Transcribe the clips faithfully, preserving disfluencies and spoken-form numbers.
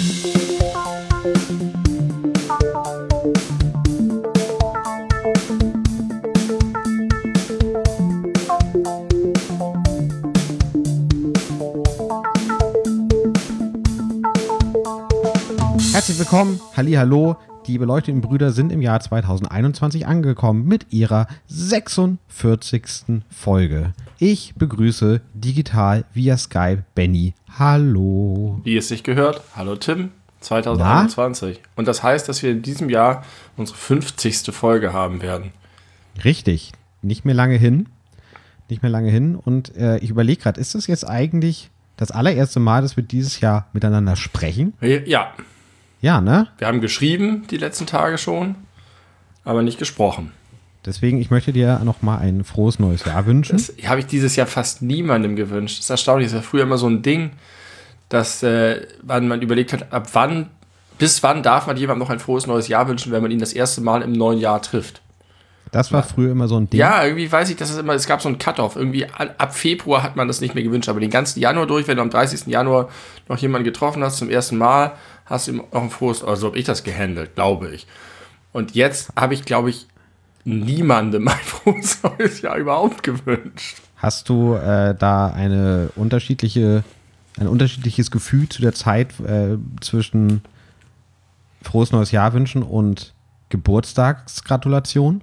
Herzlich willkommen, hallihallo, die beleuchteten Brüder sind im Jahr zweitausendeinundzwanzig angekommen mit ihrer sechsundvierzigsten Folge. Ich begrüße digital via Skype Benny. Hallo. Wie es sich gehört, hallo Tim, zweitausendeinundzwanzig. Na? Und das heißt, dass wir in diesem Jahr unsere fünfzigste Folge haben werden. Richtig, nicht mehr lange hin, nicht mehr lange hin. Und äh, ich überlege gerade, ist das jetzt eigentlich das allererste Mal, dass wir dieses Jahr miteinander sprechen? Ja. Ja, ne? Wir haben geschrieben die letzten Tage schon, aber nicht gesprochen. Deswegen, ich möchte dir nochmal ein frohes neues Jahr wünschen. Das habe ich dieses Jahr fast niemandem gewünscht. Das ist erstaunlich. Das war früher immer so ein Ding, dass äh, man, man überlegt hat, ab wann, bis wann darf man jemandem noch ein frohes neues Jahr wünschen, wenn man ihn das erste Mal im neuen Jahr trifft. Das war früher immer so ein Ding. Ja, irgendwie weiß ich, dass es immer, es gab so einen Cut-Off. Irgendwie ab Februar hat man das nicht mehr gewünscht, aber den ganzen Januar durch, wenn du am dreißigsten Januar noch jemanden getroffen hast zum ersten Mal, hast du ihm auch ein frohes, also habe ich das gehandelt, glaube ich. Und jetzt habe ich, glaube ich, niemandem ein frohes neues Jahr überhaupt gewünscht. Hast du äh, da eine unterschiedliche, ein unterschiedliches Gefühl zu der Zeit äh, zwischen frohes neues Jahr wünschen und Geburtstagsgratulation?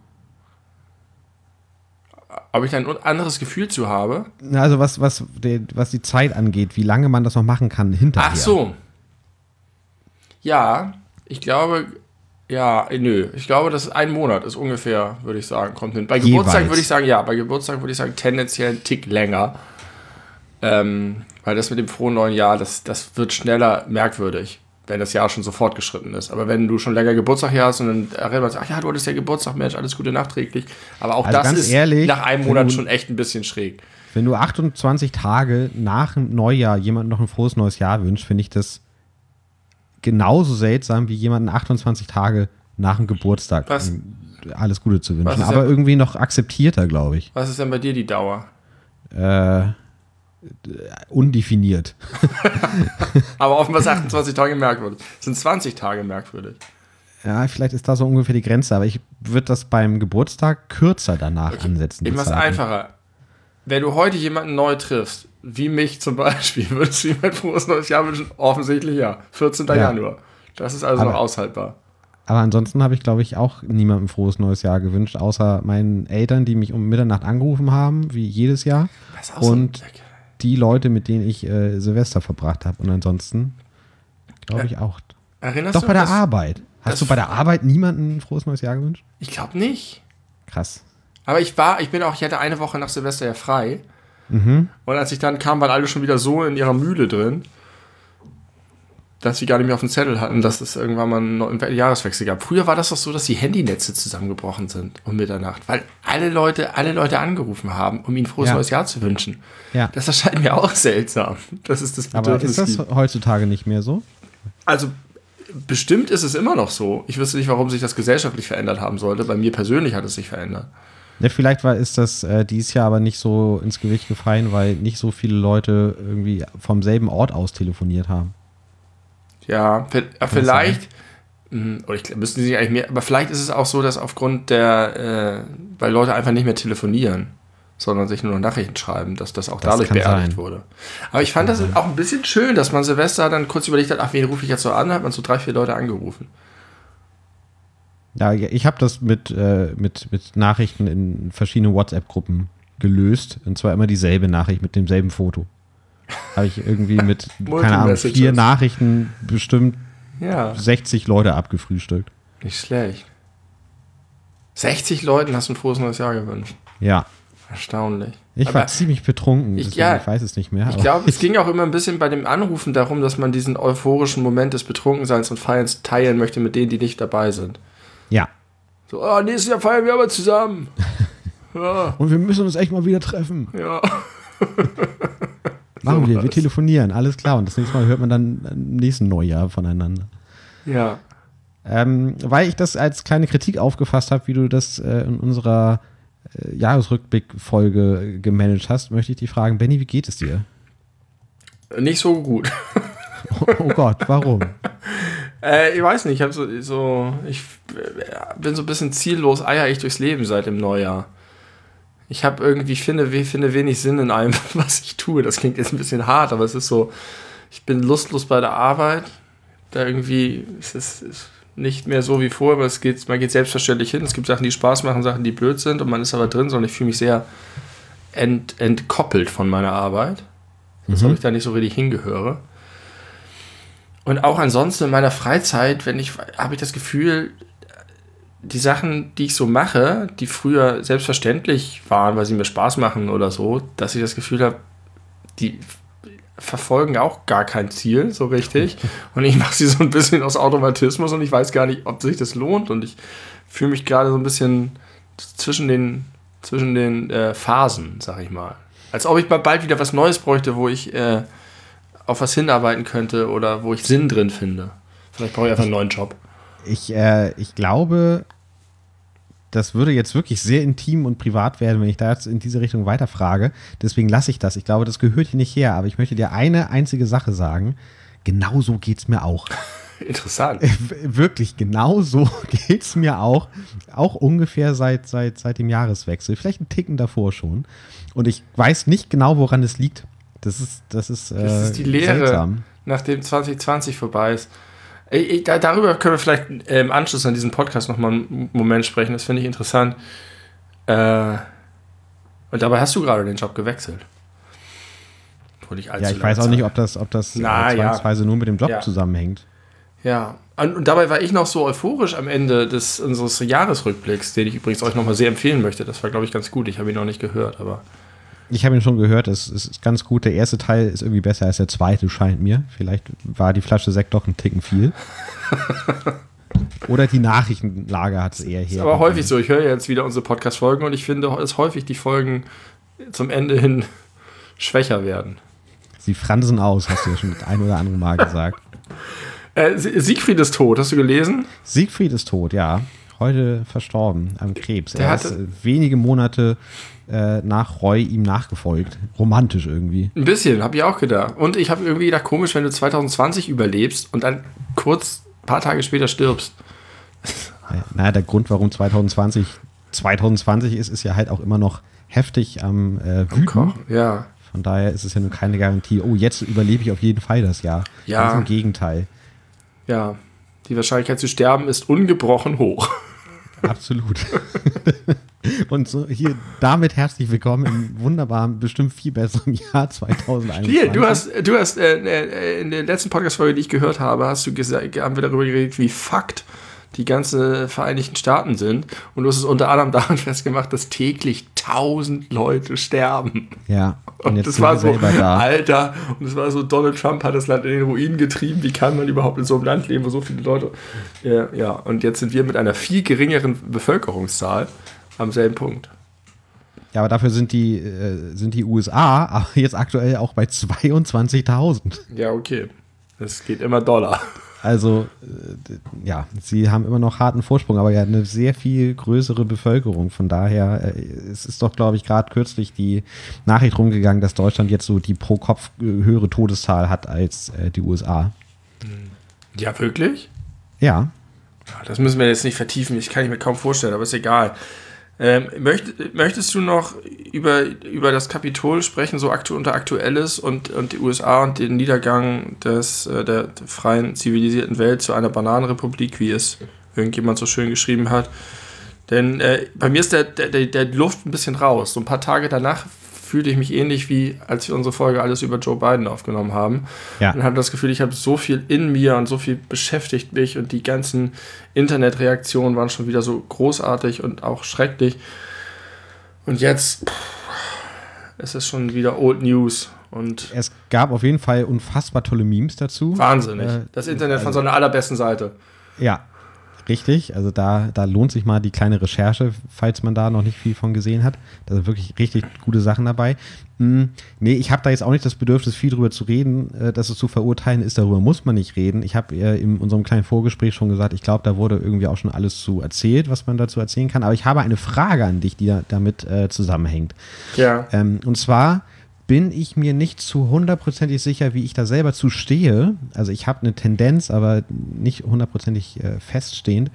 Ob ich da ein anderes Gefühl zu habe? Also was, was, die, was die Zeit angeht, wie lange man das noch machen kann hinterher. Ach so. Ja, ich glaube, ja, nö, ich glaube, das ist ein Monat ist ungefähr, würde ich sagen, kommt hin. Bei Jeweils. Geburtstag würde ich sagen, ja, bei Geburtstag würde ich sagen, tendenziell einen Tick länger. Ähm, weil das mit dem frohen neuen Jahr, das, das wird schneller merkwürdig, wenn das Jahr schon so fortgeschritten ist. Aber wenn du schon länger Geburtstag hier hast und dann erinnert man sich, ach ja, du hattest ja Geburtstag, Mensch, alles Gute nachträglich. Aber auch also das ist ehrlich, nach einem Monat du, schon echt ein bisschen schräg. Wenn du achtundzwanzig Tage nach dem Neujahr jemandem noch ein frohes neues Jahr wünschst, finde ich das genauso seltsam, wie jemanden achtundzwanzig Tage nach dem Geburtstag was, alles Gute zu wünschen. denn, Aber irgendwie noch akzeptierter, glaube ich. Was ist denn bei dir die Dauer? Äh, undefiniert. Aber offenbar ist achtundzwanzig Tage merkwürdig. Es sind zwanzig Tage merkwürdig. Ja, vielleicht ist da so ungefähr die Grenze, aber ich würde das beim Geburtstag kürzer danach okay. ansetzen. Eben was einfacher. Wenn du heute jemanden neu triffst, wie mich zum Beispiel, würdest du ihm ein frohes neues Jahr wünschen? Offensichtlich ja. vierzehnten Ja. Januar. Das ist also aber, noch aushaltbar. Aber ansonsten habe ich, glaube ich, auch niemandem ein frohes neues Jahr gewünscht, außer meinen Eltern, die mich um Mitternacht angerufen haben, wie jedes Jahr. Das ist auch und so die Leute, mit denen ich äh, Silvester verbracht habe. Und ansonsten glaube ich auch. Erinnerst Doch du bei der das, Arbeit. Hast du bei der Arbeit niemandem ein frohes neues Jahr gewünscht? Ich glaube nicht. Krass. Aber ich war, ich bin auch, ich hatte eine Woche nach Silvester ja frei. Mhm. Und als ich dann kam, waren alle schon wieder so in ihrer Mühle drin, dass sie gar nicht mehr auf dem Zettel hatten, dass es irgendwann mal einen Jahreswechsel gab. Früher war das doch so, dass die Handynetze zusammengebrochen sind um Mitternacht, weil alle Leute, alle Leute angerufen haben, um ihnen frohes ja. neues Jahr zu wünschen. Ja. Das erscheint mir auch seltsam. Das ist das Bedürfnis. Aber ist das heutzutage nicht mehr so? Also bestimmt ist es immer noch so. Ich wüsste nicht, warum sich das gesellschaftlich verändert haben sollte. Bei mir persönlich hat es sich verändert. Ja, vielleicht war, ist das äh, dieses Jahr aber nicht so ins Gewicht gefallen, weil nicht so viele Leute irgendwie vom selben Ort aus telefoniert haben. Ja, vielleicht, mh, oder ich müssten sie eigentlich mehr, aber vielleicht ist es auch so, dass aufgrund der, äh, weil Leute einfach nicht mehr telefonieren, sondern sich nur noch Nachrichten schreiben, dass das auch das dadurch beerdigt sein. wurde. Aber ich fand das, das auch ein bisschen schön, dass man Silvester dann kurz überlegt hat, ach, wen rufe ich jetzt so an, hat man so drei, vier Leute angerufen. Ja, ich habe das mit, äh, mit, mit Nachrichten in verschiedenen WhatsApp-Gruppen gelöst. Und zwar immer dieselbe Nachricht mit demselben Foto. Habe ich irgendwie mit, keine Ahnung, vier Nachrichten bestimmt ja. sechzig Leute abgefrühstückt. Nicht schlecht. sechzig Leuten hast du ein frohes neues Jahr gewünscht. Ja. Erstaunlich. Ich aber war ziemlich betrunken, ich, deswegen, ja, ich weiß es nicht mehr. Ich glaube, es ging auch immer ein bisschen bei dem Anrufen darum, dass man diesen euphorischen Moment des Betrunkenseins und Feierns teilen möchte mit denen, die nicht dabei sind. Ja. So, oh, nächstes Jahr feiern wir aber zusammen. Ja. Und wir müssen uns echt mal wieder treffen. Ja. Machen so wir, was. wir telefonieren, alles klar. Und das nächste Mal hört man dann im nächsten Neujahr voneinander. Ja. Ähm, weil ich das als kleine Kritik aufgefasst habe, wie du das äh, in unserer äh, Jahresrückblick-Folge gemanagt hast, möchte ich dich fragen, Benny, wie geht es dir? Nicht so gut. Oh, oh Gott, warum? Äh, ich weiß nicht, ich habe so, so, ich bin so ein bisschen ziellos, eier ich durchs Leben seit dem Neujahr. Ich habe irgendwie, ich finde, ich finde wenig Sinn in allem, was ich tue. Das klingt jetzt ein bisschen hart, aber es ist so, ich bin lustlos bei der Arbeit. Da irgendwie ist es ist nicht mehr so wie vorher, aber es geht, man geht selbstverständlich hin. Es gibt Sachen, die Spaß machen, Sachen, die blöd sind und man ist aber drin, sondern ich fühle mich sehr ent, entkoppelt von meiner Arbeit. Als ob ich da nicht so richtig hingehöre. Und auch ansonsten in meiner Freizeit, wenn ich, habe ich das Gefühl, die Sachen, die ich so mache, die früher selbstverständlich waren, weil sie mir Spaß machen oder so, dass ich das Gefühl habe, die verfolgen auch gar kein Ziel so richtig. Und ich mache sie so ein bisschen aus Automatismus und ich weiß gar nicht, ob sich das lohnt. Und ich fühle mich gerade so ein bisschen zwischen den, zwischen den äh, Phasen, sag ich mal. Als ob ich mal bald wieder was Neues bräuchte, wo ich äh, auf was hinarbeiten könnte oder wo ich Sinn drin finde. Vielleicht brauche ich einfach einen neuen Job. Ich, äh, ich glaube, das würde jetzt wirklich sehr intim und privat werden, wenn ich da jetzt in diese Richtung weiterfrage. Deswegen lasse ich das. Ich glaube, das gehört hier nicht her. Aber ich möchte dir eine einzige Sache sagen. Genau so geht es mir auch. Interessant. Äh, wirklich, genau so geht es mir auch. Auch ungefähr seit, seit, seit dem Jahreswechsel. Vielleicht einen Ticken davor schon. Und ich weiß nicht genau, woran es liegt. Das ist, das ist, äh, das ist die Lehre, seltsam. Nachdem zwanzig zwanzig vorbei ist. Ich, ich, da, darüber können wir vielleicht äh, im Anschluss an diesen Podcast nochmal einen Moment sprechen. Das finde ich interessant. Äh, und dabei hast du gerade den Job gewechselt. Ich ja, ich weiß auch nicht, ob das, ob das Na, äh, zwangsweise ja. nur mit dem Job ja. zusammenhängt. Ja, und, und dabei war ich noch so euphorisch am Ende des unseres Jahresrückblicks, den ich übrigens euch nochmal sehr empfehlen möchte. Das war, glaube ich, ganz gut. Ich habe ihn noch nicht gehört, aber... Ich habe ihn schon gehört, es ist ganz gut. Der erste Teil ist irgendwie besser als der zweite, scheint mir. Vielleicht war die Flasche Sekt doch ein Ticken viel. Oder die Nachrichtenlage hat es eher her. Ist aber häufig so. Ich höre jetzt wieder unsere Podcast-Folgen und ich finde, dass häufig die Folgen zum Ende hin schwächer werden. Sie fransen aus, hast du ja schon das ein oder andere Mal gesagt. Äh, Siegfried ist tot, hast du gelesen? Siegfried ist tot, ja. Heute verstorben am Krebs. Der er hatte, ist äh, wenige Monate äh, nach Roy ihm nachgefolgt. Romantisch irgendwie. Ein bisschen, habe ich auch gedacht. Und ich habe irgendwie gedacht, komisch, wenn du zwanzig zwanzig überlebst und dann kurz, ein paar Tage später stirbst. Naja, der Grund, warum zwanzig zwanzig zwanzig zwanzig ist, ist ja halt auch immer noch heftig am äh, Wüten. Ja. Von daher ist es ja nur keine Garantie, oh, jetzt überlebe ich auf jeden Fall das Jahr. Ja. Ganz im Gegenteil. Ja, die Wahrscheinlichkeit zu sterben ist ungebrochen hoch. Absolut. Und so hier damit herzlich willkommen im wunderbaren, bestimmt viel besseren Jahr zwanzig einundzwanzig. Hier, du hast, du hast äh, in der letzten Podcast-Folge, die ich gehört habe, hast du gesagt, haben wir darüber geredet, wie Fakt die ganzen Vereinigten Staaten sind. Und du hast es unter anderem daran festgemacht, dass täglich tausend Leute sterben. Ja. Und, und jetzt das war so, da. Alter, und es war so, Donald Trump hat das Land in den Ruin getrieben. Wie kann man überhaupt in so einem Land leben, wo so viele Leute... Ja, ja, und jetzt sind wir mit einer viel geringeren Bevölkerungszahl am selben Punkt. Ja, aber dafür sind die, äh, sind die U S A aber jetzt aktuell auch bei zweiundzwanzigtausend. Ja, okay. Es geht immer Dollar. Also, äh, ja, sie haben immer noch harten Vorsprung, aber ja eine sehr viel größere Bevölkerung. Von daher, äh, es ist doch, glaube ich, gerade kürzlich die Nachricht rumgegangen, dass Deutschland jetzt so die pro Kopf höhere Todeszahl hat als äh, die U S A. Ja, wirklich? Ja. Das müssen wir jetzt nicht vertiefen, ich kann ich mir kaum vorstellen, aber ist egal. Ähm, möcht, möchtest du noch über, über das Kapitol sprechen, so aktu, unter Aktuelles und, und die U S A und den Niedergang des, äh, der freien, zivilisierten Welt zu einer Bananenrepublik, wie es irgendjemand so schön geschrieben hat? Denn äh, bei mir ist der, der, der Luft ein bisschen raus. So ein paar Tage danach fühlte ich mich ähnlich wie, als wir unsere Folge alles über Joe Biden aufgenommen haben. Ja. Und habe das Gefühl, ich habe so viel in mir und so viel beschäftigt mich und die ganzen Internetreaktionen waren schon wieder so großartig und auch schrecklich. Und jetzt pff, es ist schon wieder Old News. Und es gab auf jeden Fall unfassbar tolle Memes dazu. Wahnsinnig. Äh, das Internet also, von seiner allerbesten Seite. Ja, richtig. Also da, da lohnt sich mal die kleine Recherche, falls man da noch nicht viel von gesehen hat. Da sind wirklich richtig gute Sachen dabei. Hm, nee, ich habe da jetzt auch nicht das Bedürfnis, viel drüber zu reden. Äh, dass es zu verurteilen ist, darüber muss man nicht reden. Ich habe äh, in unserem kleinen Vorgespräch schon gesagt, ich glaube, da wurde irgendwie auch schon alles zu erzählt, was man dazu erzählen kann. Aber ich habe eine Frage an dich, die da, damit äh, zusammenhängt. Ja. Ähm, und zwar, bin ich mir nicht zu hundertprozentig sicher, wie ich da selber zu stehe. Also ich habe eine Tendenz, aber nicht hundertprozentig äh, feststehend.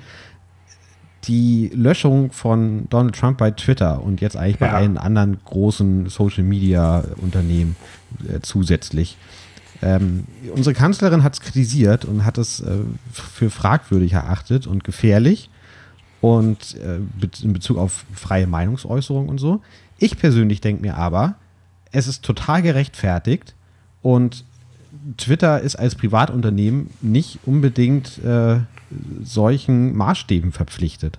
Die Löschung von Donald Trump bei Twitter und jetzt eigentlich bei ja. allen anderen großen Social-Media-Unternehmen äh, zusätzlich. Ähm, unsere Kanzlerin hat es kritisiert und hat es äh, für fragwürdig erachtet und gefährlich und äh, in Bezug auf freie Meinungsäußerung und so. Ich persönlich denke mir aber, es ist total gerechtfertigt und Twitter ist als Privatunternehmen nicht unbedingt äh, solchen Maßstäben verpflichtet.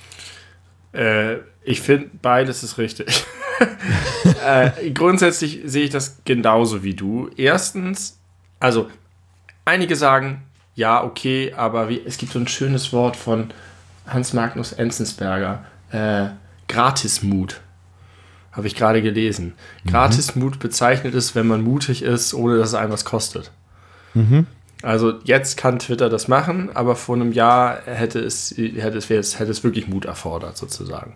Äh, ich finde, beides ist richtig. äh, grundsätzlich sehe ich das genauso wie du. Erstens, also einige sagen, ja, okay, aber wie, es gibt so ein schönes Wort von Hans Magnus Enzensberger, äh, Gratismut. Habe ich gerade gelesen. Mhm. Gratismut bezeichnet es, wenn man mutig ist, ohne dass es einem was kostet. Mhm. Also jetzt kann Twitter das machen, aber vor einem Jahr hätte es, hätte es, hätte es wirklich Mut erfordert, sozusagen.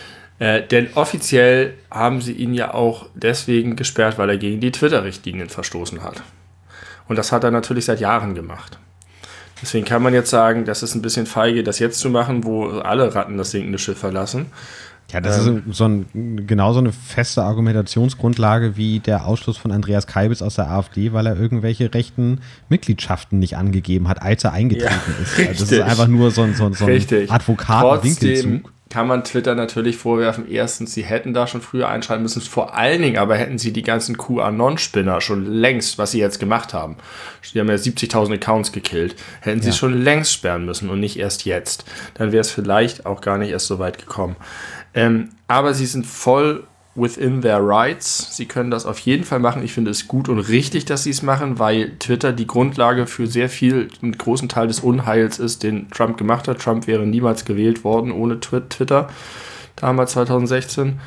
Äh, denn offiziell haben sie ihn ja auch deswegen gesperrt, weil er gegen die Twitter-Richtlinien verstoßen hat. Und das hat er natürlich seit Jahren gemacht. Deswegen kann man jetzt sagen, das ist ein bisschen feige, das jetzt zu machen, wo alle Ratten das sinkende Schiff verlassen. Ja, das ähm, ist so ein, genauso eine feste Argumentationsgrundlage wie der Ausschluss von Andreas Kalbitz aus der AfD, weil er irgendwelche rechten Mitgliedschaften nicht angegeben hat, als er eingetreten ja, ist. Also das ist einfach nur so ein, so ein, so ein Advokatenwinkelzug. Kann man Twitter natürlich vorwerfen, erstens, sie hätten da schon früher einschalten müssen, vor allen Dingen aber hätten sie die ganzen QAnon-Spinner schon längst, was sie jetzt gemacht haben, die haben ja siebzigtausend Accounts gekillt, hätten ja. sie schon längst sperren müssen und nicht erst jetzt. Dann wäre es vielleicht auch gar nicht erst so weit gekommen. Ähm, aber sie sind voll within their rights. Sie können das auf jeden Fall machen. Ich finde es gut und richtig, dass sie es machen, weil Twitter die Grundlage für sehr viel, einen großen Teil des Unheils ist, den Trump gemacht hat. Trump wäre niemals gewählt worden ohne Twitter, damals zwanzig sechzehn.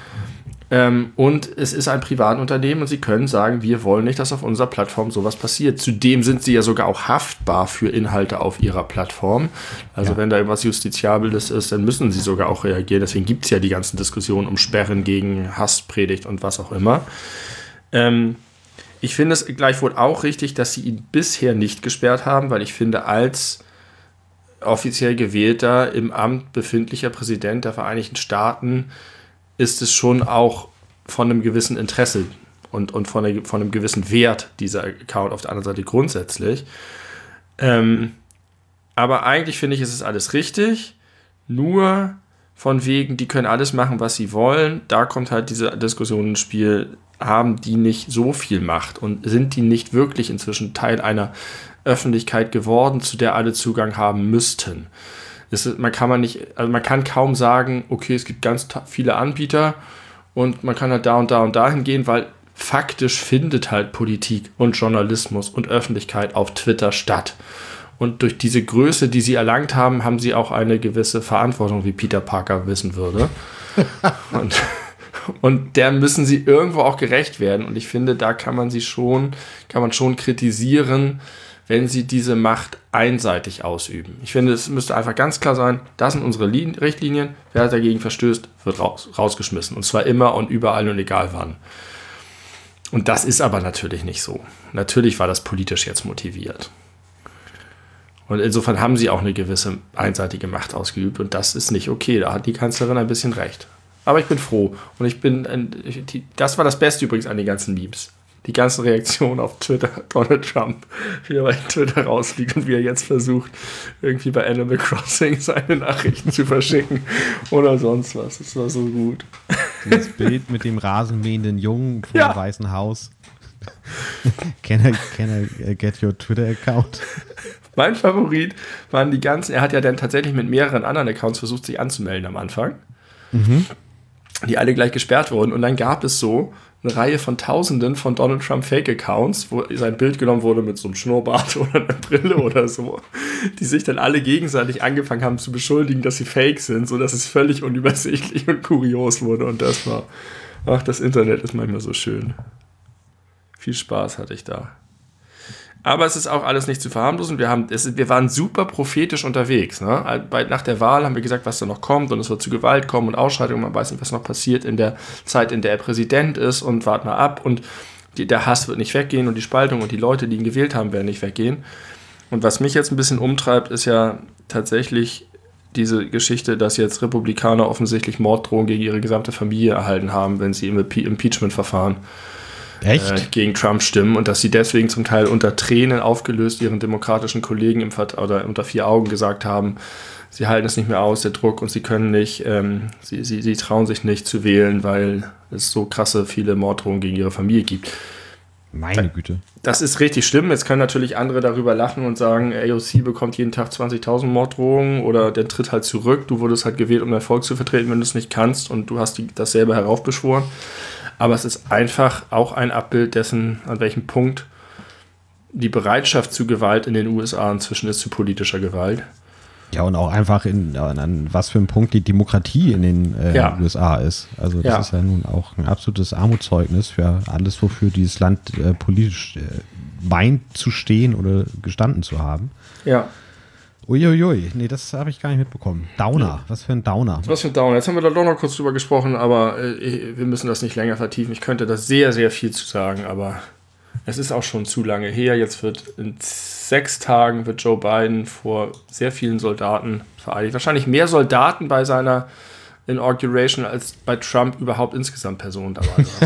Ähm, und es ist ein Privatunternehmen und sie können sagen, wir wollen nicht, dass auf unserer Plattform sowas passiert. Zudem sind sie ja sogar auch haftbar für Inhalte auf ihrer Plattform. Also ja. wenn da irgendwas Justiziables ist, dann müssen sie sogar auch reagieren. Deswegen gibt es ja die ganzen Diskussionen um Sperren gegen Hasspredigt und was auch immer. Ähm, ich finde es gleichwohl auch richtig, dass sie ihn bisher nicht gesperrt haben, weil ich finde, als offiziell gewählter, im Amt befindlicher Präsident der Vereinigten Staaten ist es schon auch von einem gewissen Interesse und, und von, eine, von einem gewissen Wert, dieser Account auf der anderen Seite grundsätzlich. Ähm, aber eigentlich finde ich, ist es alles richtig, nur von wegen, die können alles machen, was sie wollen. Da kommt halt diese Diskussion ins Spiel, haben die nicht so viel Macht und sind die nicht wirklich inzwischen Teil einer Öffentlichkeit geworden, zu der alle Zugang haben müssten. Das ist, man kann man nicht, also man kann kaum sagen, okay, es gibt ganz ta- viele Anbieter und man kann halt da und da und dahin gehen, weil faktisch findet halt Politik und Journalismus und Öffentlichkeit auf Twitter statt. Und durch diese Größe, die sie erlangt haben, haben sie auch eine gewisse Verantwortung, wie Peter Parker wissen würde. und, und der müssen sie irgendwo auch gerecht werden. Und ich finde, da kann man sie schon, kann man schon kritisieren, wenn sie diese Macht einseitig ausüben. Ich finde, es müsste einfach ganz klar sein, das sind unsere Lin- Richtlinien, wer dagegen verstößt, wird raus, rausgeschmissen. Und zwar immer und überall und egal wann. Und das ist aber natürlich nicht so. Natürlich war das politisch jetzt motiviert. Und insofern haben sie auch eine gewisse einseitige Macht ausgeübt und das ist nicht okay. Da hat die Kanzlerin ein bisschen recht. Aber ich bin froh. Und ich bin, die, das war das Beste übrigens an den ganzen Memes. Die ganzen Reaktionen auf Twitter, Donald Trump, wie er bei Twitter rausfliegt und wie er jetzt versucht, irgendwie bei Animal Crossing seine Nachrichten zu verschicken oder sonst was. Das war so gut. Dieses Bild mit dem rasenmähenden Jungen vor ja. dem Weißen Haus. Can I, can I get your Twitter-Account? Mein Favorit waren die ganzen, er hat ja dann tatsächlich mit mehreren anderen Accounts versucht, sich anzumelden am Anfang. Mhm. Die alle gleich gesperrt wurden. Und dann gab es so eine Reihe von Tausenden von Donald Trump Fake-Accounts, wo sein Bild genommen wurde mit so einem Schnurrbart oder einer Brille oder so, die sich dann alle gegenseitig angefangen haben zu beschuldigen, dass sie fake sind, sodass es völlig unübersichtlich und kurios wurde. Und das war, ach, das Internet ist manchmal so schön. Viel Spaß hatte ich da. Aber es ist auch alles nicht zu verharmlosen. Wir, haben, es, wir waren super prophetisch unterwegs. Ne? Bei, nach der Wahl haben wir gesagt, was da noch kommt und es wird zu Gewalt kommen und Ausschreitungen. Man weiß nicht, was noch passiert in der Zeit, in der er Präsident ist und wart mal ab. Und die, der Hass wird nicht weggehen und die Spaltung und die Leute, die ihn gewählt haben, werden nicht weggehen. Und was mich jetzt ein bisschen umtreibt, ist ja tatsächlich diese Geschichte, dass jetzt Republikaner offensichtlich Morddrohungen gegen ihre gesamte Familie erhalten haben, wenn sie im Impeachment-Verfahren Echt? Äh, gegen Trump stimmen und dass sie deswegen zum Teil unter Tränen aufgelöst ihren demokratischen Kollegen im Vert- oder unter vier Augen gesagt haben, sie halten es nicht mehr aus, der Druck, und sie können nicht, ähm, sie, sie, sie trauen sich nicht zu wählen, weil es so krasse viele Morddrohungen gegen ihre Familie gibt. Meine Güte. Das ist richtig schlimm. Jetzt können natürlich andere darüber lachen und sagen, A O C bekommt jeden Tag zwanzigtausend Morddrohungen oder der tritt halt zurück. Du wurdest halt gewählt, um dein Volk zu vertreten, wenn du es nicht kannst, und du hast die, das selber heraufbeschworen. Aber es ist einfach auch ein Abbild dessen, an welchem Punkt die Bereitschaft zu Gewalt in den U S A inzwischen ist, zu politischer Gewalt. Ja, und auch einfach in, an was für einem Punkt die Demokratie in den äh, ja. U S A ist. Also das ja. ist ja nun auch ein absolutes Armutszeugnis für alles, wofür dieses Land äh, politisch äh, meint zu stehen oder gestanden zu haben. Ja. Uiuiui, nee, das habe ich gar nicht mitbekommen. Downer, ja. was für ein Downer. Was für ein Downer. Jetzt haben wir da doch noch kurz drüber gesprochen, aber äh, wir müssen das nicht länger vertiefen. Ich könnte da sehr, sehr viel zu sagen, aber es ist auch schon zu lange her. Jetzt wird in sechs Tagen wird Joe Biden vor sehr vielen Soldaten vereidigt. Wahrscheinlich mehr Soldaten bei seiner Inauguration als bei Trump überhaupt insgesamt Personen dabei waren.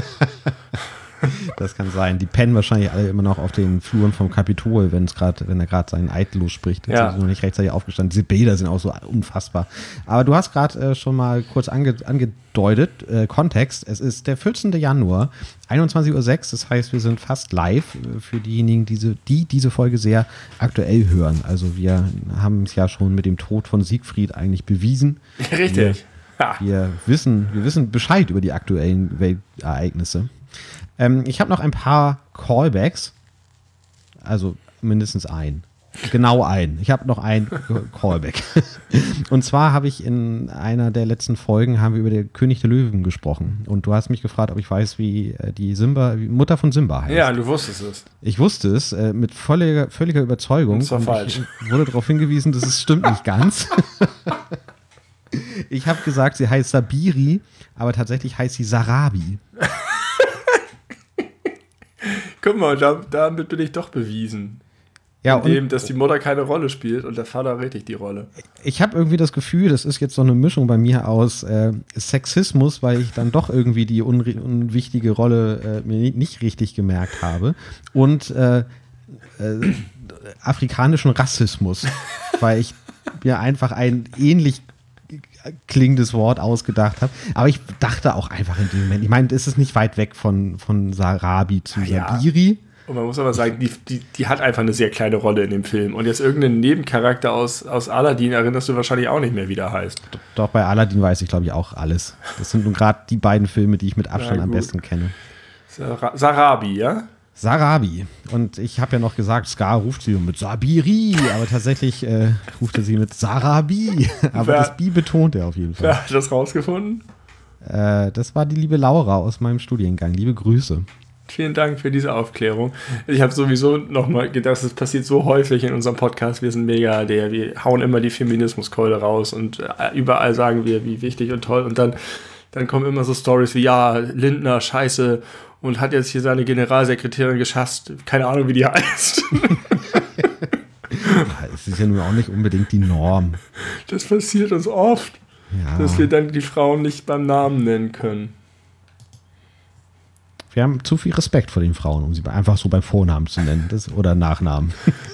Das kann sein. Die pennen wahrscheinlich alle immer noch auf den Fluren vom Kapitol, wenn es gerade, wenn er gerade seinen Eid losspricht. Jetzt ja. sind sie noch nicht rechtzeitig aufgestanden. Diese Bilder sind auch so unfassbar. Aber du hast gerade äh, schon mal kurz ange, angedeutet, äh, Kontext. Es ist der vierzehnten Januar, einundzwanzig Uhr sechs. Das heißt, wir sind fast live äh, für diejenigen, diese, die diese Folge sehr aktuell hören. Also wir haben es ja schon mit dem Tod von Siegfried eigentlich bewiesen. Richtig. Wir, ja. wir, wissen, wir wissen Bescheid über die aktuellen Weltereignisse. Ähm, ich habe noch ein paar Callbacks, also mindestens ein, genau ein. Ich habe noch ein Callback. Und zwar habe ich in einer der letzten Folgen haben wir über den König der Löwen gesprochen. Und du hast mich gefragt, ob ich weiß, wie die Simba, wie Mutter von Simba heißt. Ja, du wusstest es. Ich wusste es äh, mit völliger, völliger Überzeugung. Das war falsch. Ich wurde darauf hingewiesen, dass es stimmt nicht ganz. Ich habe gesagt, sie heißt Sabiri, aber tatsächlich heißt sie Sarabi. Guck mal, da, damit bin ich doch bewiesen. Ja, Indem, und dass die Mutter keine Rolle spielt und der Vater richtig die Rolle. Ich habe irgendwie das Gefühl, das ist jetzt so eine Mischung bei mir aus äh, Sexismus, weil ich dann doch irgendwie die unri- unwichtige Rolle äh, mir nicht richtig gemerkt habe, und äh, äh, afrikanischen Rassismus, weil ich mir einfach ein ähnlich klingendes Wort ausgedacht habe. Aber ich dachte auch einfach in dem Moment, ich meine, ist es nicht weit weg von, von Sarabi zu ja. Sabiri? Und man muss aber sagen, die, die, die hat einfach eine sehr kleine Rolle in dem Film. Und jetzt irgendeinen Nebencharakter aus, aus Aladdin erinnerst du wahrscheinlich auch nicht mehr, wie der heißt. Doch, doch bei Aladdin weiß ich, glaube ich, auch alles. Das sind nun gerade die beiden Filme, die ich mit Abstand am besten kenne. Sar- Sarabi, ja? Sarabi. Und ich habe ja noch gesagt, Scar ruft sie mit Sabiri, aber tatsächlich äh, ruft er sie mit Sarabi. Aber wer, das Bi betont er auf jeden Fall. Wer hat das rausgefunden? Äh, das war die liebe Laura aus meinem Studiengang. Liebe Grüße. Vielen Dank für diese Aufklärung. Ich habe sowieso nochmal gedacht, das passiert so häufig in unserem Podcast. Wir sind mega der, wir hauen immer die Feminismuskeule raus und überall sagen wir, wie wichtig und toll. Und dann, dann kommen immer so Stories wie, ja, Lindner, scheiße, und hat jetzt hier seine Generalsekretärin geschasst. Keine Ahnung, wie die heißt. Es ist ja nun auch nicht unbedingt die Norm. Das passiert uns oft, ja. dass wir dann die Frauen nicht beim Namen nennen können. Wir haben zu viel Respekt vor den Frauen, um sie einfach so beim Vornamen zu nennen, das, oder Nachnamen.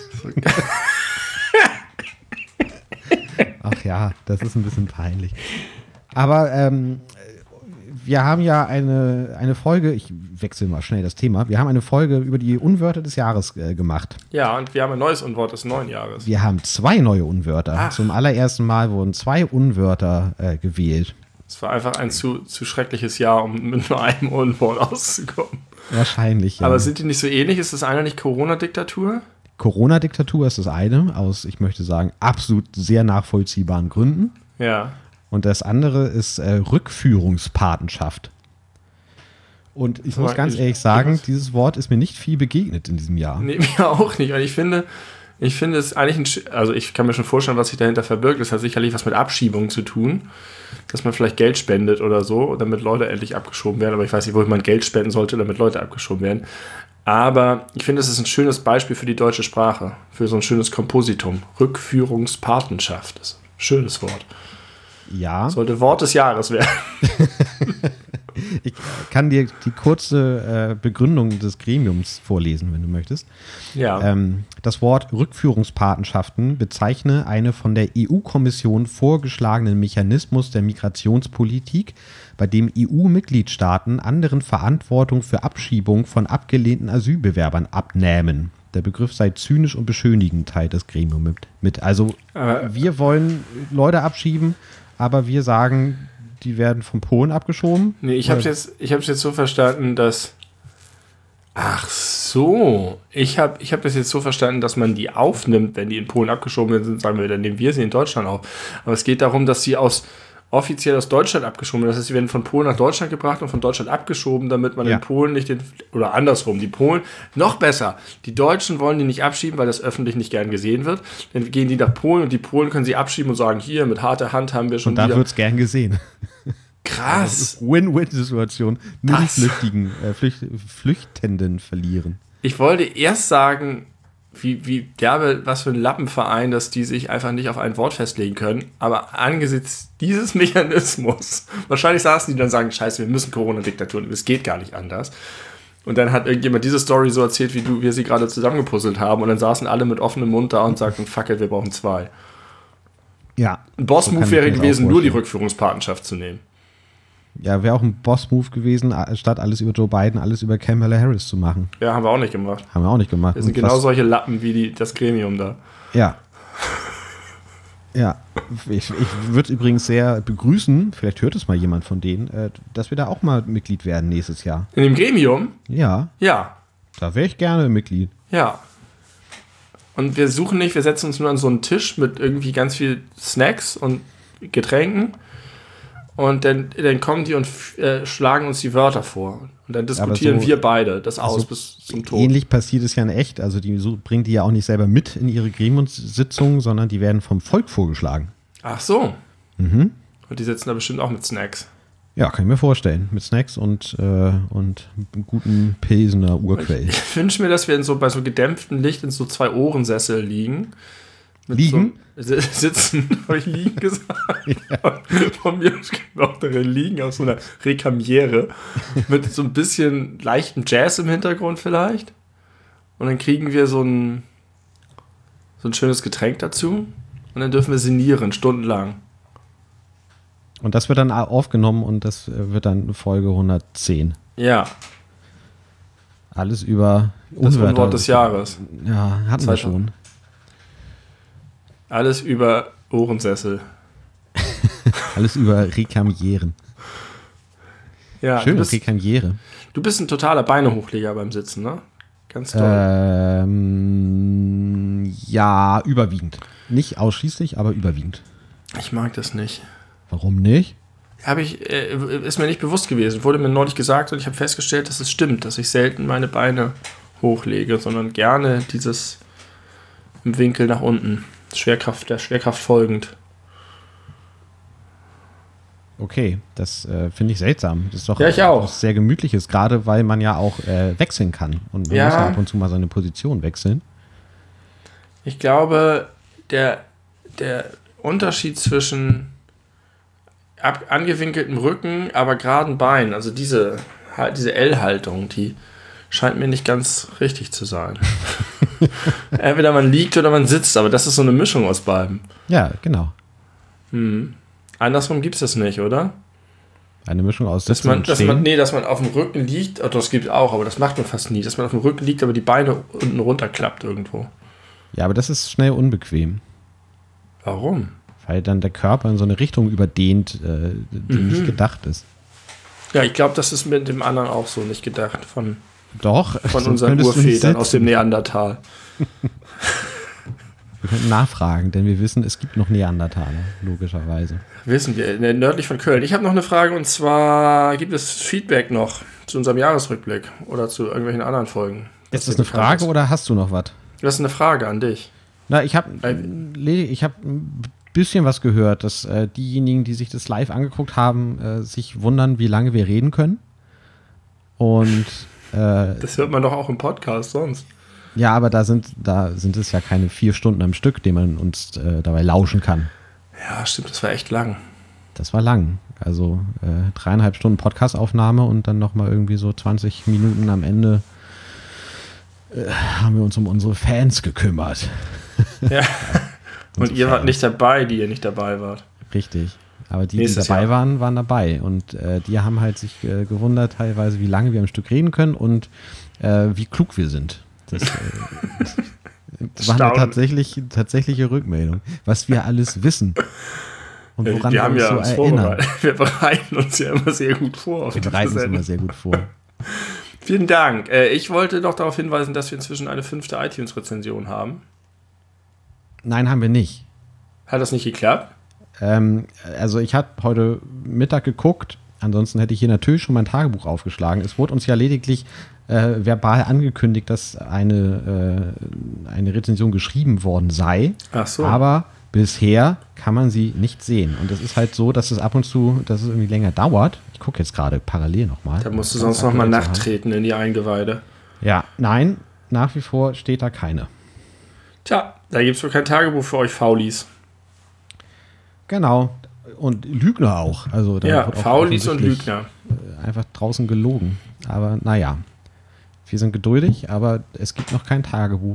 Ach ja, das ist ein bisschen peinlich. Aber ähm, wir haben ja eine, eine Folge, ich wechsle mal schnell das Thema, wir haben eine Folge über die Unwörter des Jahres äh, gemacht. Ja, und wir haben ein neues Unwort des neuen Jahres. Wir haben zwei neue Unwörter. Ach. Zum allerersten Mal wurden zwei Unwörter äh, gewählt. Es war einfach ein zu, zu schreckliches Jahr, um mit nur einem Unwort auszukommen. Wahrscheinlich, ja. Aber sind die nicht so ähnlich? Ist das eine nicht Corona-Diktatur? Corona-Diktatur ist das eine, aus, ich möchte sagen, absolut sehr nachvollziehbaren Gründen. Ja. Und das andere ist äh, Rückführungspatenschaft. Und ich muss ganz ehrlich sagen, dieses Wort ist mir nicht viel begegnet in diesem Jahr. Nee, mir auch nicht. Und ich finde, ich finde es eigentlich, ein, also ich kann mir schon vorstellen, was sich dahinter verbirgt. Das hat sicherlich was mit Abschiebung zu tun, dass man vielleicht Geld spendet oder so, damit Leute endlich abgeschoben werden. Aber ich weiß nicht, wo man Geld spenden sollte, damit Leute abgeschoben werden. Aber ich finde, es ist ein schönes Beispiel für die deutsche Sprache, für so ein schönes Kompositum. Rückführungspatenschaft. Das ist ein schönes Wort. Ja. Sollte Wort des Jahres werden. Ich kann dir die kurze äh, Begründung des Gremiums vorlesen, wenn du möchtest. Ja. Ähm, das Wort Rückführungspatenschaften bezeichne eine von der E U-Kommission vorgeschlagenen Mechanismus der Migrationspolitik, bei dem E U-Mitgliedstaaten anderen Verantwortung für Abschiebung von abgelehnten Asylbewerbern abnähmen. Der Begriff sei zynisch und beschönigend, teilt das Gremium mit. mit. Also äh, wir wollen Leute abschieben, aber wir sagen, die werden von Polen abgeschoben? Nee, ich habe es jetzt, ich hab's jetzt so verstanden, dass... Ach so. Ich habe ich hab das jetzt so verstanden, dass man die aufnimmt, wenn die in Polen abgeschoben sind, sagen wir, dann nehmen wir sie in Deutschland auf. Aber es geht darum, dass sie aus offiziell aus Deutschland abgeschoben werden. Das heißt, sie werden von Polen nach Deutschland gebracht und von Deutschland abgeschoben, damit man ja. in Polen nicht den... Oder andersrum, die Polen... Noch besser, die Deutschen wollen die nicht abschieben, weil das öffentlich nicht gern gesehen wird. Dann gehen die nach Polen und die Polen können sie abschieben und sagen, hier, mit harter Hand haben wir schon und da wird es gern gesehen. Krass. Win-Win-Situation. Nur die Flüchtigen, äh, Flücht, Flüchtenden verlieren. Ich wollte erst sagen, wie, wie derbe, was für ein Lappenverein, dass die sich einfach nicht auf ein Wort festlegen können. Aber angesichts dieses Mechanismus, wahrscheinlich saßen die dann und sagen, scheiße, wir müssen Corona-Diktatur, es geht gar nicht anders. Und dann hat irgendjemand diese Story so erzählt, wie du, wir sie gerade zusammengepuzzelt haben. Und dann saßen alle mit offenem Mund da und sagten, fuck it, wir brauchen zwei. Ja. Ein Boss-Move so wäre gewesen, nur die Rückführungspatenschaft zu nehmen. Ja, wäre auch ein Boss-Move gewesen, statt alles über Joe Biden, alles über Kamala Harris zu machen. Ja, haben wir auch nicht gemacht. Haben wir auch nicht gemacht. Das sind genau solche Lappen wie die, das Gremium da. Ja. Ja. Ich, ich würde übrigens sehr begrüßen, vielleicht hört es mal jemand von denen, äh, dass wir da auch mal Mitglied werden nächstes Jahr. In dem Gremium? Ja. Ja. Da wäre ich gerne Mitglied. Ja. Und wir suchen nicht, wir setzen uns nur an so einen Tisch mit irgendwie ganz viel Snacks und Getränken. Und dann, dann kommen die und äh, schlagen uns die Wörter vor. Und dann diskutieren so, wir beide das aus also bis zum Tod. Ähnlich passiert es ja in echt. Also die so, bringen die ja auch nicht selber mit in ihre Gremiumssitzungen, sondern die werden vom Volk vorgeschlagen. Ach so. Mhm. Und die sitzen da bestimmt auch mit Snacks. Ja, kann ich mir vorstellen. Mit Snacks und, äh, und guten Pilsener Urquell. Ich, ich wünsche mir, dass wir in so, bei so gedämpftem Licht in so zwei Ohrensessel liegen. Liegen? So, sitzen, habe ich liegen gesagt. Ja. Von mir auch darin liegen auf so einer Rekamiere mit so ein bisschen leichtem Jazz im Hintergrund vielleicht. Und dann kriegen wir so ein, so ein schönes Getränk dazu. Und dann dürfen wir sinnieren, stundenlang. Und das wird dann aufgenommen und das wird dann Folge hundertzehn. Ja. Alles über das Unwort des Jahres. Ja, hatten wir schon. Alles über Ohrensessel. Alles über Rekamieren. Ja, schön, Rekamiere. Du bist ein totaler Beinehochleger beim Sitzen, ne? Ganz toll. Ähm, ja, überwiegend. Nicht ausschließlich, aber überwiegend. Ich mag das nicht. Warum nicht? Habe ich, äh, ist mir nicht bewusst gewesen. Wurde mir neulich gesagt und ich habe festgestellt, dass es stimmt, dass ich selten meine Beine hochlege, sondern gerne dieses im Winkel nach unten. Schwerkraft, der Schwerkraft folgend. Okay, das äh, finde ich seltsam. Das ist doch ja, ich auch. Was sehr Gemütliches, gerade weil man ja auch äh, wechseln kann. Und man ja. muss ja ab und zu mal seine Position wechseln. Ich glaube, der, der Unterschied zwischen ab, angewinkeltem Rücken, aber geraden Beinen, also diese, diese L-Haltung, die scheint mir nicht ganz richtig zu sein. Entweder man liegt oder man sitzt, aber das ist so eine Mischung aus beiden. Ja, genau. Hm. Andersrum gibt es das nicht, oder? Eine Mischung aus Sitzen dass man, und dass man, nee, dass man auf dem Rücken liegt, oh, das gibt es auch, aber das macht man fast nie, dass man auf dem Rücken liegt, aber die Beine unten runterklappt irgendwo. Ja, aber das ist schnell unbequem. Warum? Weil dann der Körper in so eine Richtung überdehnt, äh, die mhm. nicht gedacht ist. Ja, ich glaube, das ist mit dem anderen auch so nicht gedacht. Von, Doch. Von unseren Urvätern aus dem Neandertal. Wir könnten nachfragen, denn wir wissen, es gibt noch Neandertaler, logischerweise. Wissen wir, nördlich von Köln. Ich habe noch eine Frage und zwar, gibt es Feedback noch zu unserem Jahresrückblick oder zu irgendwelchen anderen Folgen. Ist das eine Frage oder hast du noch was? Das ist eine Frage an dich. Na, ich habe ich hab ein bisschen was gehört, dass äh, diejenigen, die sich das live angeguckt haben, äh, sich wundern, wie lange wir reden können. Und äh, das hört man doch auch im Podcast sonst. Ja, aber da sind, da sind es ja keine vier Stunden am Stück, denen man uns äh, dabei lauschen kann. Ja, stimmt, das war echt lang. Das war lang. Also äh, dreieinhalb Stunden Podcast-Aufnahme und dann nochmal irgendwie so zwanzig Minuten am Ende äh, haben wir uns um unsere Fans gekümmert. Ja, und ihr wart nicht dabei, die ihr nicht dabei wart. Richtig. Aber die, Nächstes die dabei Jahr. waren, waren dabei. Und äh, die haben halt sich äh, gewundert teilweise, wie lange wir am Stück reden können und äh, wie klug wir sind. Das, äh, das war eine tatsächlich, tatsächliche Rückmeldung, was wir alles wissen. Und woran wir, wir, wir haben uns ja so uns erinnern. Wir bereiten uns ja immer sehr gut vor. Auf wir bereiten uns immer sehr gut vor. Vielen Dank. Äh, ich wollte noch darauf hinweisen, dass wir inzwischen eine fünfte iTunes-Rezension haben. Nein, haben wir nicht. Hat das nicht geklappt? Ähm, also ich habe heute Mittag geguckt, ansonsten hätte ich hier natürlich schon mein Tagebuch aufgeschlagen. Es wurde uns ja lediglich äh, verbal angekündigt, dass eine, äh, eine Rezension geschrieben worden sei. Ach so. Aber bisher kann man sie nicht sehen. Und es ist halt so, dass es ab und zu, dass es irgendwie länger dauert. Ich gucke jetzt gerade parallel nochmal. Da musst du sonst nochmal nachtreten in die Eingeweide. Ja, nein, nach wie vor steht da keine. Tja, da gibt es wohl kein Tagebuch für euch Faulis. Genau. Und Lügner auch. Also da ja, wird auch Faulis und Lügner. Einfach draußen gelogen. Aber naja, wir sind geduldig, aber es gibt noch kein Tagebuch.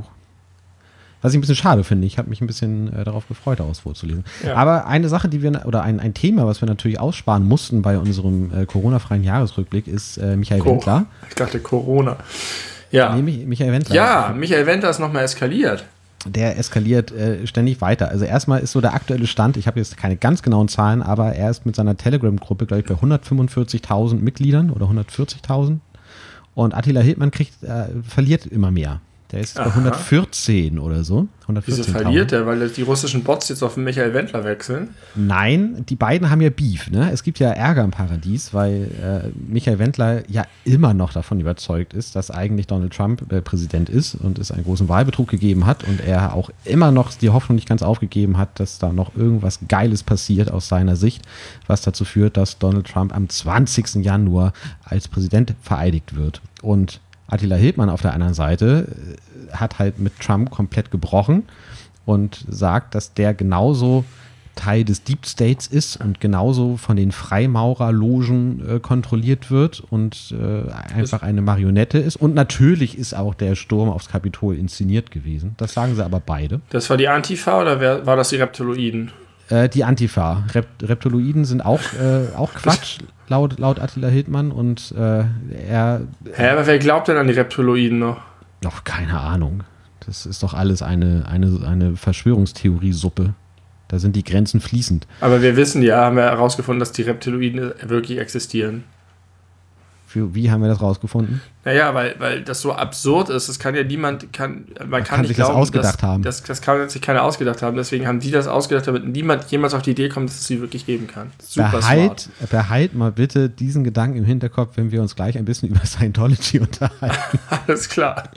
Was ich ein bisschen schade finde. Ich habe mich ein bisschen äh, darauf gefreut, daraus vorzulesen. Ja. Aber eine Sache, die wir, oder ein, ein Thema, was wir natürlich aussparen mussten bei unserem äh, Corona-freien Jahresrückblick, ist äh, Michael Co- Wendler. Ich dachte Corona. Ja. Nee, Michael Wendler. Ja, Michael Wendler ist nochmal eskaliert. Der eskaliert äh, ständig weiter. Also erstmal ist so der aktuelle Stand, ich habe jetzt keine ganz genauen Zahlen, aber er ist mit seiner Telegram-Gruppe, glaube ich, bei hundertfünfundvierzigtausend Mitgliedern oder hundertvierzigtausend. Und Attila Hildmann kriegt, äh, verliert immer mehr. Der ist bei hundertvierzehn oder so. Wieso verliert er? Weil die russischen Bots jetzt auf Michael Wendler wechseln? Nein, die beiden haben ja Beef. Ne? Es gibt ja Ärger im Paradies, weil äh, Michael Wendler ja immer noch davon überzeugt ist, dass eigentlich Donald Trump äh, Präsident ist und es einen großen Wahlbetrug gegeben hat und er auch immer noch die Hoffnung nicht ganz aufgegeben hat, dass da noch irgendwas Geiles passiert aus seiner Sicht, was dazu führt, dass Donald Trump am zwanzigsten Januar als Präsident vereidigt wird. Und Attila Hildmann auf der anderen Seite hat halt mit Trump komplett gebrochen und sagt, dass der genauso Teil des Deep States ist und genauso von den Freimaurerlogen äh, kontrolliert wird und äh, einfach eine Marionette ist. Und natürlich ist auch der Sturm aufs Kapitol inszeniert gewesen. Das sagen sie aber beide. Das war die Antifa oder wer, war das die Reptiloiden? Äh, die Antifa. Rep- Reptiloiden sind auch, äh, auch Quatsch, laut, laut Attila Hildmann. Und äh, er... Hä, aber wer glaubt denn an die Reptiloiden noch? Noch keine Ahnung. Das ist doch alles eine, eine, eine Verschwörungstheorie-Suppe. Da sind die Grenzen fließend. Aber wir wissen ja, haben wir herausgefunden, dass die Reptiloiden wirklich existieren. Für, wie haben wir das rausgefunden? Naja, weil, weil das so absurd ist. Das kann ja niemand, kann, man, man kann, kann nicht sich glauben, das ausgedacht dass, haben. Das, das kann sich keiner ausgedacht haben. Deswegen haben die das ausgedacht, damit niemand jemals auf die Idee kommt, dass es sie wirklich geben kann. Super behalt, smart. behalt mal bitte diesen Gedanken im Hinterkopf, wenn wir uns gleich ein bisschen über Scientology unterhalten. Alles klar.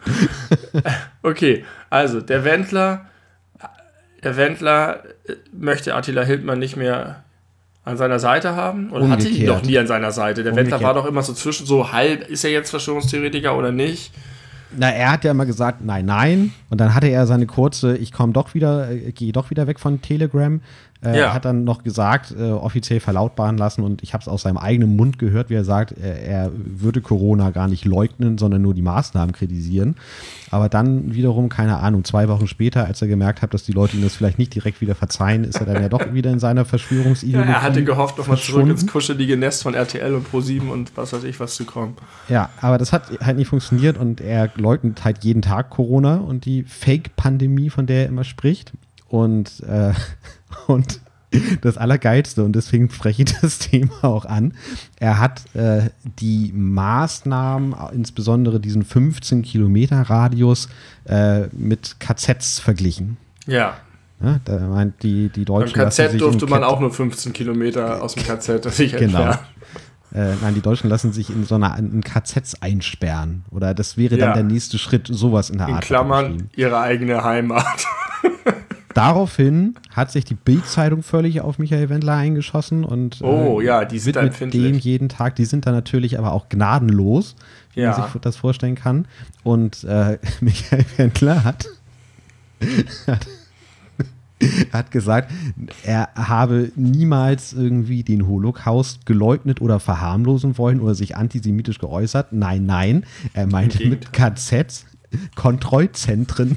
Okay, also der Wendler, der Wendler möchte Attila Hildmann nicht mehr an seiner Seite haben? Oder Umgekehrt. hatte ihn doch nie an seiner Seite? Der Umgekehrt. Wendler war doch immer so zwischen, so halb, ist er jetzt Verschwörungstheoretiker oder nicht? Na, er hat ja immer gesagt, nein, nein. Und dann hatte er seine kurze, ich komme doch wieder, äh, gehe doch wieder weg von Telegram. Äh, Ja. Hat dann noch gesagt, äh, offiziell verlautbaren lassen und ich habe es aus seinem eigenen Mund gehört, wie er sagt, er, er würde Corona gar nicht leugnen, sondern nur die Maßnahmen kritisieren. Aber dann wiederum, keine Ahnung, zwei Wochen später, als er gemerkt hat, dass die Leute ihm das vielleicht nicht direkt wieder verzeihen, ist er dann ja doch wieder in seiner Verschwörungsideologie. Ja, er hatte gehofft, nochmal zurück verschwunden. ins kuschelige Nest von R T L und ProSieben und was weiß ich was zu kommen. Ja, aber das hat halt nicht funktioniert und er leugnet halt jeden Tag Corona und die Fake-Pandemie, von der er immer spricht. Und, äh, und das Allergeilste, und deswegen spreche ich das Thema auch an, er hat äh, die Maßnahmen, insbesondere diesen fünfzehn Kilometer Radius, äh, mit K Zs verglichen. Ja. Ja, da meint die, die Deutschen. Beim K lassen Z sich durfte in man K- auch nur fünfzehn Kilometer aus dem K Z sich Genau. entfernen. Äh, nein, die Deutschen lassen sich in so einer in K Zs einsperren. Oder das wäre dann Ja. der nächste Schritt, sowas in der In Art. Klammern ihre eigene Heimat. Daraufhin hat sich die Bild-Zeitung völlig auf Michael Wendler eingeschossen und Oh, äh, ja, die sind da widmet empfindlich. dem jeden Tag. Die sind da natürlich aber auch gnadenlos, wie Ja. man sich das vorstellen kann. Und äh, Michael Wendler hat, hat, hat gesagt, er habe niemals irgendwie den Holocaust geleugnet oder verharmlosen wollen oder sich antisemitisch geäußert. Nein, nein, er meinte Im mit K Zs Kontrollzentren.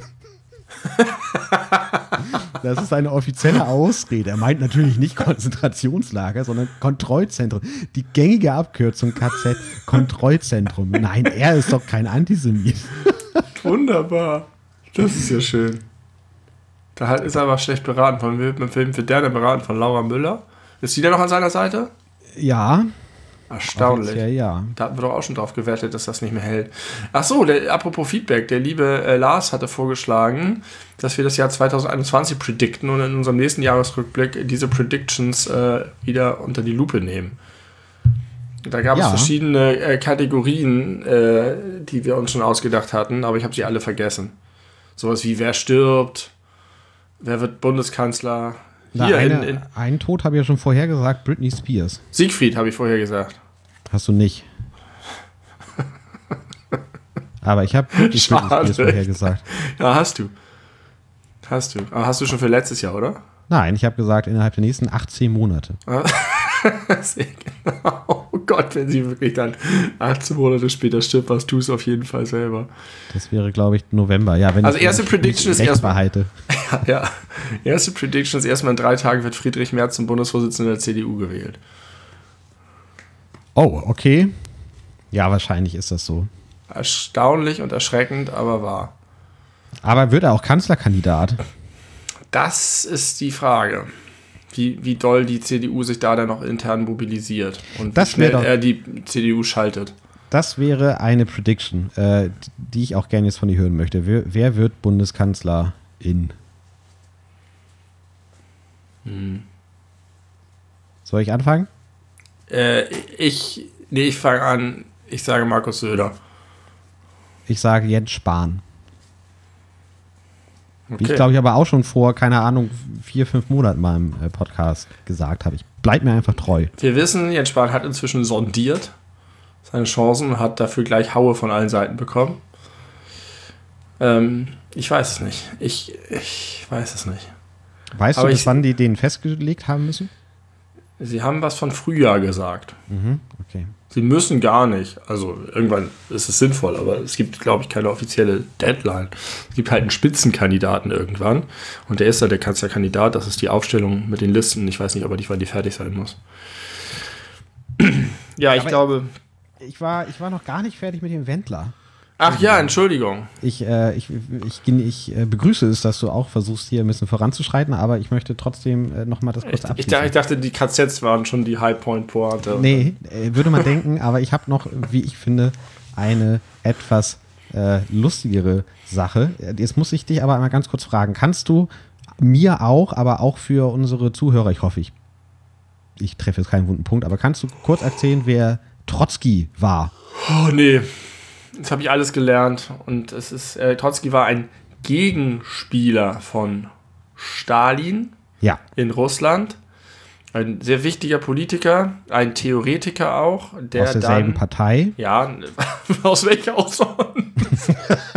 Das ist eine offizielle Ausrede. Er meint natürlich nicht Konzentrationslager, sondern Kontrollzentrum. Die gängige Abkürzung K Z, Kontrollzentrum. Nein, er ist doch kein Antisemit. Wunderbar. Das ist ja schön. Da halt ist er aber schlecht beraten. Von wem Film wird der denn beraten? Von Laura Müller? Ist die denn noch an seiner Seite? Ja. Erstaunlich. Ja, ja. Da hatten wir doch auch schon drauf gewertet, dass das nicht mehr hält. Ach so, der, apropos Feedback. Der liebe äh, Lars hatte vorgeschlagen, dass wir das Jahr zwanzig einundzwanzig predikten und in unserem nächsten Jahresrückblick diese Predictions äh, wieder unter die Lupe nehmen. Da gab Ja. es verschiedene äh, Kategorien, äh, die wir uns schon ausgedacht hatten, aber ich habe sie alle vergessen. Sowas wie, wer stirbt, wer wird Bundeskanzler. Na, Hier eine, in, in einen Tod habe ich ja schon vorher gesagt, Britney Spears. Siegfried habe ich vorher gesagt. Hast du nicht. Aber ich habe wirklich Britney Schade. Spears vorher gesagt. Ja, hast du. Hast du. Aber hast du schon für letztes Jahr, oder? Nein, ich habe gesagt, innerhalb der nächsten achtzehn Monate. Sehr genau. Oh Gott, wenn sie wirklich dann achtzehn Monate später stirbt, was tust du auf jeden Fall selber. Das wäre, glaube ich, November. Ja, wenn Also ich erste mich Prediction ist recht erstmal- behalte. Ja, erste Prediction ist erstmal in drei Tagen wird Friedrich Merz zum Bundesvorsitzenden der C D U gewählt. Oh, okay. Ja, wahrscheinlich ist das so. Erstaunlich und erschreckend, aber wahr. Aber wird er auch Kanzlerkandidat? Das ist die Frage. Wie, wie doll die C D U sich da dann noch intern mobilisiert und Das wie schnell wär doch- er die C D U schaltet. Das wäre eine Prediction, äh, die ich auch gerne jetzt von dir hören möchte. Wer, wer wird Bundeskanzlerin? Hm. Soll ich anfangen? Äh, ich, nee, ich fange an, ich sage Markus Söder. Ich sage Jens Spahn. Wie Okay. ich glaube ich aber auch schon vor, keine Ahnung, vier, fünf Monaten mal im äh, Podcast gesagt habe. Ich bleib mir einfach treu. Wir wissen, Jens Spahn hat inzwischen sondiert seine Chancen und hat dafür gleich Haue von allen Seiten bekommen. Ähm, ich weiß es nicht. Ich, ich weiß es nicht. Weißt Aber du, bis ich- wann die den festgelegt haben müssen? Sie haben was von Frühjahr gesagt. Mhm, okay. Sie müssen gar nicht. Also irgendwann ist es sinnvoll, aber es gibt, glaube ich, keine offizielle Deadline. Es gibt halt einen Spitzenkandidaten irgendwann und der ist ja der Kanzlerkandidat. Das ist die Aufstellung mit den Listen. Ich weiß nicht, aber nicht, wann die fertig sein muss. Ja, ich Aber- glaube... Ich war, ich war noch gar nicht fertig mit dem Wendler. Ach ja, Entschuldigung. Ich, äh, ich, ich, ich äh, begrüße es, dass du auch versuchst, hier ein bisschen voranzuschreiten, aber ich möchte trotzdem äh, noch mal das kurz Ich, ich, abschließen. dachte, ich dachte, die K Zs waren schon die High-Point-Pointe. Nee, äh, würde man denken, aber ich habe noch, wie ich finde, eine etwas äh, lustigere Sache. Äh, Jetzt muss ich dich aber einmal ganz kurz fragen. Kannst du mir auch, aber auch für unsere Zuhörer, ich hoffe, ich, ich treffe jetzt keinen wunden Punkt, aber kannst du kurz erzählen, wer Trotzki war? Oh nee, das habe ich alles gelernt. Und es ist, äh, Trotzki war ein Gegenspieler von Stalin Ja, in Russland. Ein sehr wichtiger Politiker, ein Theoretiker auch, der aus derselben dann, Partei. ja, aus welcher auch sonst,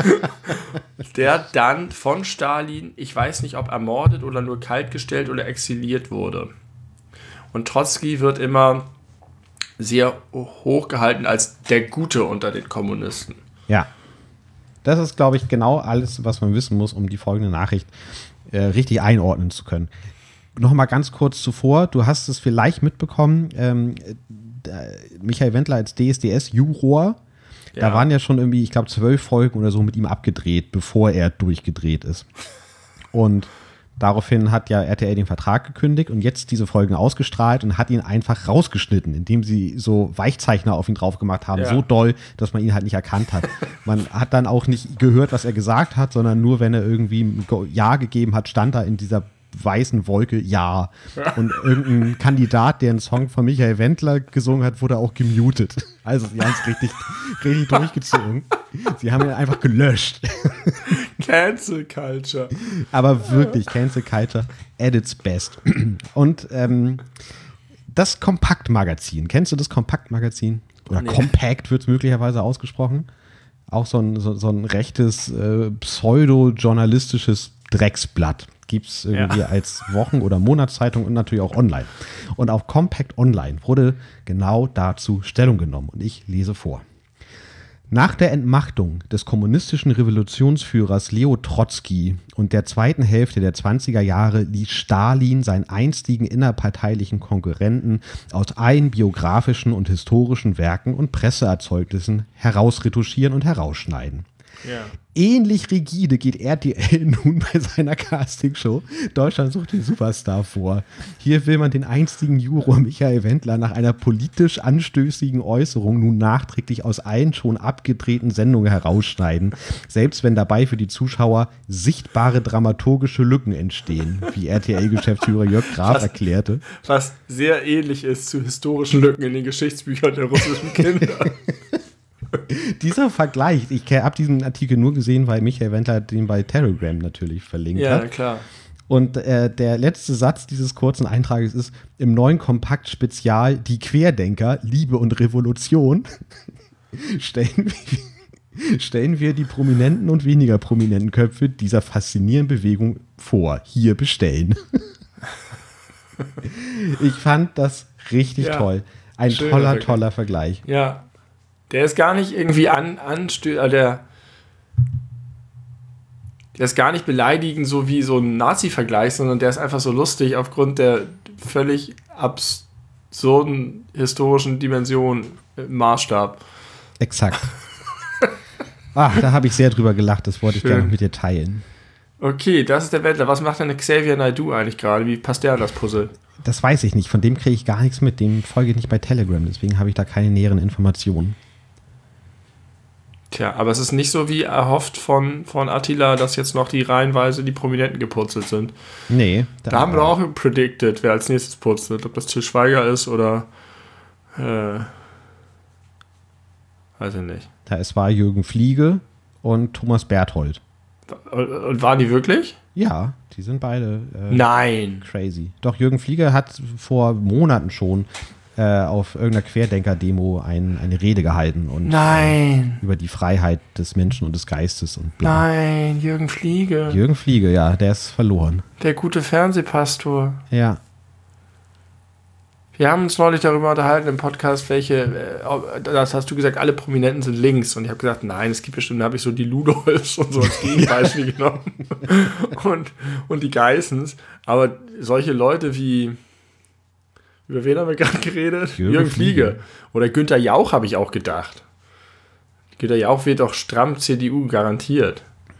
der dann von Stalin, ich weiß nicht, ob ermordet oder nur kaltgestellt oder exiliert wurde. Und Trotzki wird immer sehr hoch gehalten als der Gute unter den Kommunisten. Ja. Das ist, glaube ich, genau alles, was man wissen muss, um die folgende Nachricht äh, richtig einordnen zu können. Nochmal ganz kurz zuvor, du hast es vielleicht mitbekommen, ähm, äh, Michael Wendler als D S D S-Juror, da Ja. waren ja schon irgendwie, ich glaube, zwölf Folgen oder so mit ihm abgedreht, bevor er durchgedreht ist. Und daraufhin hat ja R T L den Vertrag gekündigt und jetzt diese Folgen ausgestrahlt und hat ihn einfach rausgeschnitten, indem sie so Weichzeichner auf ihn drauf gemacht haben, Ja. so doll, dass man ihn halt nicht erkannt hat. Man hat dann auch nicht gehört, was er gesagt hat, sondern nur, wenn er irgendwie ein Go- Ja gegeben hat, stand da in dieser weißen Wolke, ja. Und irgendein Kandidat, der einen Song von Michael Wendler gesungen hat, wurde auch gemutet. Also sie haben es richtig, richtig durchgezogen. Sie haben ihn einfach gelöscht. Cancel Culture. Aber wirklich, Cancel Culture at its best. Und ähm, das Kompakt-Magazin, kennst du das Kompakt-Magazin? Oder nee. Compact wird es möglicherweise ausgesprochen. Auch so ein, so, so ein rechtes, äh, pseudo-journalistisches Drecksblatt. Gibt es irgendwie ja. als Wochen- oder Monatszeitung und natürlich auch online. Und auf Compact Online wurde genau dazu Stellung genommen. Und ich lese vor. Nach der Entmachtung des kommunistischen Revolutionsführers Leo Trotzki und der zweiten Hälfte der zwanziger Jahre ließ Stalin seinen einstigen innerparteilichen Konkurrenten aus allen biografischen und historischen Werken und Presseerzeugnissen herausretuschieren und herausschneiden. Ja. Ähnlich rigide geht R T L nun bei seiner Castingshow Deutschland sucht den Superstar vor. Hier will man den einstigen Juror Michael Wendler nach einer politisch anstößigen Äußerung nun nachträglich aus allen schon abgedrehten Sendungen herausschneiden, selbst wenn dabei für die Zuschauer sichtbare dramaturgische Lücken entstehen, wie R T L-Geschäftsführer Jörg Graf was, erklärte. Was sehr ähnlich ist zu historischen Lücken in den Geschichtsbüchern der russischen Kinder. Dieser Vergleich, ich habe diesen Artikel nur gesehen, weil Michael Wendler den bei Telegram natürlich verlinkt ja, hat. Ja, klar. Und äh, der letzte Satz dieses kurzen Eintrages ist: Im neuen Kompakt-Spezial Die Querdenker, Liebe und Revolution stellen wir, stellen wir die prominenten und weniger prominenten Köpfe dieser faszinierenden Bewegung vor. Hier bestellen. Ich fand das richtig ja, toll. Ein toller, Vergleich. toller Vergleich. Ja. Der ist gar nicht irgendwie an, anstö- äh, der, der ist gar nicht beleidigend, so wie so ein Nazi-Vergleich, sondern der ist einfach so lustig aufgrund der völlig absurden historischen Dimension im Maßstab. Exakt. Ach, da habe ich sehr drüber gelacht, das wollte Schön. ich gerne mit dir teilen. Okay, das ist der Wendler. Was macht denn Xavier Naidoo eigentlich gerade? Wie passt der an das Puzzle? Das weiß ich nicht, von dem kriege ich gar nichts mit, dem folge ich nicht bei Telegram, deswegen habe ich da keine näheren Informationen. Tja, aber es ist nicht so wie erhofft von, von Attila, dass jetzt noch die reihenweise die Prominenten gepurzelt sind. Nee. Da, da haben wir auch predicted, wer als nächstes purzelt. Ob das Til Schweiger ist oder äh, weiß ich nicht. Da es war Jürgen Fliege und Thomas Berthold. Und, und waren die wirklich? Ja, die sind beide äh, Nein. crazy. Doch Jürgen Fliege hat vor Monaten schon äh, auf irgendeiner Querdenker-Demo ein, eine Rede gehalten und Nein. Äh, über die Freiheit des Menschen und des Geistes und bla. Nein, Jürgen Fliege. Jürgen Fliege, ja, der ist verloren. Der gute Fernsehpastor. Ja. Wir haben uns neulich darüber unterhalten im Podcast, welche, das hast du gesagt, alle Prominenten sind links. Und ich habe gesagt, nein, es gibt bestimmt, da habe ich so die Ludolfs und so als Gegenbeispiel genommen. Und, und die Geissens. Aber solche Leute wie, über wen haben wir gerade geredet? Jürgen, Jürgen Fliege. Fliege. Oder Günther Jauch habe ich auch gedacht. Günther Jauch wird doch stramm C D U garantiert.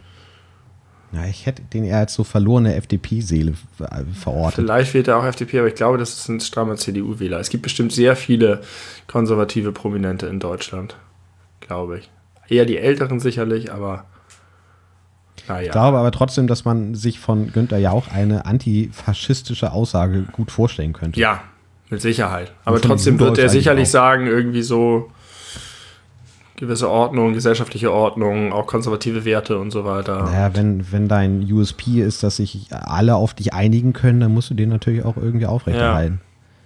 Ja, ich hätte den eher als so verlorene F D P-Seele verortet. Vielleicht wählt er auch F D P, aber ich glaube, das ist ein strammer C D U-Wähler. Es gibt bestimmt sehr viele konservative Prominente in Deutschland, glaube ich. Eher die Älteren sicherlich, aber naja. Ich glaube aber trotzdem, dass man sich von Günther Jauch eine antifaschistische Aussage gut vorstellen könnte. Ja, mit Sicherheit. Aber trotzdem wird er sicherlich sagen, irgendwie so gewisse Ordnung, gesellschaftliche Ordnung, auch konservative Werte und so weiter. Naja, wenn, wenn dein U S P ist, dass sich alle auf dich einigen können, dann musst du den natürlich auch irgendwie aufrechterhalten.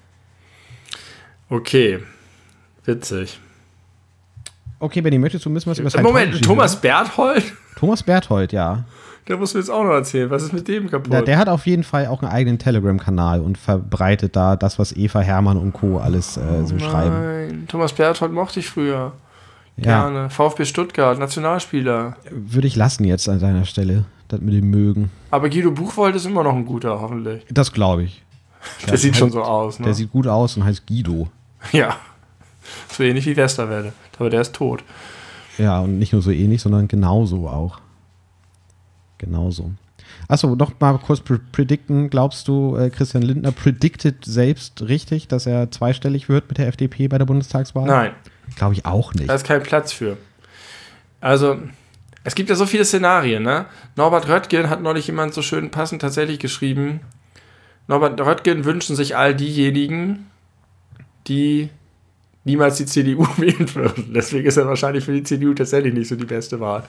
Ja. Okay. Witzig. Okay, Benni, möchtest du ein bisschen was über Scientology Moment, Thomas hören? Berthold? Thomas Berthold, ja. Der muss mir jetzt auch noch erzählen. Was ist mit dem kaputt? Ja, der hat auf jeden Fall auch einen eigenen Telegram-Kanal und verbreitet da das, was Eva Hermann und Co. alles äh, so oh schreiben. Nein, Thomas Berthold mochte ich früher. Gerne. Ja. VfB Stuttgart, Nationalspieler. Würde ich lassen jetzt an seiner Stelle, das mit dem Mögen. Aber Guido Buchwald ist immer noch ein guter, hoffentlich. Das glaube ich. Der, der sieht halt, schon so aus, ne? Der sieht gut aus und heißt Guido. Ja. So ähnlich wie Westerwelle. Aber der ist tot. Ja, und nicht nur so ähnlich, sondern genauso auch. Genauso. Achso, noch mal kurz predikten. Glaubst du, äh, Christian Lindner prediktet selbst richtig, dass er zweistellig wird mit der F D P bei der Bundestagswahl? Nein. Glaube ich auch nicht. Da ist kein Platz für. Also, es gibt ja so viele Szenarien, ne? Norbert Röttgen hat neulich jemand so schön passend tatsächlich geschrieben, Norbert Röttgen wünschen sich all diejenigen, die niemals die C D U wählen würden. Deswegen ist er wahrscheinlich für die C D U tatsächlich nicht so die beste Wahl.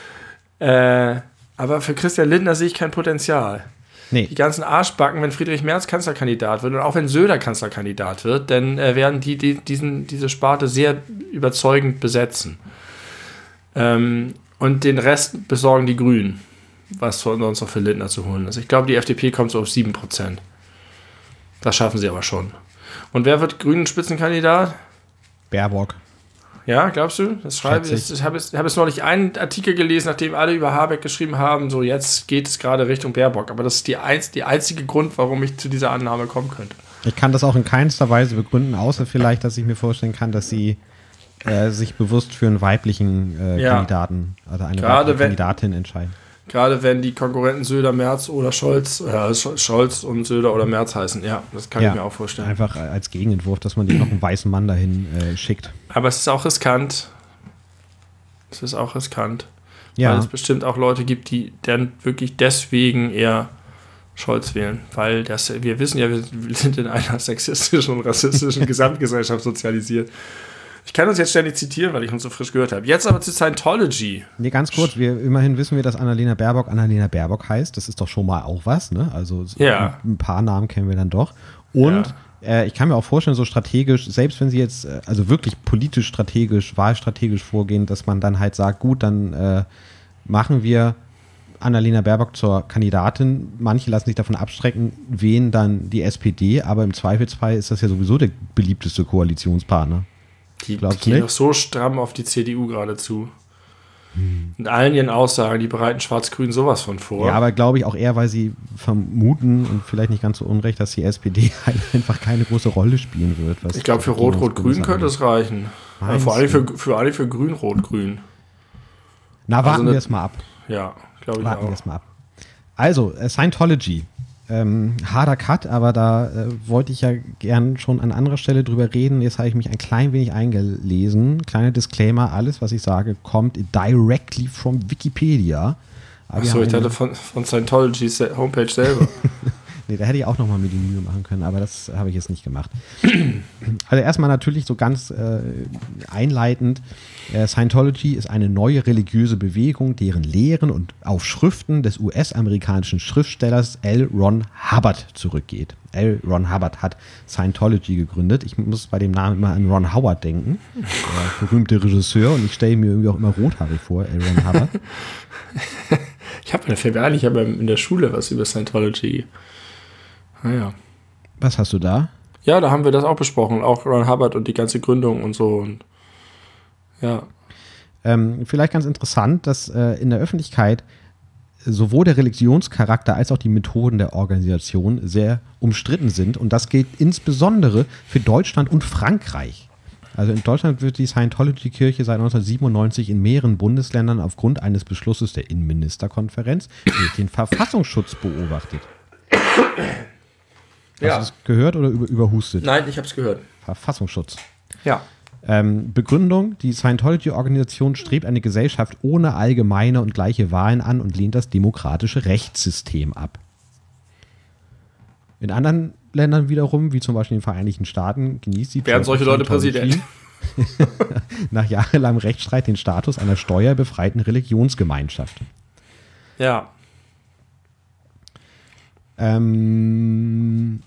Äh, aber für Christian Lindner sehe ich kein Potenzial. Nee. Die ganzen Arschbacken, wenn Friedrich Merz Kanzlerkandidat wird und auch wenn Söder Kanzlerkandidat wird, dann äh, werden die, die diesen, diese Sparte sehr überzeugend besetzen. Ähm, und den Rest besorgen die Grünen, was von uns noch für Lindner zu holen ist. Ich glaube, die F D P kommt so auf sieben Prozent. Das schaffen sie aber schon. Und wer wird Grünen Spitzenkandidat? Baerbock. Ja, glaubst du? Das schreibe ich. Ich habe jetzt, hab jetzt neulich einen Artikel gelesen, nachdem alle über Habeck geschrieben haben, so jetzt geht es gerade Richtung Baerbock. Aber das ist die, einz, die einzige Grund, warum ich zu dieser Annahme kommen könnte. Ich kann das auch in keinster Weise begründen, außer vielleicht, dass ich mir vorstellen kann, dass sie äh, sich bewusst für einen weiblichen äh, ja. Kandidaten, also eine gerade weibliche wenn, Kandidatin entscheiden. Gerade wenn die Konkurrenten Söder, Merz oder Scholz, äh, Scholz und Söder oder Merz heißen. Ja, das kann ja, ich mir auch vorstellen. Einfach als Gegenentwurf, dass man dem noch einen weißen Mann dahin äh, schickt. Aber es ist auch riskant. Es ist auch riskant. Ja. Weil es bestimmt auch Leute gibt, die dann wirklich deswegen eher Scholz wählen. Weil das, wir wissen ja, wir sind in einer sexistischen und rassistischen Gesamtgesellschaft sozialisiert. Ich kann uns jetzt ständig zitieren, weil ich uns so frisch gehört habe. Jetzt aber zu Scientology. Nee, ganz kurz. Wir, immerhin wissen wir, dass Annalena Baerbock Annalena Baerbock heißt. Das ist doch schon mal auch was, ne? Also ja. ein paar Namen kennen wir dann doch. Und ja. äh, ich kann mir auch vorstellen, so strategisch, selbst wenn sie jetzt, äh, also wirklich politisch strategisch, wahlstrategisch vorgehen, dass man dann halt sagt, gut, dann äh, machen wir Annalena Baerbock zur Kandidatin. Manche lassen sich davon abstrecken, wählen dann die S P D, aber im Zweifelsfall ist das ja sowieso der beliebteste Koalitionspartner. Die gehen doch so stramm auf die C D U geradezu. Hm. Mit allen ihren Aussagen, die bereiten Schwarz-Grün sowas von vor. Ja, aber glaube ich auch eher, weil sie vermuten und vielleicht nicht ganz so unrecht, dass die S P D halt einfach keine große Rolle spielen wird. Was ich glaube, für Rot-Rot-Grün könnte es reichen. Ja, vor allem für, für, alle für Grün-Rot-Grün. Na, warten also wir es mal ab. Ja, glaube ich warten auch. wir es mal ab. Also, äh, Scientology. Ähm, harter Cut, aber da äh, wollte ich ja gern schon an anderer Stelle drüber reden. Jetzt habe ich mich ein klein wenig eingelesen. Kleiner Disclaimer, alles, was ich sage, kommt directly from Wikipedia. Achso, ich dachte von, von Scientology's Homepage selber. Nee, da hätte ich auch nochmal mir die Mühe machen können, aber das habe ich jetzt nicht gemacht. Also erstmal natürlich so ganz äh, einleitend, äh, Scientology ist eine neue religiöse Bewegung, deren Lehren und auf Schriften des U S-amerikanischen Schriftstellers L. Ron Hubbard zurückgeht. L. Ron Hubbard hat Scientology gegründet. Ich muss bei dem Namen immer an Ron Howard denken, der berühmte Regisseur, und ich stelle mir irgendwie auch immer rothaarig vor, L. Ron Hubbard. Ich habe mir fällt mir ein, ich habe in der Schule was über Scientology. Naja. Was hast du da? Ja, da haben wir das auch besprochen, auch Ron Hubbard und die ganze Gründung und so. Und ja. Ähm, vielleicht ganz interessant, dass äh, in der Öffentlichkeit sowohl der Religionscharakter als auch die Methoden der Organisation sehr umstritten sind. Und das gilt insbesondere für Deutschland und Frankreich. Also in Deutschland wird die Scientology-Kirche seit neunzehnhundertsiebenundneunzig in mehreren Bundesländern aufgrund eines Beschlusses der Innenministerkonferenz durch den Verfassungsschutz beobachtet. Ja. Hast du es gehört oder über, überhustet? Nein, ich habe es gehört. Verfassungsschutz. Ja. Ähm, Begründung: Die Scientology-Organisation strebt eine Gesellschaft ohne allgemeine und gleiche Wahlen an und lehnt das demokratische Rechtssystem ab. In anderen Ländern wiederum, wie zum Beispiel in den Vereinigten Staaten, genießt die werden solche Leute Präsident. nach jahrelangem Rechtsstreit den Status einer steuerbefreiten Religionsgemeinschaft. Ja. Ähm,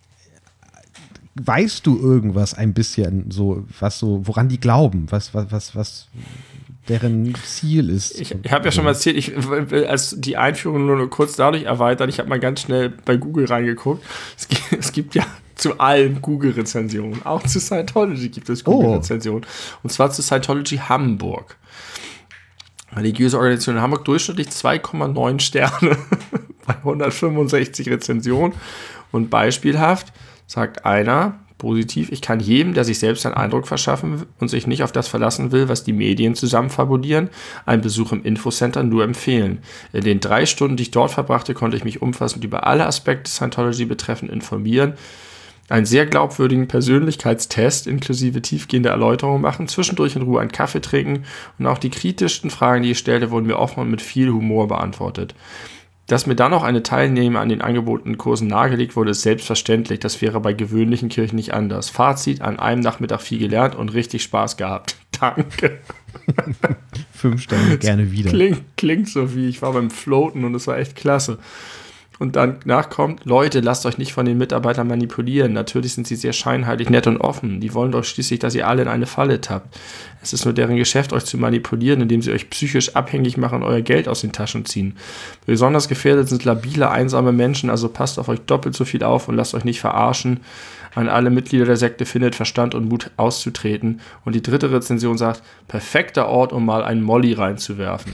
weißt du irgendwas ein bisschen so, was so, woran die glauben, was, was, was, was deren Ziel ist? Ich, ich habe ja schon mal erzählt, ich will als die Einführung nur, nur kurz dadurch erweitern. Ich habe mal ganz schnell bei Google reingeguckt. Es gibt, es gibt ja zu allen Google-Rezensionen, auch zu Scientology gibt es Google-Rezensionen. Oh. Und zwar zu Scientology Hamburg. Religiöse Organisation in Hamburg, durchschnittlich zwei Komma neun Sterne bei hundertfünfundsechzig Rezensionen. Und beispielhaft sagt einer, positiv, ich kann jedem, der sich selbst einen Eindruck verschaffen und sich nicht auf das verlassen will, was die Medien zusammen fabulieren, einen Besuch im Infocenter nur empfehlen. In den drei Stunden, die ich dort verbrachte, konnte ich mich umfassend über alle Aspekte Scientology betreffend informieren, einen sehr glaubwürdigen Persönlichkeitstest inklusive tiefgehender Erläuterungen machen, zwischendurch in Ruhe einen Kaffee trinken und auch die kritischsten Fragen, die ich stellte, wurden mir offen und mit viel Humor beantwortet. Dass mir dann noch eine Teilnahme an den angebotenen Kursen nahegelegt wurde, ist selbstverständlich. Das wäre bei gewöhnlichen Kirchen nicht anders. Fazit, an einem Nachmittag viel gelernt und richtig Spaß gehabt. Danke. Fünf Sterne, gerne wieder. Klingt, klingt so wie, ich war beim Floaten und es war echt klasse. Und danach kommt, Leute, lasst euch nicht von den Mitarbeitern manipulieren. Natürlich sind sie sehr scheinheilig, nett und offen. Die wollen doch schließlich, dass ihr alle in eine Falle tappt. Es ist nur deren Geschäft, euch zu manipulieren, indem sie euch psychisch abhängig machen und euer Geld aus den Taschen ziehen. Besonders gefährdet sind labile, einsame Menschen, also passt auf euch doppelt so viel auf und lasst euch nicht verarschen. An alle Mitglieder der Sekte findet Verstand und Mut auszutreten. Und die dritte Rezension sagt, perfekter Ort, um mal einen Molly reinzuwerfen.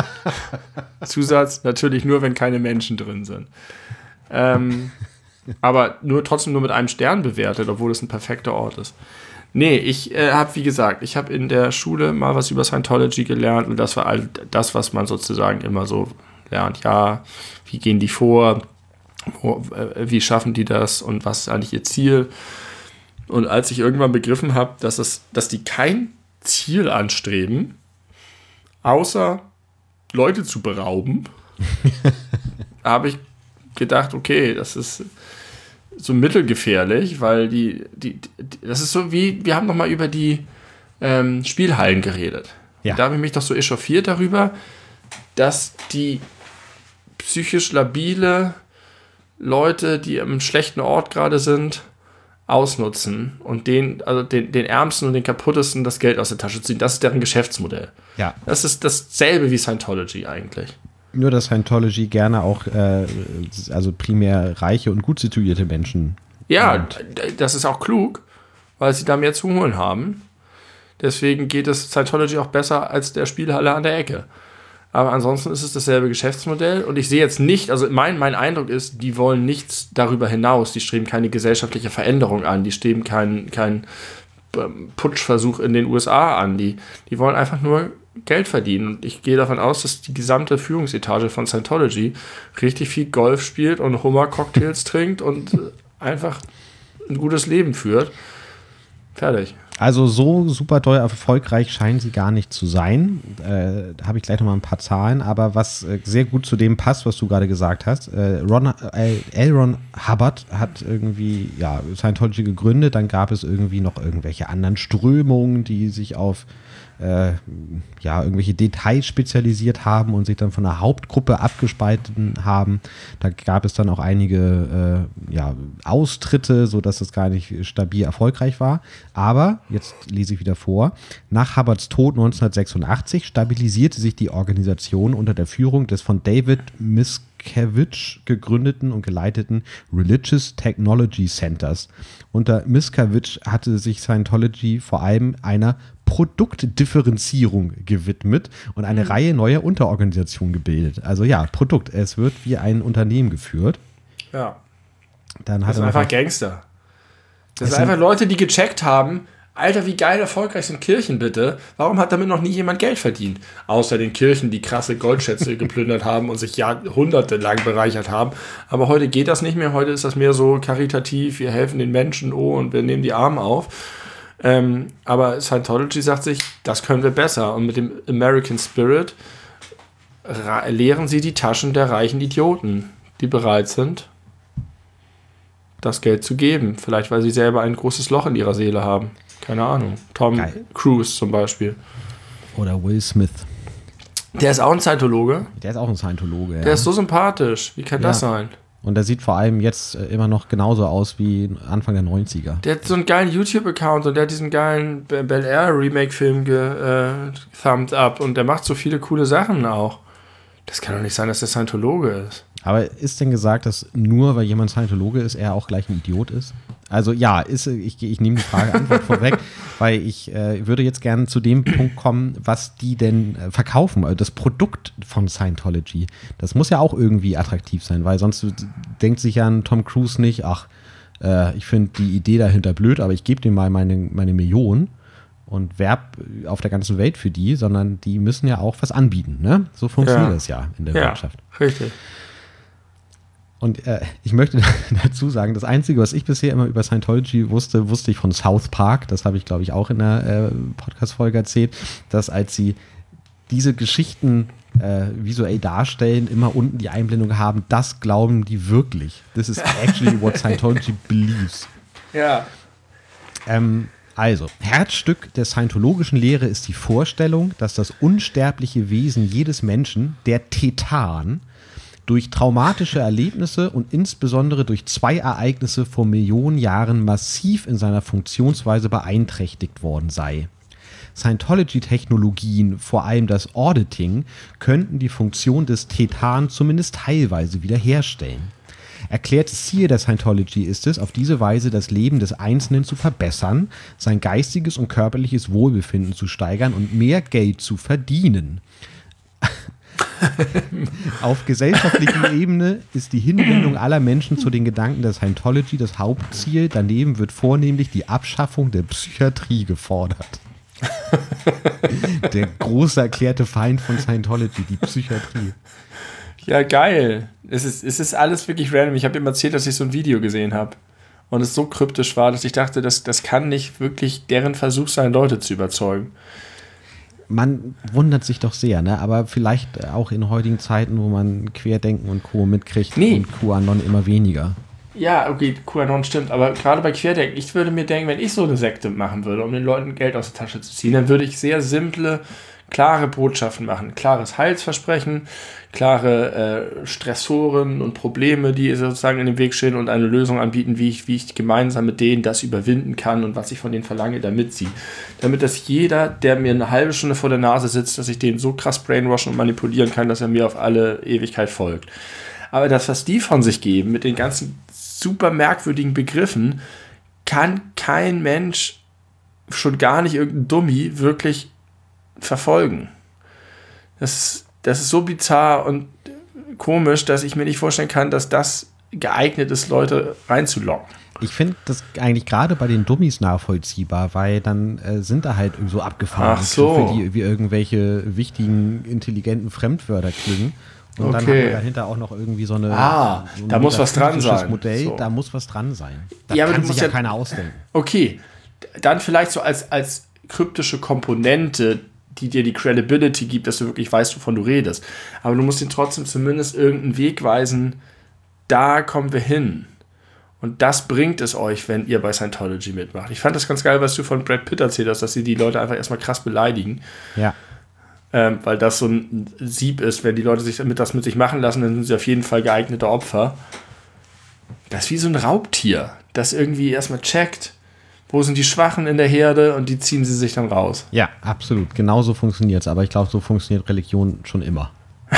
Zusatz, natürlich nur, wenn keine Menschen drin sind. Ähm, aber nur trotzdem nur mit einem Stern bewertet, obwohl es ein perfekter Ort ist. Nee, ich äh, habe, wie gesagt, ich habe in der Schule mal was über Scientology gelernt und das war all das, was man sozusagen immer so lernt. Ja, wie gehen die vor? Wo, äh, wie schaffen die das und was ist eigentlich ihr Ziel? Und als ich irgendwann begriffen habe, dass, es, dass die kein Ziel anstreben, außer Leute zu berauben, habe ich gedacht, okay, das ist so mittelgefährlich, weil die, die, die das ist so wie, wir haben noch mal über die ähm, Spielhallen geredet. Ja. Da habe ich mich doch so echauffiert darüber, dass die psychisch labile Leute, die am schlechten Ort gerade sind, ausnutzen und den, also den, den Ärmsten und den Kaputtesten das Geld aus der Tasche ziehen. Das ist deren Geschäftsmodell. Ja. Das ist dasselbe wie Scientology eigentlich. Nur, dass Scientology gerne auch äh, also primär reiche und gut situierte Menschen. Ja, und das ist auch klug, weil sie da mehr zu holen haben. Deswegen geht es Scientology auch besser als der Spielhalle an der Ecke. Aber ansonsten ist es dasselbe Geschäftsmodell und ich sehe jetzt nicht, also mein, mein Eindruck ist, die wollen nichts darüber hinaus, die streben keine gesellschaftliche Veränderung an, die streben keinen kein Putschversuch in den U S A an, die, die wollen einfach nur Geld verdienen und ich gehe davon aus, dass die gesamte Führungsetage von Scientology richtig viel Golf spielt und Hummer-Cocktails trinkt und einfach ein gutes Leben führt. Fertig. Also so super doll erfolgreich scheinen sie gar nicht zu sein. Äh, da habe ich gleich noch mal ein paar Zahlen. Aber was äh, sehr gut zu dem passt, was du gerade gesagt hast. Äh, Ron, äh, L. Ron Hubbard hat irgendwie ja, Scientology gegründet. Dann gab es irgendwie noch irgendwelche anderen Strömungen, die sich auf äh, ja, irgendwelche Details spezialisiert haben und sich dann von der Hauptgruppe abgespalten haben. Da gab es dann auch einige äh, ja, Austritte, sodass es gar nicht stabil erfolgreich war. Aber, jetzt lese ich wieder vor, nach Hubbards Tod neunzehnhundertsechsundachtzig stabilisierte sich die Organisation unter der Führung des von David Miscavige gegründeten und geleiteten Religious Technology Centers. Unter Miscavige hatte sich Scientology vor allem einer Produktdifferenzierung gewidmet und eine mhm. Reihe neuer Unterorganisationen gebildet. Also ja, Produkt. Es wird wie ein Unternehmen geführt. Ja. Dann das hat sind er einfach Gangster. Das sind einfach Leute, die gecheckt haben, Alter, wie geil erfolgreich sind Kirchen bitte? Warum hat damit noch nie jemand Geld verdient? Außer den Kirchen, die krasse Goldschätze geplündert haben und sich jahrhundertelang bereichert haben. Aber heute geht das nicht mehr. Heute ist das mehr so karitativ. Wir helfen den Menschen, oh, und wir nehmen die Armen auf. Ähm, aber Scientology sagt sich, das können wir besser. Und mit dem American Spirit ra- leeren sie die Taschen der reichen Idioten, die bereit sind, das Geld zu geben. Vielleicht, weil sie selber ein großes Loch in ihrer Seele haben. Keine Ahnung. Tom Geil. Cruise zum Beispiel. Oder Will Smith. Der ist auch ein Scientologe. Der ist auch ein Scientologe, ja. Der ist so sympathisch. Wie kann ja. das sein? Und der sieht vor allem jetzt immer noch genauso aus wie Anfang der neunziger. Der hat so einen geilen YouTube-Account und der hat diesen geilen Bel Air Remake-Film gethumbed up und der macht so viele coole Sachen auch. Das kann doch nicht sein, dass der Scientologe ist. Aber ist denn gesagt, dass nur weil jemand Scientologe ist, er auch gleich ein Idiot ist? Also ja, ist, ich, ich nehme die Frage Antwort vorweg, weil ich äh, würde jetzt gerne zu dem Punkt kommen, was die denn äh, verkaufen. Also das Produkt von Scientology, das muss ja auch irgendwie attraktiv sein, weil sonst denkt sich ja ein Tom Cruise nicht, ach, äh, ich finde die Idee dahinter blöd, aber ich gebe dem mal meine, meine Million und werb auf der ganzen Welt für die, sondern die müssen ja auch was anbieten. Ne? So funktioniert ja. das ja in der ja, Wirtschaft. Richtig. Und äh, ich möchte dazu sagen, das Einzige, was ich bisher immer über Scientology wusste, wusste ich von South Park. Das habe ich, glaube ich, auch in der äh, Podcast-Folge erzählt, dass als sie diese Geschichten äh, visuell darstellen, immer unten die Einblendung haben, das glauben die wirklich. This is actually what Scientology believes. Ja. Ähm, also, Herzstück der scientologischen Lehre ist die Vorstellung, dass das unsterbliche Wesen jedes Menschen, der Tetan, durch traumatische Erlebnisse und insbesondere durch zwei Ereignisse vor Millionen Jahren massiv in seiner Funktionsweise beeinträchtigt worden sei. Scientology-Technologien, vor allem das Auditing, könnten die Funktion des Tetan zumindest teilweise wiederherstellen. Erklärtes Ziel der Scientology ist es, auf diese Weise das Leben des Einzelnen zu verbessern, sein geistiges und körperliches Wohlbefinden zu steigern und mehr Geld zu verdienen. Auf gesellschaftlicher Ebene ist die Hinwendung aller Menschen zu den Gedanken der Scientology das Hauptziel. Daneben wird vornehmlich die Abschaffung der Psychiatrie gefordert. Der große erklärte Feind von Scientology, die Psychiatrie. Ja, geil. Es ist, es ist alles wirklich random. Ich habe ihm erzählt, dass ich so ein Video gesehen habe. Und es so kryptisch war, dass ich dachte, das, das kann nicht wirklich deren Versuch sein, Leute zu überzeugen. Man wundert sich doch sehr, ne? Aber vielleicht auch in heutigen Zeiten, wo man Querdenken und Co. mitkriegt nee. und QAnon immer weniger. Ja, okay, QAnon stimmt, aber gerade bei Querdenken, ich würde mir denken, wenn ich so eine Sekte machen würde, um den Leuten Geld aus der Tasche zu ziehen, dann würde ich sehr simple, klare Botschaften machen. Klares Heilsversprechen, klare äh, Stressoren und Probleme, die sozusagen in dem Weg stehen und eine Lösung anbieten, wie ich, wie ich gemeinsam mit denen das überwinden kann und was ich von denen verlange, damit sie. Damit das jeder, der mir eine halbe Stunde vor der Nase sitzt, dass ich den so krass brainwashen und manipulieren kann, dass er mir auf alle Ewigkeit folgt. Aber das, was die von sich geben, mit den ganzen super merkwürdigen Begriffen, kann kein Mensch, schon gar nicht irgendein Dummi, wirklich verfolgen. Das, das ist so bizarr und komisch, dass ich mir nicht vorstellen kann, dass das geeignet ist, Leute reinzulocken. Ich finde das eigentlich gerade bei den Dummies nachvollziehbar, weil dann äh, sind da halt so abgefahrene so. Begriffe, die wie irgendwelche wichtigen, intelligenten Fremdwörter klingen. Und okay. dann haben wir dahinter auch noch irgendwie so eine Ah, so ein da muss was dran sein. Modell, so. Da muss was dran sein. Da ja, aber kann du sich musst ja ja keiner ausdenken. Okay, dann vielleicht so als, als kryptische Komponente, die dir die Credibility gibt, dass du wirklich weißt, wovon du redest. Aber du musst ihn trotzdem zumindest irgendeinen Weg weisen, da kommen wir hin. Und das bringt es euch, wenn ihr bei Scientology mitmacht. Ich fand das ganz geil, was du von Brad Pitt erzählt hast, dass sie die Leute einfach erstmal krass beleidigen. Ja. Ähm, weil das so ein Sieb ist. Wenn die Leute sich damit das mit sich machen lassen, dann sind sie auf jeden Fall geeignete Opfer. Das ist wie so ein Raubtier, das irgendwie erstmal checkt, wo sind die Schwachen in der Herde und die ziehen sie sich dann raus. Ja, absolut. Genauso funktioniert es. Aber ich glaube, so funktioniert Religion schon immer.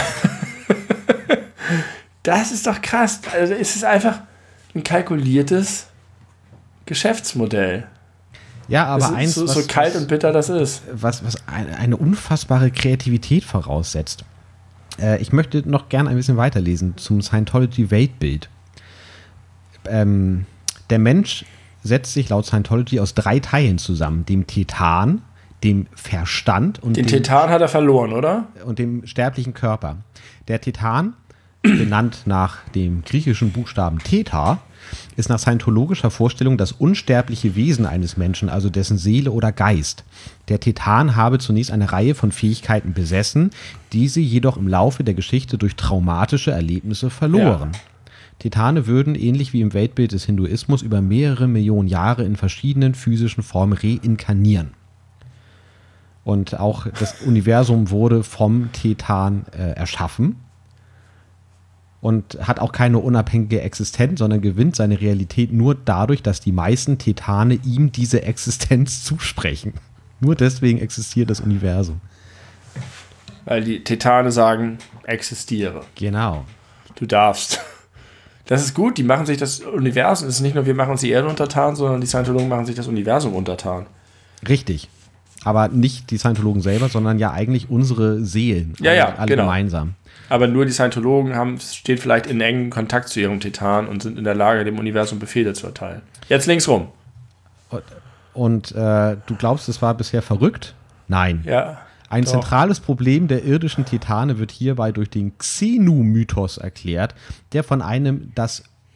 Das ist doch krass. Also es ist einfach ein kalkuliertes Geschäftsmodell. Ja, aber das ist eins, so, was, so kalt und bitter das ist. Was, was eine, eine unfassbare Kreativität voraussetzt. Äh, ich möchte noch gerne ein bisschen weiterlesen zum Scientology-Weltbild. Ähm, der Mensch setzt sich laut Scientology aus drei Teilen zusammen. Dem Tetan, dem Verstand und Den dem, Tetan hat er verloren, oder? und dem sterblichen Körper. Der Tetan, benannt nach dem griechischen Buchstaben Theta, ist nach scientologischer Vorstellung das unsterbliche Wesen eines Menschen, also dessen Seele oder Geist. Der Tetan habe zunächst eine Reihe von Fähigkeiten besessen, diese jedoch im Laufe der Geschichte durch traumatische Erlebnisse verloren. Ja. Tetane würden, ähnlich wie im Weltbild des Hinduismus, über mehrere Millionen Jahre in verschiedenen physischen Formen reinkarnieren. Und auch das Universum wurde vom Tetan äh, erschaffen. Und hat auch keine unabhängige Existenz, sondern gewinnt seine Realität nur dadurch, dass die meisten Tetane ihm diese Existenz zusprechen. Nur deswegen existiert das Universum. Weil die Tetane sagen, existiere. Genau. Du darfst. Das ist gut, die machen sich das Universum, es ist nicht nur, wir machen uns die Erde untertan, sondern die Scientologen machen sich das Universum untertan. Richtig. Aber nicht die Scientologen selber, sondern ja eigentlich unsere Seelen. Ja, ja, alle genau. gemeinsam. Aber nur die Scientologen haben, stehen vielleicht in engem Kontakt zu ihrem Tetan und sind in der Lage, dem Universum Befehle zu erteilen. Jetzt links rum. Und, und äh, du glaubst, es war bisher verrückt? Nein. Ja. Ein doch. zentrales Problem der irdischen Tetane wird hierbei durch den Xenu-Mythos erklärt, der von einem das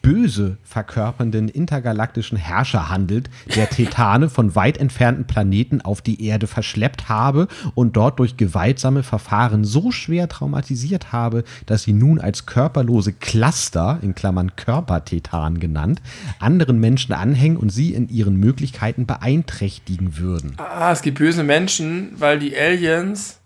Böse verkörpernden intergalaktischen Herrscher handelt, der Tetane von weit entfernten Planeten auf die Erde verschleppt habe und dort durch gewaltsame Verfahren so schwer traumatisiert habe, dass sie nun als körperlose Cluster, in Klammern Körpertetan genannt, anderen Menschen anhängen und sie in ihren Möglichkeiten beeinträchtigen würden. Ah, es gibt böse Menschen, weil die Aliens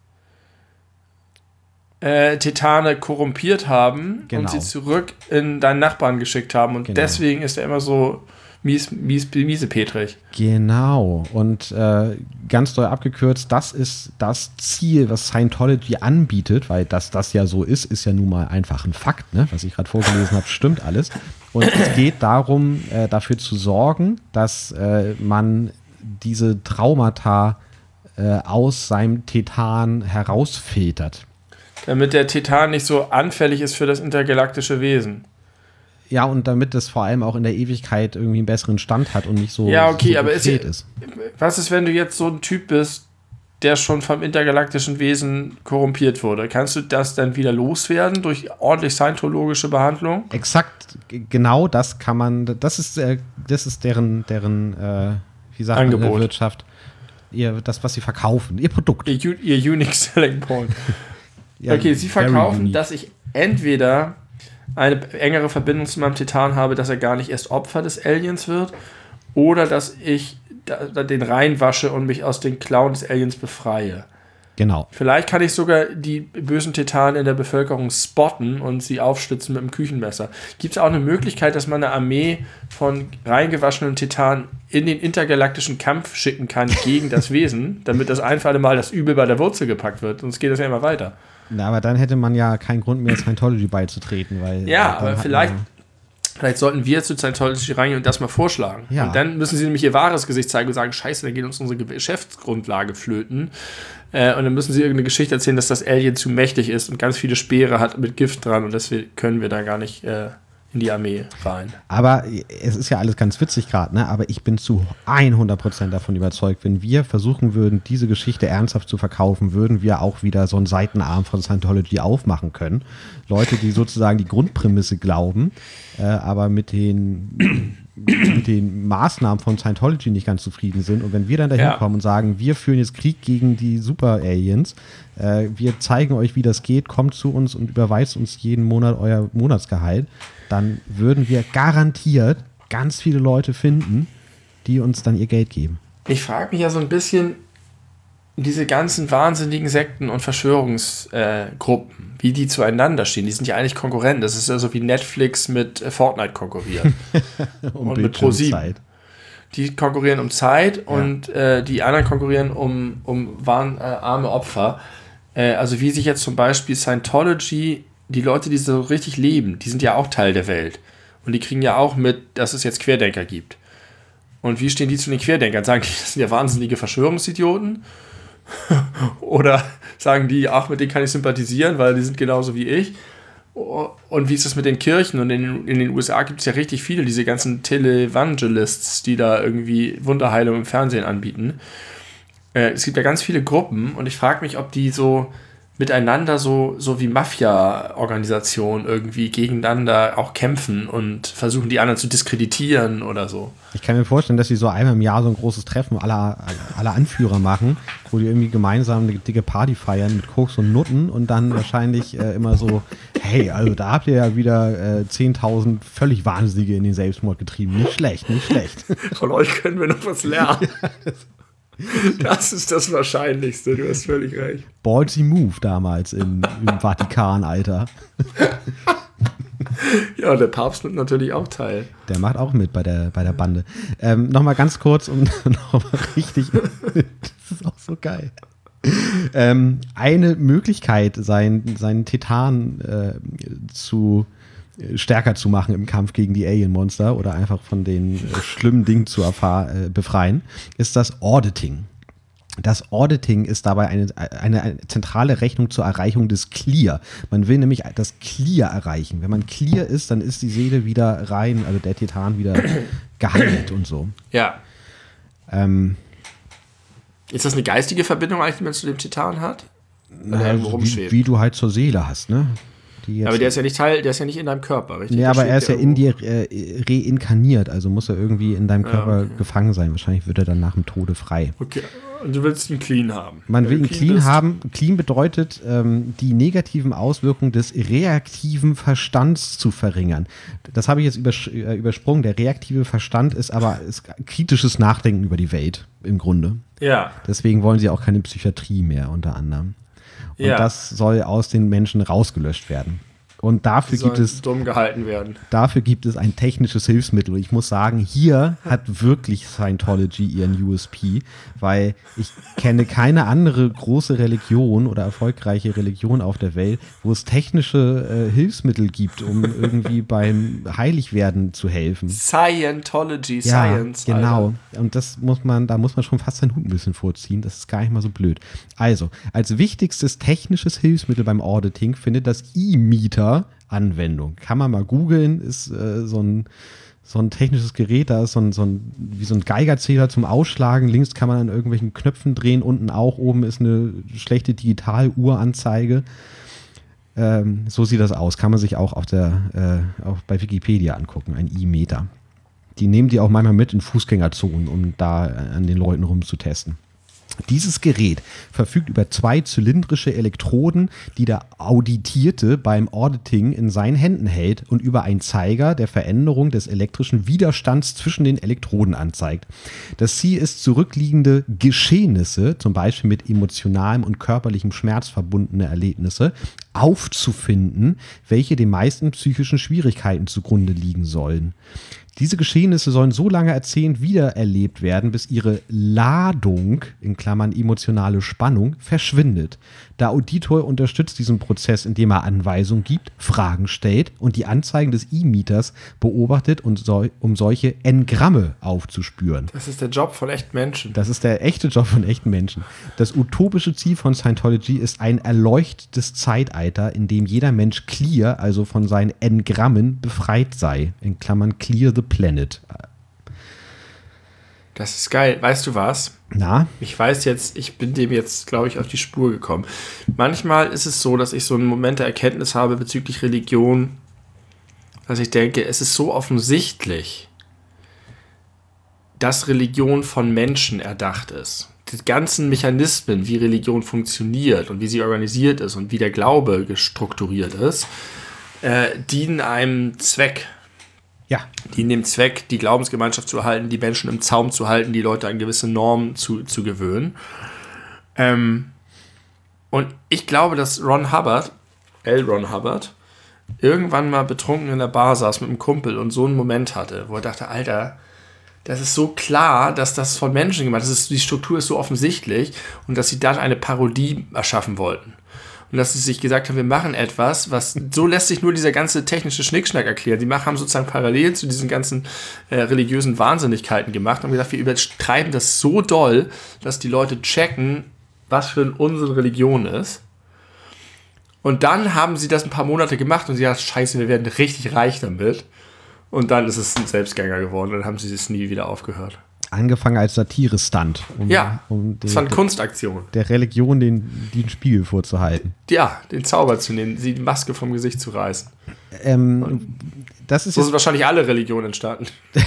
Äh, Tetane korrumpiert haben genau. und sie zurück in deinen Nachbarn geschickt haben. Und genau. deswegen ist er immer so mies, mies, miesepetrig. Genau. Und äh, ganz doll abgekürzt, das ist das Ziel, was Scientology anbietet, weil dass das ja so ist, ist ja nun mal einfach ein Fakt, ne? Was ich gerade vorgelesen habe, stimmt alles. Und es geht darum, äh, dafür zu sorgen, dass äh, man diese Traumata äh, aus seinem Tetan herausfiltert. Damit der Tetan nicht so anfällig ist für das intergalaktische Wesen. Ja, und damit es vor allem auch in der Ewigkeit irgendwie einen besseren Stand hat und nicht so Ja, okay, so aber ist, ist. Was ist, wenn du jetzt so ein Typ bist, der schon vom intergalaktischen Wesen korrumpiert wurde? Kannst du das dann wieder loswerden durch ordentlich scientologische Behandlung? Exakt, genau das kann man, das ist, äh, das ist deren, deren äh, wie sagt man in der Wirtschaft, ihr, das, was sie verkaufen, ihr Produkt. Ihr, ihr Unique Selling Point. Ja, okay, sie verkaufen, dass ich entweder eine engere Verbindung zu meinem Tetan habe, dass er gar nicht erst Opfer des Aliens wird, oder dass ich da, den reinwasche und mich aus den Klauen des Aliens befreie. Genau. Vielleicht kann ich sogar die bösen Tetanen in der Bevölkerung spotten und sie aufschlitzen mit dem Küchenmesser. Gibt es auch eine Möglichkeit, dass man eine Armee von reingewaschenen Tetanen in den intergalaktischen Kampf schicken kann gegen das Wesen, damit das ein für alle Mal das Übel bei der Wurzel gepackt wird? Sonst geht das ja immer weiter. Na, aber dann hätte man ja keinen Grund mehr, Scientology beizutreten. Weil ja, aber vielleicht, vielleicht sollten wir zu Scientology reingehen und das mal vorschlagen. Ja. Und dann müssen sie nämlich ihr wahres Gesicht zeigen und sagen, scheiße, dann geht uns unsere Geschäftsgrundlage flöten. Äh, und dann müssen sie irgendeine Geschichte erzählen, dass das Alien zu mächtig ist und ganz viele Speere hat mit Gift dran und deswegen können wir da gar nicht äh, in die Armee rein. Aber es ist ja alles ganz witzig gerade, ne? Aber ich bin zu hundert Prozent davon überzeugt, wenn wir versuchen würden, diese Geschichte ernsthaft zu verkaufen, würden wir auch wieder so einen Seitenarm von Scientology aufmachen können. Leute, die sozusagen die Grundprämisse glauben, äh, aber mit den mit den Maßnahmen von Scientology nicht ganz zufrieden sind. Und wenn wir dann dahin ja. kommen und sagen, wir führen jetzt Krieg gegen die Super-Aliens, äh, wir zeigen euch, wie das geht, kommt zu uns und überweist uns jeden Monat euer Monatsgehalt, dann würden wir garantiert ganz viele Leute finden, die uns dann ihr Geld geben. Ich frage mich ja so ein bisschen, diese ganzen wahnsinnigen Sekten und Verschwörungsgruppen, äh, wie die zueinander stehen, die sind ja eigentlich Konkurrenten. Das ist ja so wie Netflix mit äh, Fortnite konkurriert. um und mit ProSieben. Die konkurrieren um Zeit und ja. äh, die anderen konkurrieren um, um waren, äh, arme Opfer. Äh, also wie sich jetzt zum Beispiel Scientology, die Leute, die so richtig leben, die sind ja auch Teil der Welt. Und die kriegen ja auch mit, dass es jetzt Querdenker gibt. Und wie stehen die zu den Querdenkern? Sagen die, das sind ja wahnsinnige Verschwörungsidioten? Oder sagen die, ach, mit denen kann ich sympathisieren, weil die sind genauso wie ich? Und wie ist das mit den Kirchen? Und in, in den U S A gibt es ja richtig viele, diese ganzen Televangelists, die da irgendwie Wunderheilung im Fernsehen anbieten. Äh, es gibt ja ganz viele Gruppen und ich frage mich, ob die so miteinander so, so wie Mafia-Organisationen irgendwie gegeneinander auch kämpfen und versuchen, die anderen zu diskreditieren oder so. Ich kann mir vorstellen, dass sie so einmal im Jahr so ein großes Treffen aller, aller Anführer machen, wo die irgendwie gemeinsam eine dicke Party feiern mit Koks und Nutten und dann wahrscheinlich äh, immer so, hey, also da habt ihr ja wieder äh, zehntausend völlig Wahnsinnige in den Selbstmord getrieben. Nicht schlecht, nicht schlecht. Von euch können wir noch was lernen. Das ist das Wahrscheinlichste, du hast völlig recht. Ballsy Move damals im, im Vatikan, Alter. Ja, der Papst nimmt natürlich auch teil. Der macht auch mit bei der, bei der Bande. Ähm, Nochmal ganz kurz, um nochmal richtig, das ist auch so geil. Ähm, eine Möglichkeit, sein, seinen Tetan äh, zu stärker zu machen im Kampf gegen die Alien-Monster oder einfach von den äh, schlimmen Dingen zu erfahr- äh, befreien, ist das Auditing. Das Auditing ist dabei eine, eine, eine zentrale Rechnung zur Erreichung des Clear. Man will nämlich das Clear erreichen. Wenn man Clear ist, dann ist die Seele wieder rein, also der Tetan wieder geheilt und so. Ja. Ähm, ist das eine geistige Verbindung eigentlich, die man zu dem Tetan hat? Na, wie, wie du halt zur Seele hast, ne? die jetzt... Aber der ist ja nicht Teil, der ist ja nicht in deinem Körper, richtig? Nee, Der aber steht er ist ja in irgendwo. dir äh, reinkarniert, also muss er irgendwie in deinem Körper Ja, okay. gefangen sein. Wahrscheinlich wird er dann nach dem Tode frei. Okay, und du willst ihn clean haben. Man Wenn will du ihn clean bist. haben. Clean bedeutet, ähm, die negativen Auswirkungen des reaktiven Verstands zu verringern. Das habe ich jetzt übersch äh, übersprungen. Der reaktive Verstand ist aber ist kritisches Nachdenken über die Welt im Grunde. Ja. Deswegen wollen sie auch keine Psychiatrie mehr unter anderem. Und Ja. das soll aus den Menschen rausgelöscht werden. Und dafür Die gibt sollen es dumm gehalten werden. Dafür gibt es ein technisches Hilfsmittel. Und ich muss sagen, hier hat wirklich Scientology ihren U S P, weil ich kenne keine andere große Religion oder erfolgreiche Religion auf der Welt, wo es technische äh, Hilfsmittel gibt, um irgendwie beim Heiligwerden zu helfen. Scientology, Ja, Science. genau. Alter. Und das muss man, da muss man schon fast seinen Hut ein bisschen vorziehen. Das ist gar nicht mal so blöd. Also, als wichtigstes technisches Hilfsmittel beim Auditing findet das E-Meter Anwendung. Kann man mal googeln, ist äh, so ein so ein technisches Gerät, da ist so ein, so ein wie so ein Geigerzähler zum Ausschlagen. Links kann man an irgendwelchen Knöpfen drehen, unten auch, oben ist eine schlechte Digitaluhranzeige. Ähm, so sieht das aus. Kann man sich auch auf der äh, auch bei Wikipedia angucken, ein E-Meter. Die nehmen die auch manchmal mit in Fußgängerzonen, um da an den Leuten rumzutesten. Dieses Gerät verfügt über zwei zylindrische Elektroden, die der Auditierte beim Auditing in seinen Händen hält und über einen Zeiger der Veränderung des elektrischen Widerstands zwischen den Elektroden anzeigt. Das Ziel ist, zurückliegende Geschehnisse, zum Beispiel mit emotionalem und körperlichem Schmerz verbundene Erlebnisse, aufzufinden, welche den meisten psychischen Schwierigkeiten zugrunde liegen sollen. Diese Geschehnisse sollen so lange erzählend wiedererlebt werden, bis ihre Ladung, in Klammern emotionale Spannung, verschwindet. Der Auditor unterstützt diesen Prozess, indem er Anweisungen gibt, Fragen stellt und die Anzeigen des E-Meters beobachtet, und so, um solche Engramme aufzuspüren. Das ist der Job von echten Menschen. Das ist der echte Job von echten Menschen. Das utopische Ziel von Scientology ist ein erleuchtetes Zeitalter, in dem jeder Mensch clear, also von seinen Engrammen, befreit sei. In Klammern clear the planet. Das ist geil. Weißt du was? Na? Ich weiß jetzt, ich bin dem jetzt, glaube ich, auf die Spur gekommen. Manchmal ist es so, dass ich so einen Moment der Erkenntnis habe bezüglich Religion, dass ich denke, es ist so offensichtlich, dass Religion von Menschen erdacht ist. Die ganzen Mechanismen, wie Religion funktioniert und wie sie organisiert ist und wie der Glaube gestrukturiert ist, äh, dienen einem Zweck. Ja. Die in dem Zweck, die Glaubensgemeinschaft zu erhalten, die Menschen im Zaum zu halten, die Leute an gewisse Normen zu, zu gewöhnen. Ähm, und ich glaube, dass Ron Hubbard, L. Ron Hubbard, irgendwann mal betrunken in der Bar saß mit einem Kumpel und so einen Moment hatte, wo er dachte, Alter, das ist so klar, dass das von Menschen gemacht ist, das ist, die Struktur ist so offensichtlich, und dass sie dann eine Parodie erschaffen wollten. Und dass sie sich gesagt haben, wir machen etwas, was, so lässt sich nur dieser ganze technische Schnickschnack erklären. Die haben sozusagen parallel zu diesen ganzen äh, religiösen Wahnsinnigkeiten gemacht und gesagt, wir übertreiben das so doll, dass die Leute checken, was für ein Unsinn Religion ist. Und dann haben sie das ein paar Monate gemacht und sie dachten, scheiße, wir werden richtig reich damit. Und dann ist es ein Selbstgänger geworden und dann haben sie es nie wieder aufgehört. Angefangen als Satire-Stunt. Um, Ja, um das war eine der, Kunstaktion. der Religion den, den Spiegel vorzuhalten. Ja, den Zauber zu nehmen, sie die Maske vom Gesicht zu reißen. Ähm, das ist So jetzt, sind wahrscheinlich alle Religionen entstanden.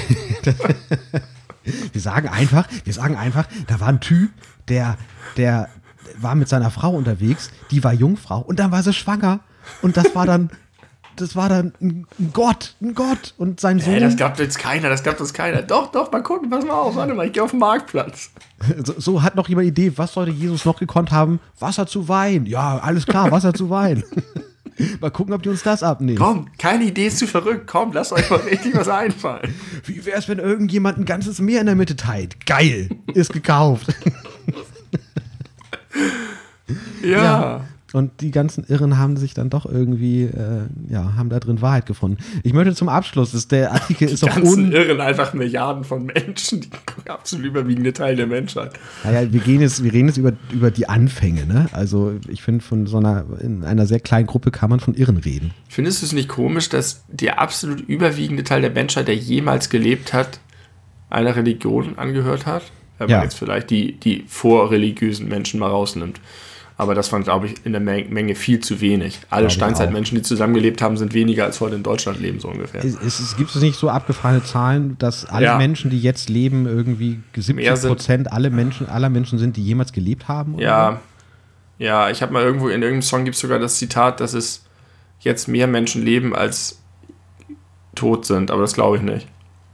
wir sagen einfach, wir sagen einfach, da war ein Typ, der, der war mit seiner Frau unterwegs, die war Jungfrau und dann war sie schwanger und das war dann Das war dann ein Gott, ein Gott und sein Sohn. Hey, das glaubt jetzt keiner, das glaubt uns keiner. Doch, doch, mal gucken, pass mal auf, warte mal, ich gehe auf den Marktplatz. So, so hat noch jemand Idee, was sollte Jesus noch gekonnt haben? Wasser zu Wein. Ja, alles klar, Wasser zu Wein. Mal gucken, ob die uns das abnehmen. Komm, keine Idee ist zu verrückt. Komm, lasst euch mal richtig was einfallen. Wie wär's, wenn irgendjemand ein ganzes Meer in der Mitte teilt? Geil, ist gekauft. Ja. Ja. Und die ganzen Irren haben sich dann doch irgendwie, äh, ja, haben da drin Wahrheit gefunden. Ich möchte zum Abschluss, dass der Artikel ist Die auch ganzen un... Irren, einfach Milliarden von Menschen, die absolut überwiegende Teil der Menschheit. Naja, wir gehen jetzt, wir reden jetzt über, über die Anfänge, ne? Also ich finde, von so einer, in einer sehr kleinen Gruppe kann man von Irren reden. Findest du es nicht komisch, dass der absolut überwiegende Teil der Menschheit, der jemals gelebt hat, einer Religion angehört hat? Wenn man Ja. jetzt vielleicht die, die vorreligiösen Menschen mal rausnimmt. Aber das waren, glaube ich, in der Menge viel zu wenig. Alle Steinzeitmenschen, die zusammengelebt haben, sind weniger als heute in Deutschland leben, so ungefähr. Es, es, es gibt es nicht so abgefahrene Zahlen, dass alle ja. Menschen, die jetzt leben, irgendwie siebzig Prozent alle Menschen, aller Menschen sind, die jemals gelebt haben? Oder ja, so? Ja, ich habe mal irgendwo, in irgendeinem Song gibt es sogar das Zitat, dass es jetzt mehr Menschen leben, als tot sind. Aber das glaube ich nicht.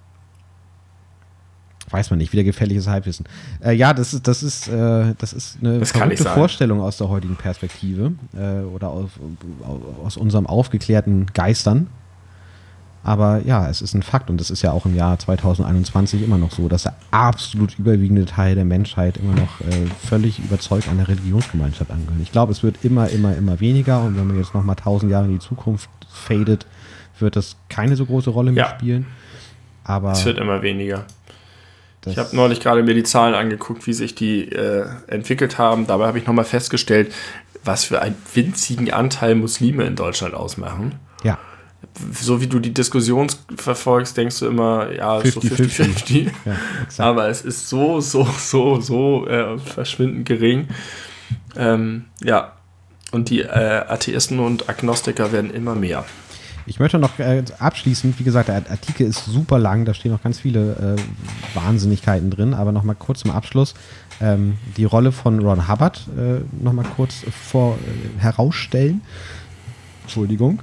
Weiß man nicht, wieder gefährliches Halbwissen. Äh, ja, das ist, das ist, äh, das ist eine das verrückte Vorstellung aus der heutigen Perspektive äh, oder aus, aus unserem aufgeklärten Geistern. Aber ja, es ist ein Fakt und es ist ja auch im Jahr zwanzig einundzwanzig immer noch so, dass der absolut überwiegende Teil der Menschheit immer noch äh, völlig überzeugt einer Religionsgemeinschaft angehört. Ich glaube, es wird immer, immer, immer weniger und wenn man jetzt noch mal tausend Jahre in die Zukunft fadet, wird das keine so große Rolle mehr ja. spielen. Aber es wird immer weniger. Ich habe neulich gerade mir die Zahlen angeguckt, wie sich die äh, entwickelt haben. Dabei habe ich nochmal festgestellt, was für einen winzigen Anteil Muslime in Deutschland ausmachen. Ja. So wie du die Diskussion verfolgst, denkst du immer, ja, es ist so fünfzig fünfzig. Ja, aber es ist so, so, so, so äh, verschwindend gering. Ähm, ja, und die äh, Atheisten und Agnostiker werden immer mehr. Ich möchte noch äh, abschließend, wie gesagt, der Artikel ist super lang, da stehen noch ganz viele äh, Wahnsinnigkeiten drin, aber noch mal kurz zum Abschluss ähm, die Rolle von Ron Hubbard äh, noch mal kurz vor, äh, herausstellen. Entschuldigung.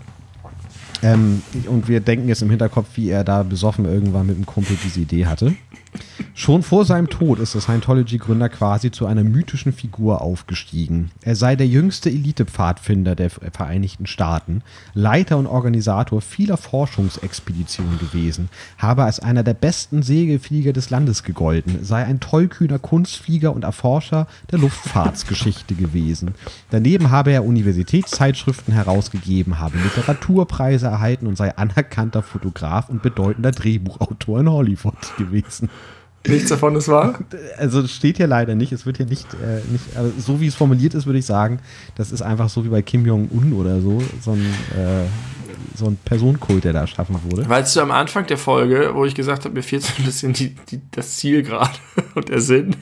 Ähm, und wir denken jetzt im Hinterkopf, wie er da besoffen irgendwann mit einem Kumpel diese Idee hatte. Schon vor seinem Tod ist der Scientology-Gründer quasi zu einer mythischen Figur aufgestiegen. Er sei der jüngste Elite-Pfadfinder der Vereinigten Staaten, Leiter und Organisator vieler Forschungsexpeditionen gewesen, habe als einer der besten Segelflieger des Landes gegolten, sei ein tollkühner Kunstflieger und Erforscher der Luftfahrtsgeschichte gewesen. Daneben habe er Universitätszeitschriften herausgegeben, habe Literaturpreise erhalten und sei anerkannter Fotograf und bedeutender Drehbuchautor in Hollywood gewesen. Nichts davon ist wahr? Also das steht hier leider nicht. Es wird hier nicht, äh, nicht also so wie es formuliert ist, würde ich sagen, das ist einfach so wie bei Kim Jong-un oder so, so ein, äh, so ein Personenkult, der da erschaffen wurde. Weißt du, am Anfang der Folge, wo ich gesagt habe, mir fehlt so ein bisschen die, die, das Ziel gerade und der Sinn.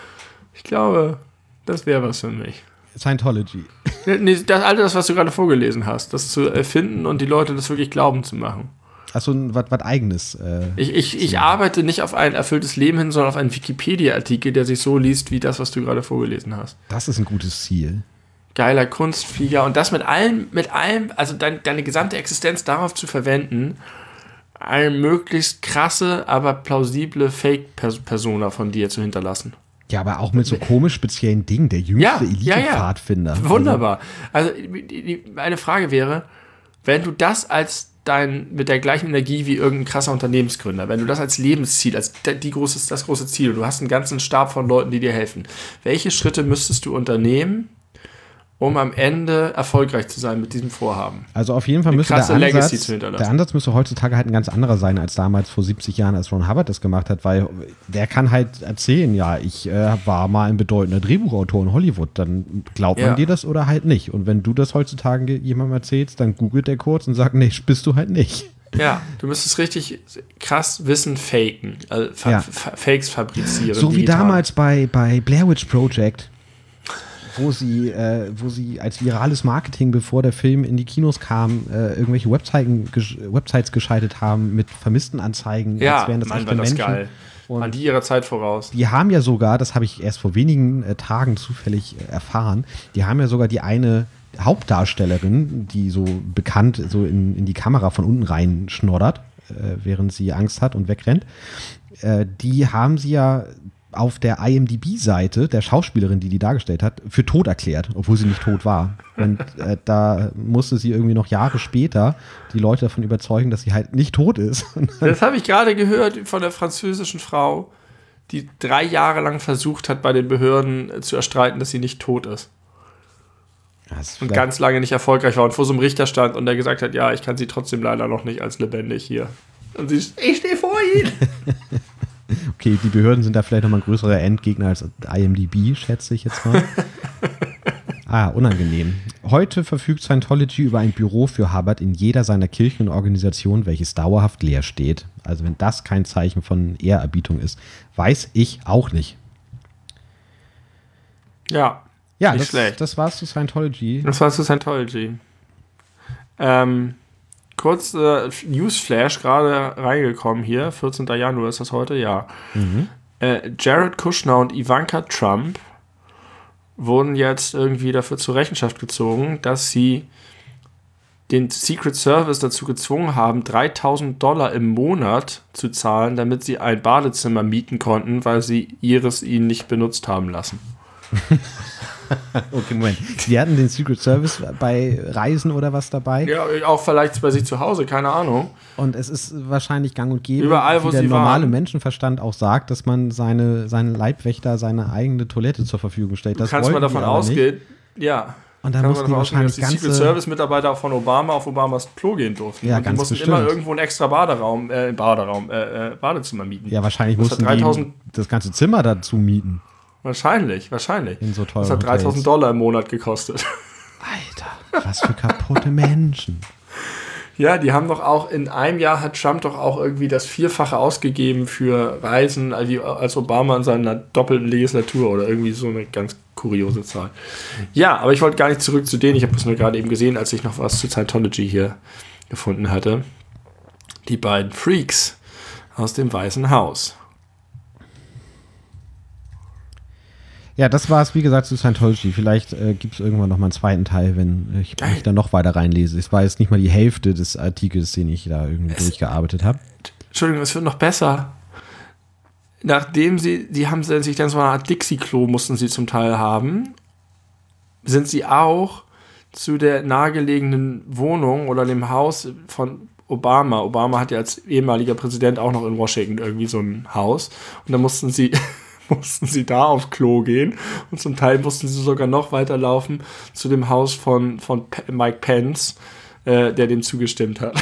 Ich glaube, das wäre was für mich. Scientology. Nee, das, all das, was du gerade vorgelesen hast, das zu erfinden und die Leute das wirklich glauben zu machen. Achso, was Eigenes. Äh, ich ich, ich arbeite nicht auf ein erfülltes Leben hin, sondern auf einen Wikipedia-Artikel, der sich so liest, wie das, was du gerade vorgelesen hast. Das ist ein gutes Ziel. Geiler Kunstflieger und das mit allem, mit allem, also dein, deine gesamte Existenz darauf zu verwenden, eine möglichst krasse, aber plausible Fake-Persona von dir zu hinterlassen. Ja, aber auch mit so komisch speziellen Dingen. Der jüngste ja, Elite-Pfadfinder. Ja, ja. Wunderbar. Also die, die, meine Frage wäre, wenn du das als dein, mit der gleichen Energie wie irgendein krasser Unternehmensgründer, wenn du das als Lebensziel, als die große, das große Ziel, du hast einen ganzen Stab von Leuten, die dir helfen, welche Schritte müsstest du unternehmen, um am Ende erfolgreich zu sein mit diesem Vorhaben? Also auf jeden Fall müsste der Ansatz, der Ansatz müsste heutzutage halt ein ganz anderer sein, als damals vor siebzig Jahren, als Ron Hubbard das gemacht hat, weil der kann halt erzählen, ja, ich äh, war mal ein bedeutender Drehbuchautor in Hollywood, dann glaubt man ja. dir das oder halt nicht. Und wenn du das heutzutage jemandem erzählst, dann googelt der kurz und sagt, nee, bist du halt nicht. Ja, du müsstest richtig krass Wissen faken, also fa- ja. fa- Fakes fabrizieren. So digital. Wie damals bei, bei Blair Witch Project, wo sie, äh, wo sie als virales Marketing, bevor der Film in die Kinos kam, äh, irgendwelche Webseiten, gesch- Websites geschaltet haben mit Vermisstenanzeigen. Ja, als wären das Mann, echte war das Menschen. geil. Und waren die ihrer Zeit voraus. Die haben ja sogar, das habe ich erst vor wenigen äh, Tagen zufällig äh, erfahren, die haben ja sogar die eine Hauptdarstellerin, die so bekannt so in, in die Kamera von unten rein schnoddert, äh, während sie Angst hat und wegrennt. Äh, die haben sie ja auf der I M D B-Seite der Schauspielerin, die die dargestellt hat, für tot erklärt, obwohl sie nicht tot war. Und äh, da musste sie irgendwie noch Jahre später die Leute davon überzeugen, dass sie halt nicht tot ist. Das habe ich gerade gehört von der französischen Frau, die drei Jahre lang versucht hat, bei den Behörden zu erstreiten, dass sie nicht tot ist. Das und ganz lange nicht erfolgreich war und vor so einem Richter stand und der gesagt hat, ja, ich kann sie trotzdem leider noch nicht als lebendig hier. Und sie ist, ich stehe vor Ihnen. Okay, die Behörden sind da vielleicht nochmal ein größerer Endgegner als I M D B, schätze ich jetzt mal. Ah, unangenehm. Heute verfügt Scientology über ein Büro für Hubbard in jeder seiner Kirchen und Organisationen, welches dauerhaft leer steht. Also wenn das kein Zeichen von Ehrerbietung ist, weiß ich auch nicht. Ja, Ja, Nicht das, schlecht. das war's zu Scientology. Das war's zu Scientology. Ähm, kurz äh, Newsflash, gerade reingekommen hier, vierzehnten Januar ist das heute, ja. Mhm. Äh, Jared Kushner und Ivanka Trump wurden jetzt irgendwie dafür zur Rechenschaft gezogen, dass sie den Secret Service dazu gezwungen haben, dreitausend Dollar im Monat zu zahlen, damit sie ein Badezimmer mieten konnten, weil sie ihres ihnen nicht benutzt haben lassen. Okay, Moment. Die hatten den Secret Service bei Reisen oder was dabei? Ja, auch vielleicht bei sich zu Hause, keine Ahnung. Und es ist wahrscheinlich gang und gäbe, Überall, wo wie der sie normale waren. Menschenverstand auch sagt, dass man seine, seine Leibwächter seine eigene Toilette zur Verfügung stellt. Das Kannst mal davon ausgehen, ja. Und dann Kann mussten man die davon ausgehen, dass wahrscheinlich die ganze... Secret Service-Mitarbeiter auch von Obama auf Obamas Klo gehen durften. Ja, und die ganz mussten bestimmt. immer irgendwo ein extra Baderaum, äh, Baderaum, äh, äh, Badezimmer mieten. Ja, wahrscheinlich Das mussten hat dreitausend die das ganze Zimmer dazu mieten. Wahrscheinlich, wahrscheinlich. In so teuren Das hat dreitausend Hotels. Dollar im Monat gekostet. Alter, was für kaputte Menschen. Ja, die haben doch auch, in einem Jahr hat Trump doch auch irgendwie das Vierfache ausgegeben für Reisen, als Obama in seiner doppelten Legislatur oder irgendwie so eine ganz kuriose Zahl. Ja, aber ich wollte gar nicht zurück zu denen. Ich habe das nur gerade eben gesehen, als ich noch was zu Scientology hier gefunden hatte. Die beiden Freaks aus dem Weißen Haus. Ja, das war es, wie gesagt, zu Scientology. Vielleicht äh, gibt es irgendwann noch mal einen zweiten Teil, wenn ich mich da noch weiter reinlese. Es war jetzt nicht mal die Hälfte des Artikels, den ich da irgendwie es, durchgearbeitet habe. Entschuldigung, es wird noch besser. Nachdem sie, die haben sich dann so eine Art Dixie-Klo mussten sie zum Teil haben, sind sie auch zu der nahegelegenen Wohnung oder dem Haus von Obama. Obama hat ja als ehemaliger Präsident auch noch in Washington irgendwie so ein Haus. Und da mussten sie... mussten sie da aufs Klo gehen und zum Teil mussten sie sogar noch weiterlaufen zu dem Haus von, von P- Mike Pence, äh, der dem zugestimmt hat.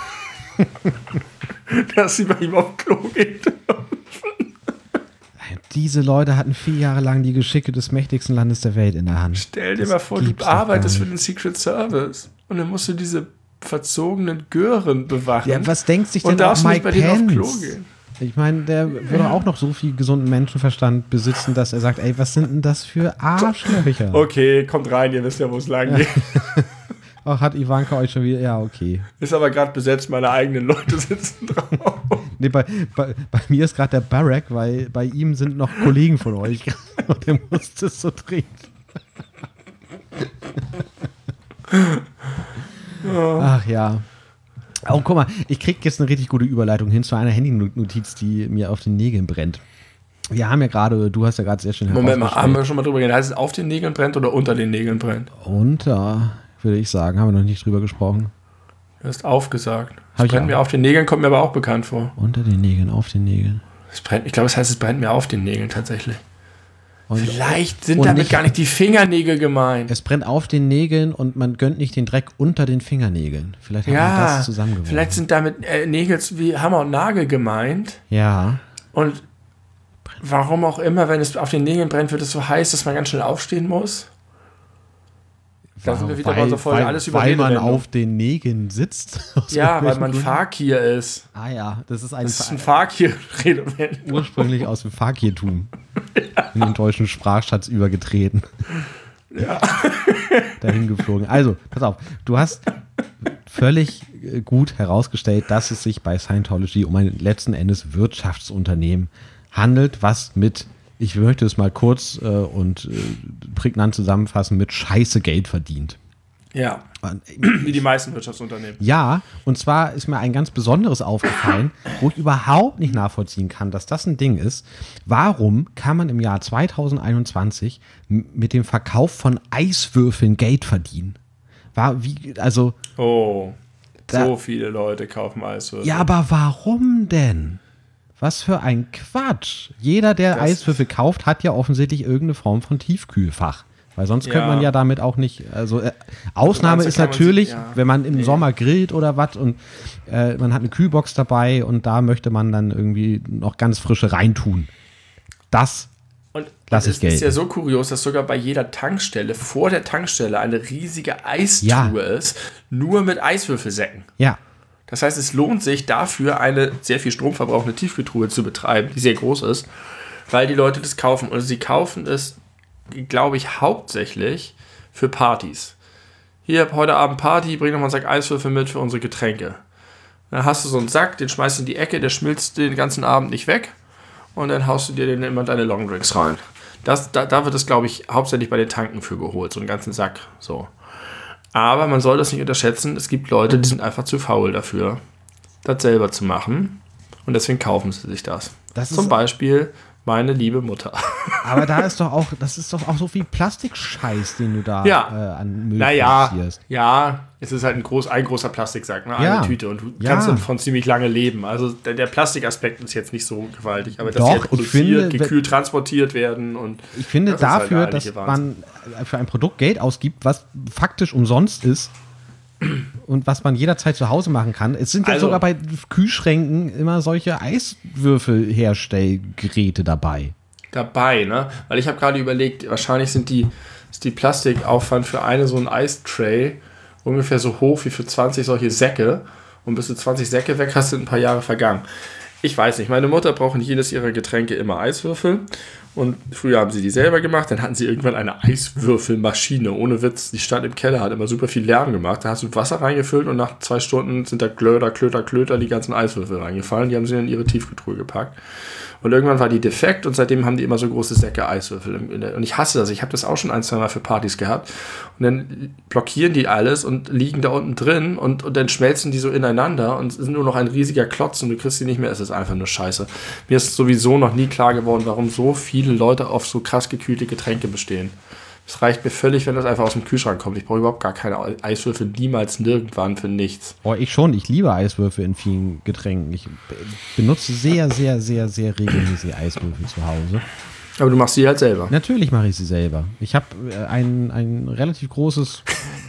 Dass sie bei ihm aufs Klo gehen dürfen. Diese Leute hatten vier Jahre lang die Geschicke des mächtigsten Landes der Welt in der Hand. Stell dir Das mal vor, du gibt's doch arbeitest gar für den Secret Service und dann musst du diese verzogenen Gören bewachen. Ja, was denkt sich denn und darfst auch nicht Mike bei denen aufs Klo Pence? gehen. Ich meine, der würde auch noch so viel gesunden Menschenverstand besitzen, dass er sagt, ey, was sind denn das für Arschlöcher? Okay, kommt rein, ihr wisst ja, wo es lang geht. Ach, hat Ivanka euch schon wieder, ja, okay. Ist aber gerade besetzt, meine eigenen Leute sitzen drauf. Nee, bei, bei, bei mir ist gerade der Barack, weil bei ihm sind noch Kollegen von euch. Und der muss das so trinken. Ach ja. Oh, guck mal, ich krieg jetzt eine richtig gute Überleitung hin zu einer Handynotiz, die mir auf den Nägeln brennt. Wir haben ja gerade, du hast ja gerade sehr schön Moment mal, haben wir schon mal drüber geredet, heißt es auf den Nägeln brennt oder unter den Nägeln brennt? Unter, würde ich sagen, haben wir noch nicht drüber gesprochen. Du hast aufgesagt. Hab Es brennt ich mir auf den Nägeln, kommt mir aber auch bekannt vor. Unter den Nägeln, auf den Nägeln. Es brennt, ich glaube, es heißt, es brennt mir auf den Nägeln tatsächlich. Und Vielleicht sind und damit nicht- gar nicht die Fingernägel gemeint. es brennt auf den Nägeln und man gönnt nicht den Dreck unter den Fingernägeln. Vielleicht haben wir Ja, das zusammengeworfen. vielleicht sind damit äh, Nägel wie Hammer und Nagel gemeint. Ja. Und warum auch immer, wenn es auf den Nägeln brennt, wird es so heiß, dass man ganz schnell aufstehen muss. Da sind wir wieder bei unserer Folge, alles über Weil man Redewendung. auf den Nägeln sitzt. Aus Ja, weil irgendwelchen man Gründen. Fakir ist. Ah ja, das ist ein, Das ist ein Fa- Fakir-Redewendung. ursprünglich aus dem Fakirtum. In den deutschen Sprachschatz übergetreten. Ja. Dahin geflogen. Also, pass auf, du hast völlig äh, gut herausgestellt, dass es sich bei Scientology um ein letzten Endes Wirtschaftsunternehmen handelt, was mit, ich möchte es mal kurz äh, und äh, prägnant zusammenfassen, mit Scheiße Geld verdient. Ja, Und, wie die meisten Wirtschaftsunternehmen. ja, und zwar ist mir ein ganz Besonderes aufgefallen, wo ich überhaupt nicht nachvollziehen kann, dass das ein Ding ist. Warum kann man im Jahr zweitausendeinundzwanzig m- mit dem Verkauf von Eiswürfeln Geld verdienen? War wie, also, Oh, Da- so viele Leute kaufen Eiswürfel. ja, aber warum denn? Was für ein Quatsch. Jeder, der Das- Eiswürfel kauft, hat ja offensichtlich irgendeine Form von Tiefkühlfach. Weil sonst könnte Ja. man ja damit auch nicht, also äh, Ausnahme meinst, ist da kann man natürlich, sich- ja. wenn man im Nee. Sommer grillt oder was und äh, man hat eine Kühlbox dabei und da möchte man dann irgendwie noch ganz frische reintun. Das, Und, Lass und ich es gelten. ist ja so kurios, dass sogar bei jeder Tankstelle, vor der Tankstelle, eine riesige Eistruhe Ja. ist, nur mit Eiswürfelsäcken. ja, Das heißt, es lohnt sich dafür, eine sehr viel Strom verbrauchende Tiefkühltruhe zu betreiben, die sehr groß ist, weil die Leute das kaufen. Und sie kaufen es glaube ich, hauptsächlich für Partys. Hier, heute Abend Party, bring noch mal einen Sack Eiswürfel mit für unsere Getränke. Dann hast du so einen Sack, den schmeißt du in die Ecke, der schmilzt den ganzen Abend nicht weg und dann haust du dir den immer deine Longdrinks rein. Das, da, da wird es, glaube ich, hauptsächlich bei den Tanken für geholt, so einen ganzen Sack. So. Aber man soll das nicht unterschätzen, es gibt Leute, die sind einfach zu faul dafür, das selber zu machen und deswegen kaufen sie sich das. das Zum Beispiel meine liebe Mutter. Aber da ist doch auch, das ist doch auch so viel Plastikscheiß, den du da ja. äh, an Müll naja, produzierst. Ja, es ist halt ein, groß, ein großer Plastiksack, ne? Ja. Eine Tüte und du Ja. kannst davon ziemlich lange leben. Also der, der Plastikaspekt ist jetzt nicht so gewaltig, aber dass Doch, sie halt produziert, ich finde, gekühlt transportiert werden und ich finde das ist halt dafür, der dass eigentliche Wahnsinn. man für ein Produkt Geld ausgibt, was faktisch umsonst ist und was man jederzeit zu Hause machen kann. Es sind ja Also- sogar bei Kühlschränken immer solche Eiswürfelherstellgeräte dabei. dabei, ne? Weil ich habe gerade überlegt, wahrscheinlich sind die, ist die Plastikaufwand für eine so ein Eistray ungefähr so hoch wie für zwanzig solche Säcke. Und bis du zwanzig Säcke weg hast, sind ein paar Jahre vergangen. Ich weiß nicht, meine Mutter braucht in jedes ihrer Getränke immer Eiswürfel. Und früher haben sie die selber gemacht. Dann hatten sie irgendwann eine Eiswürfelmaschine. Ohne Witz, die stand im Keller, hat immer super viel Lärm gemacht. Da hast du Wasser reingefüllt und nach zwei Stunden sind da Glöder, Klöter, Klöter die ganzen Eiswürfel reingefallen. Die haben sie in ihre Tiefkühltruhe gepackt. Und irgendwann war die defekt und seitdem haben die immer so große Säcke Eiswürfel. Und ich hasse das. Ich habe das auch schon ein, zwei Mal für Partys gehabt. Und dann blockieren die alles und liegen da unten drin und, und dann schmelzen die so ineinander und sind nur noch ein riesiger Klotz und du kriegst die nicht mehr. Es ist einfach nur scheiße. Mir ist sowieso noch nie klar geworden, warum so viele Leute auf so krass gekühlte Getränke bestehen. Es reicht mir völlig, wenn das einfach aus dem Kühlschrank kommt. Ich brauche überhaupt gar keine Eiswürfel, niemals, nirgendwann, für nichts. Oh, ich schon. Ich liebe Eiswürfel in vielen Getränken. Ich be- benutze sehr, sehr, sehr, sehr regelmäßig Eiswürfel zu Hause. Aber du machst sie halt selber. Natürlich mache ich sie selber. Ich habe äh, ein, ein relativ großes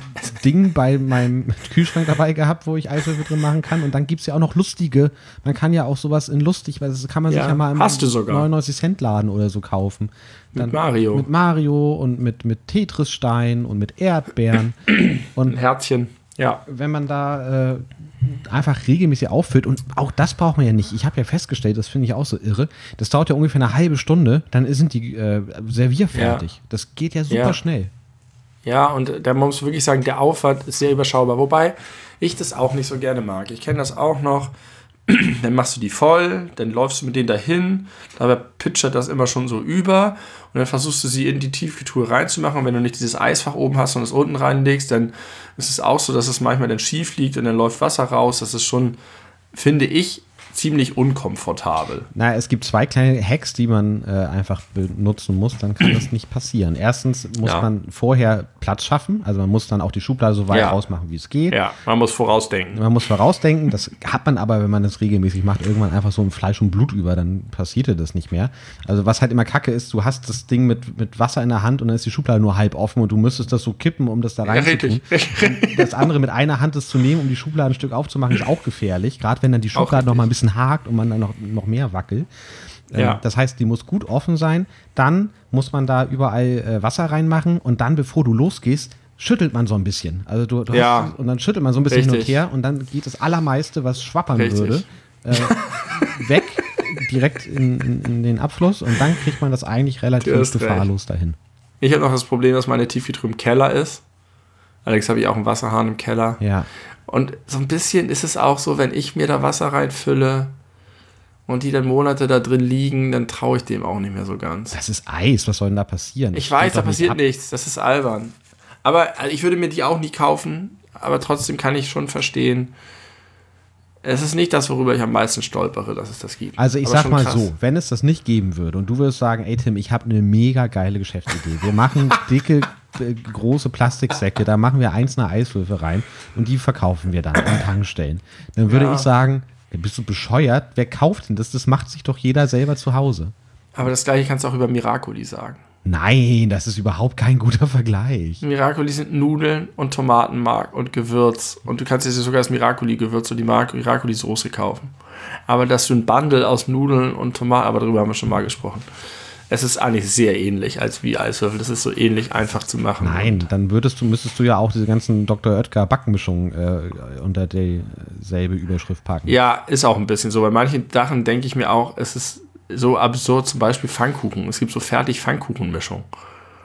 Ding bei meinem Kühlschrank dabei gehabt, wo ich Eiswürfel drin machen kann. Und dann gibt es ja auch noch lustige. Man kann ja auch sowas in lustig, weil das kann man Ja, sich ja mal im hast du sogar. neunundneunzig Cent Laden oder so kaufen. Dann Mit Mario. Mit Mario und mit, mit Tetris-Stein und mit Erdbeeren. Und Ein Herzchen. Ja. wenn man da äh, einfach regelmäßig auffüllt, und auch das braucht man ja nicht. Ich habe ja festgestellt, das finde ich auch so irre, das dauert ja ungefähr eine halbe Stunde, dann sind die äh, servierfertig. Ja. Das geht ja super Ja. schnell. Ja, und da muss man wirklich sagen, der Aufwand ist sehr überschaubar. Wobei ich das auch nicht so gerne mag. Ich kenne das auch noch. Dann machst du die voll, dann läufst du mit denen dahin, dabei pitchert das immer schon so über und dann versuchst du sie in die Tiefkühltruhe reinzumachen und wenn du nicht dieses Eisfach oben hast und es unten reinlegst, dann ist es auch so, dass es manchmal dann schief liegt und dann läuft Wasser raus. Das ist schon, finde ich, ziemlich unkomfortabel. Na, es gibt zwei kleine Hacks, die man äh, einfach benutzen muss, dann kann das nicht passieren. Erstens muss Ja. man vorher Platz schaffen, also man muss dann auch die Schublade so weit Ja. ausmachen, wie es geht. Ja, man muss vorausdenken. Man muss vorausdenken, das hat man aber, wenn man das regelmäßig macht, irgendwann einfach so ein Fleisch und Blut über, dann passierte das nicht mehr. Also was halt immer kacke ist, du hast das Ding mit, mit Wasser in der Hand und dann ist die Schublade nur halb offen und du müsstest das so kippen, um das da reinzutun. Und das andere mit einer Hand das zu nehmen, um die Schublade ein Stück aufzumachen, ist auch gefährlich. Gerade wenn dann die Schublade noch mal ein bisschen hakt und man dann noch, noch mehr wackelt. Ähm, Ja. Das heißt, die muss gut offen sein. Dann muss man da überall äh, Wasser reinmachen und dann, bevor du losgehst, schüttelt man so ein bisschen. Also du, du Ja. hast, und dann schüttelt man so ein bisschen hin und Richtig. her und dann geht das Allermeiste, was schwappern Richtig. würde, äh, weg, direkt in, in, in den Abfluss und dann kriegt man das eigentlich relativ Du hast gefahrlos dahin. Ich habe noch das Problem, dass meine Tiefkühltruhe im Keller ist. Allerdings habe ich auch einen Wasserhahn im Keller. Ja. Und so ein bisschen ist es auch so, wenn ich mir da Wasser reinfülle und die dann Monate da drin liegen, dann traue ich dem auch nicht mehr so ganz. Das ist Eis, was soll denn da passieren? Das Ich weiß, steht da doch nicht passiert ab. nichts. Das ist albern. Aber also ich würde mir die auch nie kaufen, aber trotzdem kann ich schon verstehen, es ist nicht das, worüber ich am meisten stolpere, dass es das gibt. Also ich Aber sag schon mal krass. so, wenn es das nicht geben würde und du würdest sagen, ey Tim, ich habe eine mega geile Geschäftsidee. Wir machen dicke, äh, große Plastiksäcke, da machen wir einzelne Eiswürfel rein und die verkaufen wir dann an Tankstellen. Dann würde Ja. ich sagen, ey, bist du bescheuert? Wer kauft denn das? Das macht sich doch jeder selber zu Hause. Aber das gleiche kannst du auch über Miracoli sagen. Nein, das ist überhaupt kein guter Vergleich. Miracoli sind Nudeln und Tomatenmark und Gewürz. Und du kannst dir sogar das Miracoli-Gewürz und die Mar- Miracoli-Soße kaufen. Aber dass du ein Bundle aus Nudeln und Tomaten, aber darüber haben wir schon mal gesprochen. Es ist eigentlich sehr ähnlich als wie Eiswürfel. Das ist so ähnlich einfach zu machen. Nein, dann würdest du, müsstest du ja auch diese ganzen Doktor Oetker Backmischungen äh, unter dieselbe Überschrift packen. Ja, ist auch ein bisschen so. Bei manchen Sachen denke ich mir auch, es ist so absurd, zum Beispiel Pfannkuchen. Es gibt so fertig Pfannkuchenmischung.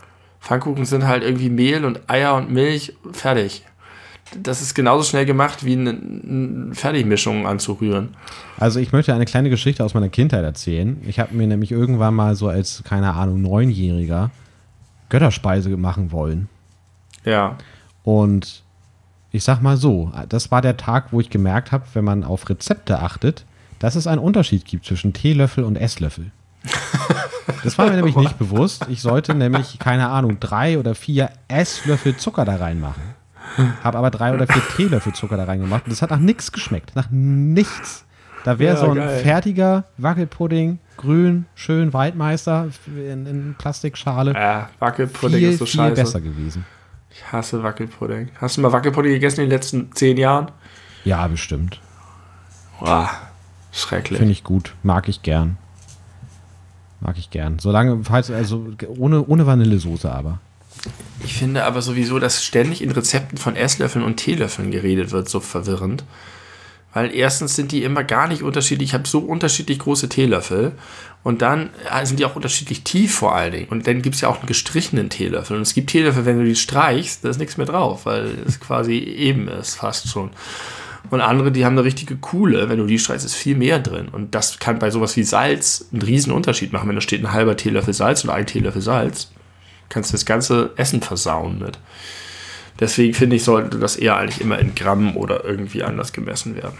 Pfannkuchen sind halt irgendwie Mehl und Eier und Milch, fertig. Das ist genauso schnell gemacht, wie eine, eine Fertigmischung anzurühren. Also ich möchte eine kleine Geschichte aus meiner Kindheit erzählen. Ich habe mir nämlich irgendwann mal so als, keine Ahnung, Neunjähriger Götterspeise machen wollen. Ja. Und ich sag mal so, das war der Tag, wo ich gemerkt habe, wenn man auf Rezepte achtet, dass es einen Unterschied gibt zwischen Teelöffel und Esslöffel. Das war mir nämlich nicht bewusst. Ich sollte nämlich, keine Ahnung, drei oder vier Esslöffel Zucker da reinmachen. Habe aber drei oder vier Teelöffel Zucker da reingemacht und das hat nach nichts geschmeckt. Nach nichts. Da wäre ja, so ein geil. fertiger Wackelpudding, grün, schön Waldmeister in, in Plastikschale. Ja, Wackelpudding viel, ist so viel scheiße. besser gewesen. Ich hasse Wackelpudding. Hast du mal Wackelpudding gegessen in den letzten zehn Jahren? Ja, bestimmt. Boah, schrecklich. Finde ich gut. Mag ich gern. Mag ich gern. Solange, falls, also ohne, ohne Vanillesoße aber. Ich finde aber sowieso, dass ständig in Rezepten von Esslöffeln und Teelöffeln geredet wird, so verwirrend. Weil erstens sind die immer gar nicht unterschiedlich. Ich habe so unterschiedlich große Teelöffel. Und dann sind die auch unterschiedlich tief vor allen Dingen. Und dann gibt es ja auch einen gestrichenen Teelöffel. Und es gibt Teelöffel, wenn du die streichst, da ist nichts mehr drauf, weil es quasi eben ist, fast schon. Und andere, die haben eine richtige Kuhle. Wenn du die streichst, ist viel mehr drin. Und das kann bei sowas wie Salz einen riesen Unterschied machen. Wenn da steht ein halber Teelöffel Salz oder ein Teelöffel Salz, kannst du das ganze Essen versauen mit. Deswegen finde ich, sollte das eher eigentlich immer in Gramm oder irgendwie anders gemessen werden.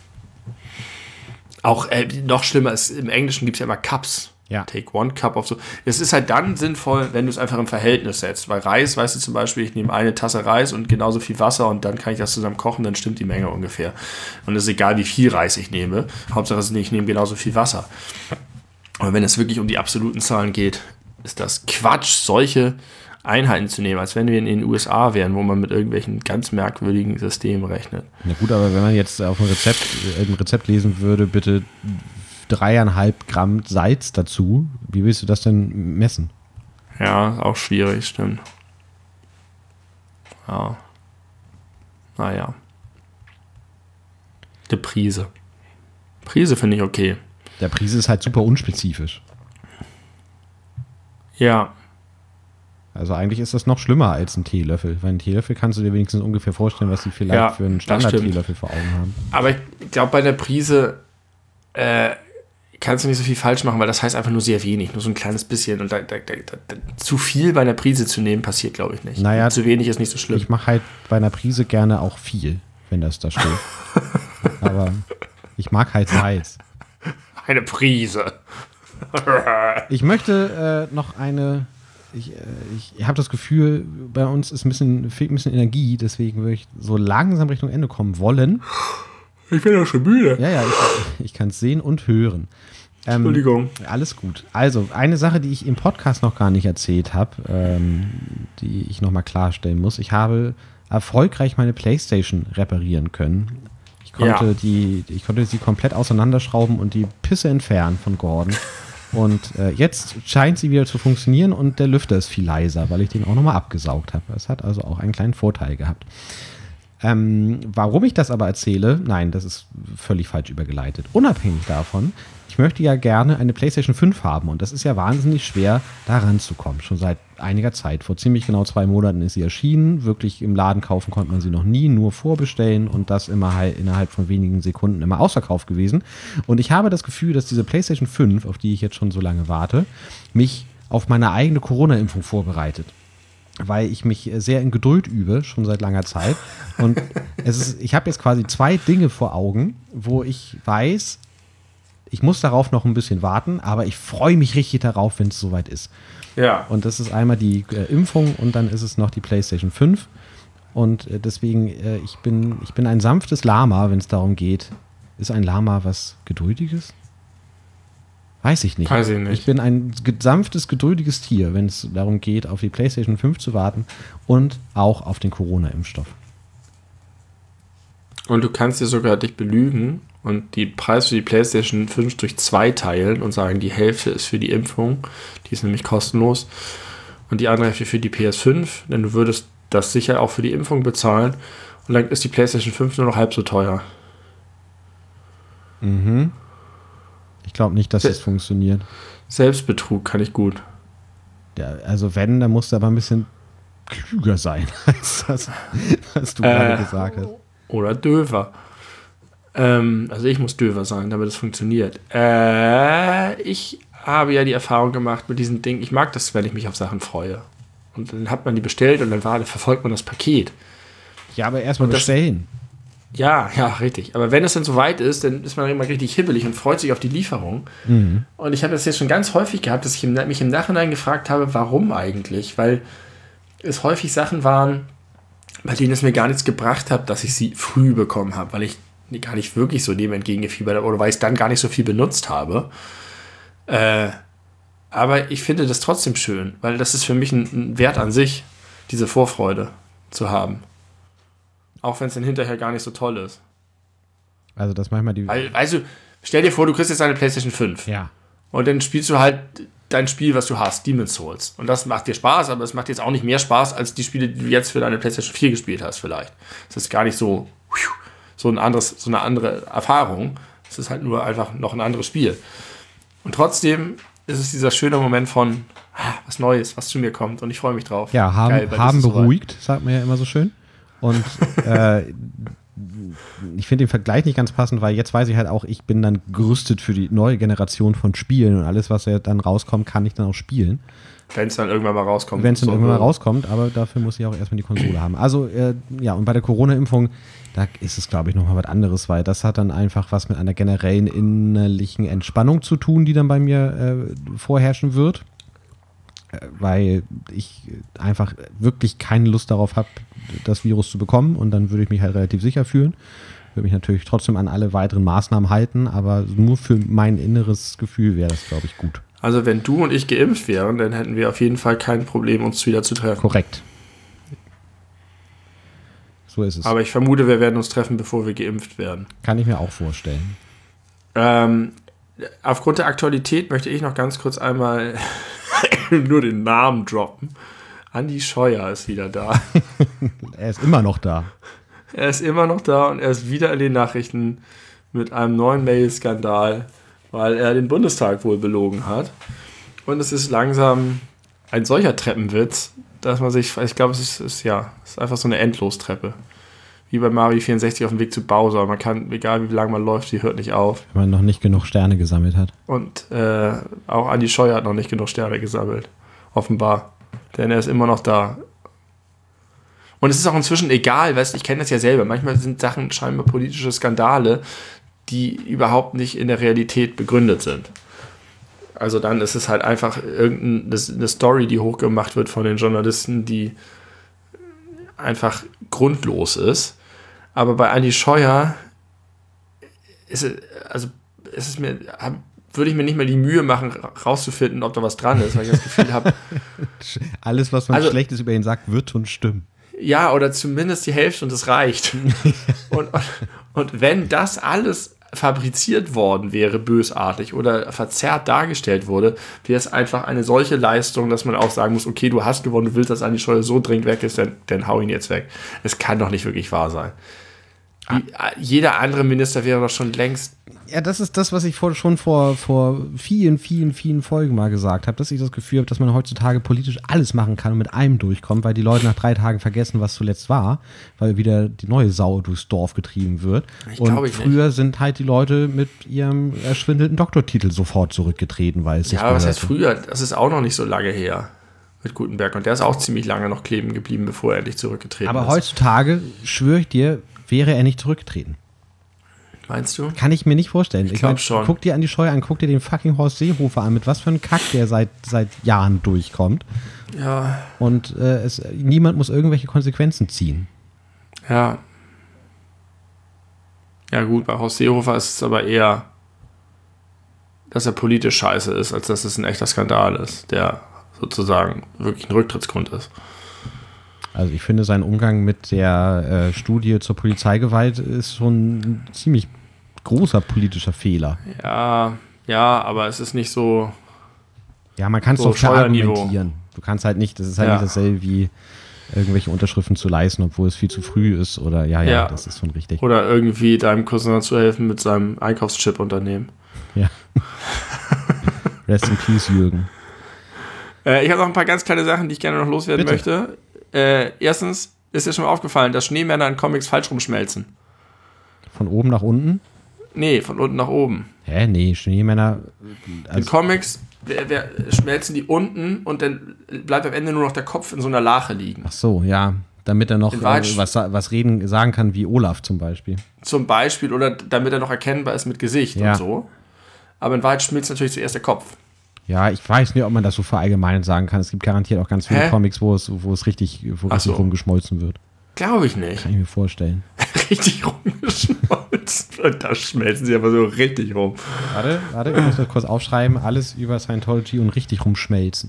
Auch äh, noch schlimmer ist, im Englischen gibt es ja immer Cups. Ja. Take one cup of so. Es ist halt dann sinnvoll, wenn du es einfach im Verhältnis setzt. Weil Reis, weißt du zum Beispiel, ich nehme eine Tasse Reis und genauso viel Wasser und dann kann ich das zusammen kochen, dann stimmt die Menge ungefähr. Und es ist egal, wie viel Reis ich nehme. Hauptsache, ich nehme genauso viel Wasser. Aber wenn es wirklich um die absoluten Zahlen geht, ist das Quatsch, solche Einheiten zu nehmen, als wenn wir in den U S A wären, wo man mit irgendwelchen ganz merkwürdigen Systemen rechnet. Na gut, aber wenn man jetzt auf ein Rezept, ein Rezept lesen würde, bitte dreieinhalb Gramm Salz dazu, wie willst du das denn messen? Ja, auch schwierig, stimmt. Ja. Naja. Die Prise. Prise finde ich okay. Der Prise ist halt super unspezifisch. Ja. Also eigentlich ist das noch schlimmer als ein Teelöffel, weil ein Teelöffel kannst du dir wenigstens ungefähr vorstellen, was sie vielleicht ja, für einen Standard-Teelöffel vor Augen haben. Aber ich glaube, bei der Prise äh, kannst du nicht so viel falsch machen, weil das heißt einfach nur sehr wenig, nur so ein kleines bisschen. Und da, da, da, da, zu viel bei einer Prise zu nehmen, passiert, glaube ich, nicht. Naja, zu wenig ist nicht so schlimm. Ich mache halt bei einer Prise gerne auch viel, wenn das da steht. Aber ich mag halt Salz. Eine Prise. Ich möchte äh, noch eine... Ich, äh, ich habe das Gefühl, bei uns ist ein bisschen, fehlt ein bisschen Energie, deswegen würde ich so langsam Richtung Ende kommen wollen. Ich bin ja schon müde. Ja, ja, ich, ich kann es sehen und hören. Ähm, Entschuldigung. Alles gut. Also, eine Sache, die ich im Podcast noch gar nicht erzählt habe, ähm, die ich nochmal klarstellen muss. Ich habe erfolgreich meine PlayStation reparieren können. Ich konnte, ja. die, ich konnte sie komplett auseinanderschrauben und die Pisse entfernen von Gordon. Und äh, jetzt scheint sie wieder zu funktionieren und der Lüfter ist viel leiser, weil ich den auch nochmal abgesaugt habe. Das hat also auch einen kleinen Vorteil gehabt. Ähm, warum ich das aber erzähle, nein, das ist völlig falsch übergeleitet. Unabhängig davon, ich möchte ja gerne eine PlayStation fünf haben und das ist ja wahnsinnig schwer, da ranzukommen. Schon seit einiger Zeit. Vor ziemlich genau zwei Monaten ist sie erschienen. Wirklich im Laden kaufen konnte man sie noch nie, nur vorbestellen und das immer halt innerhalb von wenigen Sekunden immer ausverkauft gewesen. Und ich habe das Gefühl, dass diese PlayStation fünf, auf die ich jetzt schon so lange warte, mich auf meine eigene Corona-Impfung vorbereitet. Weil ich mich sehr in Geduld übe, schon seit langer Zeit. Und es ist, ich habe jetzt quasi zwei Dinge vor Augen, wo ich weiß, ich muss darauf noch ein bisschen warten, aber ich freue mich richtig darauf, wenn es soweit ist. Ja. Und das ist einmal die äh, Impfung und dann ist es noch die PlayStation fünf. Und äh, deswegen, äh, ich bin, ich bin ein sanftes Lama, wenn es darum geht. Ist ein Lama was Geduldiges? Weiß ich nicht. Weiß ich nicht. Ich bin ein sanftes, geduldiges Tier, wenn es darum geht, auf die PlayStation fünf zu warten und auch auf den Corona-Impfstoff. Und du kannst dir sogar dich belügen und die Preis für die PlayStation fünf durch zwei teilen und sagen, die Hälfte ist für die Impfung, die ist nämlich kostenlos, und die andere Hälfte für die P S fünf, denn du würdest das sicher auch für die Impfung bezahlen und dann ist die PlayStation fünf nur noch halb so teuer. Mhm. Ich glaube nicht, dass Se- das funktioniert. Selbstbetrug kann ich gut. Der, also wenn, dann musst du aber ein bisschen klüger sein, als das, was du äh, gerade gesagt hast. Oder döver. Ähm, also ich muss döver sein, damit es funktioniert. Äh, ich habe ja die Erfahrung gemacht mit diesen Dingen. Ich mag das, wenn ich mich auf Sachen freue. Und dann hat man die bestellt und dann war, verfolgt man das Paket. Ja, aber erstmal bestellen. Ja, ja, richtig. Aber wenn es dann soweit ist, dann ist man immer richtig hibbelig und freut sich auf die Lieferung. Mhm. Und ich habe das jetzt schon ganz häufig gehabt, dass ich mich im Nachhinein gefragt habe, warum eigentlich? Weil es häufig Sachen waren, bei denen es mir gar nichts gebracht hat, dass ich sie früh bekommen habe, weil ich gar nicht wirklich so dem entgegengefiebert habe oder weil ich es dann gar nicht so viel benutzt habe. Äh, aber ich finde das trotzdem schön, weil das ist für mich ein, ein Wert an sich, diese Vorfreude zu haben. Auch wenn es dann hinterher gar nicht so toll ist. Also das manchmal die... Weil, weißt du, stell dir vor, du kriegst jetzt eine PlayStation fünf. Ja. Und dann spielst du halt dein Spiel, was du hast, Demon's Souls. Und das macht dir Spaß, aber es macht jetzt auch nicht mehr Spaß, als die Spiele, die du jetzt für deine PlayStation vier gespielt hast vielleicht. Das ist gar nicht so, so, ein anderes, so eine andere Erfahrung. Es ist halt nur einfach noch ein anderes Spiel. Und trotzdem ist es dieser schöne Moment von ah, was Neues, was zu mir kommt und ich freue mich drauf. Ja, haben, Geil, haben beruhigt, so sagt man ja immer so schön. Und äh, ich finde den Vergleich nicht ganz passend, weil jetzt weiß ich halt auch, ich bin dann gerüstet für die neue Generation von Spielen und alles, was ja dann rauskommt, kann ich dann auch spielen. Wenn es dann irgendwann mal rauskommt. Wenn es dann so irgendwann mal rauskommt, aber dafür muss ich auch erstmal die Konsole haben. Also, äh, ja, und bei der Corona-Impfung, da ist es, glaube ich, nochmal was anderes, weil das hat dann einfach was mit einer generellen innerlichen Entspannung zu tun, die dann bei mir äh, vorherrschen wird. Äh, weil ich einfach wirklich keine Lust darauf habe, das Virus zu bekommen und dann würde ich mich halt relativ sicher fühlen. Würde mich natürlich trotzdem an alle weiteren Maßnahmen halten, aber nur für mein inneres Gefühl wäre das, glaube ich, gut. Also wenn du und ich geimpft wären, dann hätten wir auf jeden Fall kein Problem, uns wieder zu treffen. Korrekt. So ist es. Aber ich vermute, wir werden uns treffen, bevor wir geimpft werden. Kann ich mir auch vorstellen. Ähm, aufgrund der Aktualität möchte ich noch ganz kurz einmal nur den Namen droppen. Andi Scheuer ist wieder da. Er ist immer noch da. Er ist immer noch da und er ist wieder in den Nachrichten mit einem neuen Mail-Skandal, weil er den Bundestag wohl belogen hat. Und es ist langsam ein solcher Treppenwitz, dass man sich, ich glaube, es ist, ist ja, es ist einfach so eine Endlostreppe. Wie bei Mario vierundsechzig auf dem Weg zu Bowser. Man kann, egal wie lange man läuft, die hört nicht auf. Wenn man noch nicht genug Sterne gesammelt hat. Und äh, auch Andi Scheuer hat noch nicht genug Sterne gesammelt. Offenbar. Denn er ist immer noch da. Und es ist auch inzwischen egal, weißt du, ich kenne das ja selber. Manchmal sind Sachen scheinbar politische Skandale, die überhaupt nicht in der Realität begründet sind. Also dann ist es halt einfach irgendeine Story, die hochgemacht wird von den Journalisten, die einfach grundlos ist. Aber bei Andi Scheuer ist es, also ist es mir, würde ich mir nicht mal die Mühe machen, rauszufinden, ob da was dran ist, weil ich das Gefühl habe. Alles, was man also, Schlechtes über ihn sagt, wird schon stimmen. Ja, oder zumindest die Hälfte und es reicht. und, und, und wenn das alles fabriziert worden wäre, bösartig oder verzerrt dargestellt wurde, wäre es einfach eine solche Leistung, dass man auch sagen muss, okay, du hast gewonnen, du willst, dass Andi Scheuer so dringend weg ist, dann, dann hau ihn jetzt weg. Es kann doch nicht wirklich wahr sein. Wie, jeder andere Minister wäre doch schon längst... Ja, das ist das, was ich vor, schon vor, vor vielen, vielen, vielen Folgen mal gesagt habe, dass ich das Gefühl habe, dass man heutzutage politisch alles machen kann und mit einem durchkommt, weil die Leute nach drei Tagen vergessen, was zuletzt war, weil wieder die neue Sau durchs Dorf getrieben wird. Ich und ich früher nicht. Sind halt die Leute mit ihrem erschwindelten Doktortitel sofort zurückgetreten, weil es ja, aber was heißt früher? Das ist auch noch nicht so lange her mit Gutenberg und der ist auch ziemlich lange noch kleben geblieben, bevor er endlich zurückgetreten aber ist. Aber heutzutage, schwöre ich dir, wäre er nicht zurückgetreten. Meinst du? Kann ich mir nicht vorstellen. Ich, ich glaube schon. Guck dir Andi Scheuer an, guck dir den fucking Horst Seehofer an, mit was für einem Kack der seit, seit Jahren durchkommt. Ja. Und äh, es, niemand muss irgendwelche Konsequenzen ziehen. Ja. Ja gut, bei Horst Seehofer ist es aber eher, dass er politisch scheiße ist, als dass es ein echter Skandal ist, der sozusagen wirklich ein Rücktrittsgrund ist. Also ich finde, sein Umgang mit der äh, Studie zur Polizeigewalt ist schon ein ziemlich großer politischer Fehler. Ja, ja, aber es ist nicht so... Ja, man kann es so doch verargumentieren. Du kannst halt nicht, das ist halt ja. nicht dasselbe wie irgendwelche Unterschriften zu leisten, obwohl es viel zu früh ist oder ja, ja, ja. das ist schon richtig. Oder irgendwie deinem Cousin zu helfen mit seinem Einkaufschip-Unternehmen. Ja. Rest in peace, Jürgen. Äh, ich habe noch ein paar ganz kleine Sachen, die ich gerne noch loswerden Bitte. möchte. Äh, erstens ist dir schon mal aufgefallen, dass Schneemänner in Comics falsch rumschmelzen. Von oben nach unten? Nee, von unten nach oben. Hä, nee, Schneemänner. Also, in Comics wer, wer, schmelzen die unten und dann bleibt am Ende nur noch der Kopf in so einer Lache liegen. ach so, ja. Damit er noch In Wahrheit- äh, was, was reden, sagen kann, wie Olaf zum Beispiel. Zum Beispiel, oder damit er noch erkennbar ist mit Gesicht Ja. und so. Aber in Wahrheit schmilzt natürlich zuerst der Kopf. Ja, ich weiß nicht, ob man das so verallgemeinert sagen kann. Es gibt garantiert auch ganz viele Hä? Comics, wo es, wo es richtig, wo Ach richtig so. rumgeschmolzen wird. Glaube ich nicht. Kann ich mir vorstellen. Richtig rumgeschmolzen. Und da schmelzen sie aber so richtig rum. Warte, warte, ich muss das kurz aufschreiben. Alles über Scientology und richtig rumschmelzen.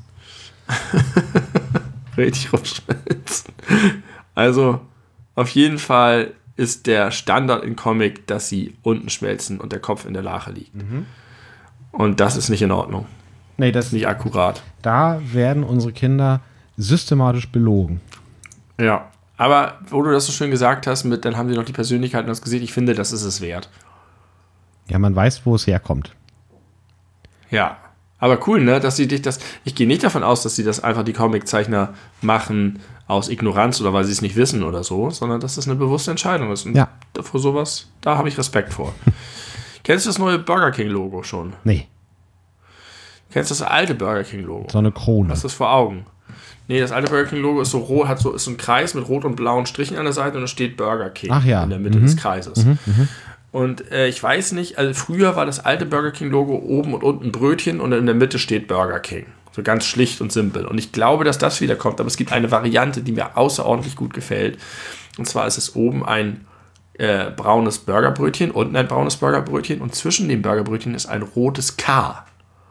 Richtig rumschmelzen. Also, auf jeden Fall ist der Standard in Comic, dass sie unten schmelzen und der Kopf in der Lache liegt. Und das ist nicht in Ordnung. Nee, das, Nicht akkurat. da werden unsere Kinder systematisch belogen. Ja. Aber wo du das so schön gesagt hast, mit dann haben sie noch die Persönlichkeit und das Gesicht, ich finde, das ist es wert. Ja, man weiß, wo es herkommt. Ja. Aber cool, ne, dass sie dich das. Ich gehe nicht davon aus, dass sie das einfach die Comiczeichner machen aus Ignoranz oder weil sie es nicht wissen oder so, sondern dass das eine bewusste Entscheidung ist. Und Ja. vor sowas, da habe ich Respekt vor. Kennst du das neue Burger King-Logo schon? Nee, Kennst du das alte Burger King-Logo? so eine Krone. Hast du das vor Augen? Nee, das alte Burger King-Logo ist so rot, hat so, ist so ein Kreis mit rot und blauen Strichen an der Seite und da steht Burger King Ach ja. in der Mitte Mhm. des Kreises. Und äh, ich weiß nicht, also früher war das alte Burger King-Logo oben und unten Brötchen und in der Mitte steht Burger King. So ganz schlicht und simpel. Und ich glaube, dass das wieder kommt, aber es gibt eine Variante, die mir außerordentlich gut gefällt. Und zwar ist es oben ein äh, braunes Burgerbrötchen, unten ein braunes Burgerbrötchen und zwischen den Burgerbrötchen ist ein rotes K.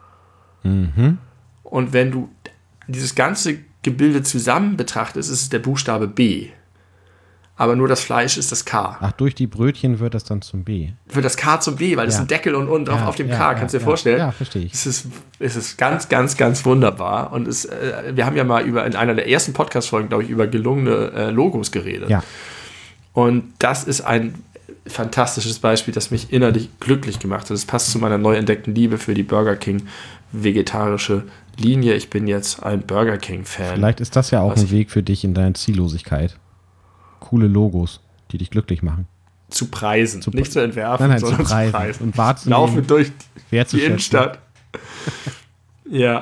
Und wenn du dieses ganze Gebilde zusammen betrachtest, ist es der Buchstabe B. Aber nur das Fleisch ist das K. Ach, durch die Brötchen wird das dann zum B. Wird das K zum B, weil es Ja. ein Deckel und unten auf, Ja, auf dem ja, K, ja, kannst du dir ja. vorstellen? Ja, verstehe ich. Es ist, es ist ganz, ganz, ganz wunderbar. Und es, äh, wir haben ja mal über in einer der ersten Podcast-Folgen, glaube ich, über gelungene äh, Logos geredet. Ja. Und das ist ein fantastisches Beispiel, das mich innerlich glücklich gemacht hat. Das passt zu meiner neu entdeckten Liebe für die Burger King vegetarische Linie. Ich bin jetzt ein Burger King-Fan. Vielleicht ist das ja auch Was ein ich- Weg für dich in deine Ziellosigkeit. Coole Logos, die dich glücklich machen. Zu preisen. Zu- Nicht zu entwerfen, Nein, nein, zu sondern zu preisen. preisen. Und wahrzunehmen, Laufen durch die wertzuschätzen. Innenstadt. Ja.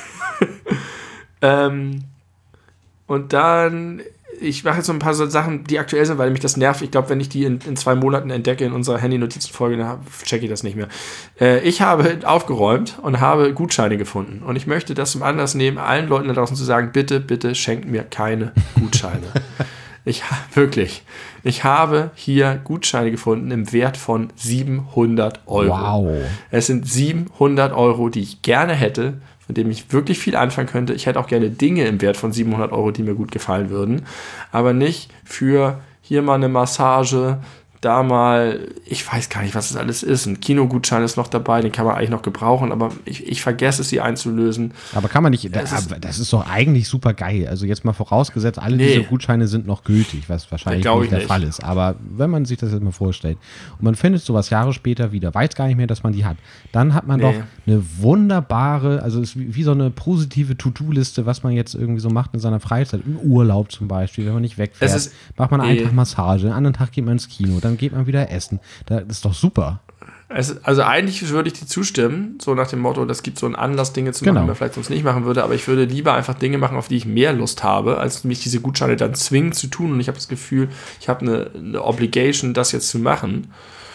ähm, und dann, ich mache jetzt so ein paar so Sachen, die aktuell sind, weil mich das nervt. Ich glaube, wenn ich die in, in zwei Monaten entdecke in unserer Handy-Notizenfolge, dann checke ich das nicht mehr. Äh, ich habe aufgeräumt und habe Gutscheine gefunden. Und ich möchte das zum Anlass nehmen, allen Leuten da draußen zu sagen, bitte, bitte schenkt mir keine Gutscheine. Ich ha- wirklich, ich habe hier Gutscheine gefunden im Wert von siebenhundert Euro. Wow. Es sind siebenhundert Euro, die ich gerne hätte, von denen ich wirklich viel anfangen könnte. Ich hätte auch gerne Dinge im Wert von siebenhundert Euro, die mir gut gefallen würden, aber nicht für hier mal eine Massage, da mal, ich weiß gar nicht, was das alles ist. Ein Kinogutschein ist noch dabei, den kann man eigentlich noch gebrauchen, aber ich, ich vergesse es, sie einzulösen. Aber kann man nicht, Das ist- aber das ist doch eigentlich super geil. Also jetzt mal vorausgesetzt, alle Nee. diese Gutscheine sind noch gültig, was wahrscheinlich glaub nicht ich der nicht. Fall ist. Aber wenn man sich das jetzt mal vorstellt und man findet sowas Jahre später wieder, weiß gar nicht mehr, dass man die hat, dann hat man Nee. doch eine wunderbare, also es ist wie, wie so eine positive To-Do-Liste, was man jetzt irgendwie so macht in seiner Freizeit, im Urlaub zum Beispiel, wenn man nicht wegfährt, Es ist- macht man einen Nee. Tag Massage, einen anderen Tag geht man ins Kino, dann geht man wieder essen. Das ist doch super. Es, also eigentlich würde ich dir zustimmen, so nach dem Motto, das gibt so einen Anlass, Dinge zu Genau. machen, die man vielleicht sonst nicht machen würde, aber ich würde lieber einfach Dinge machen, auf die ich mehr Lust habe, als mich diese Gutscheine dann zwingen zu tun und ich habe das Gefühl, ich habe eine, eine Obligation, das jetzt zu machen,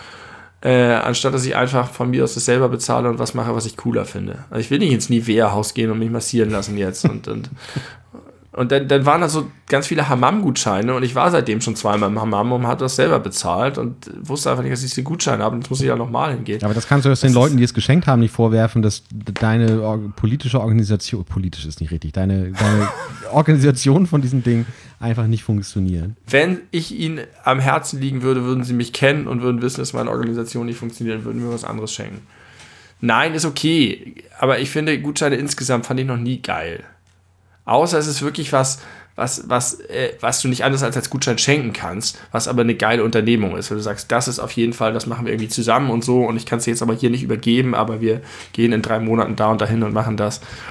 äh, anstatt dass ich einfach von mir aus das selber bezahle und was mache, was ich cooler finde. Also ich will nicht ins Nivea-Haus gehen und mich massieren lassen jetzt und, und Und dann, dann waren da so ganz viele Hammam-Gutscheine und ich war seitdem schon zweimal im Hammam und hatte das selber bezahlt und wusste einfach nicht, dass ich diese Gutscheine habe und jetzt muss ich ja nochmal hingehen. Aber das kannst du jetzt den Das Leuten, die es geschenkt haben, nicht vorwerfen, dass deine or politische Organisation, politisch ist nicht richtig, deine, deine Organisation von diesen Dingen einfach nicht funktionieren. Wenn ich ihnen am Herzen liegen würde, würden sie mich kennen und würden wissen, dass meine Organisation nicht funktioniert und würden mir was anderes schenken. Nein, ist okay, aber ich finde, Gutscheine insgesamt fand ich noch nie geil. Außer es ist wirklich was, was, was, äh, was du nicht anders als als Gutschein schenken kannst, was aber eine geile Unternehmung ist. Wenn du sagst, das ist auf jeden Fall, das machen wir irgendwie zusammen und so und ich kann es dir jetzt aber hier nicht übergeben, aber wir gehen in drei Monaten da und dahin und machen das.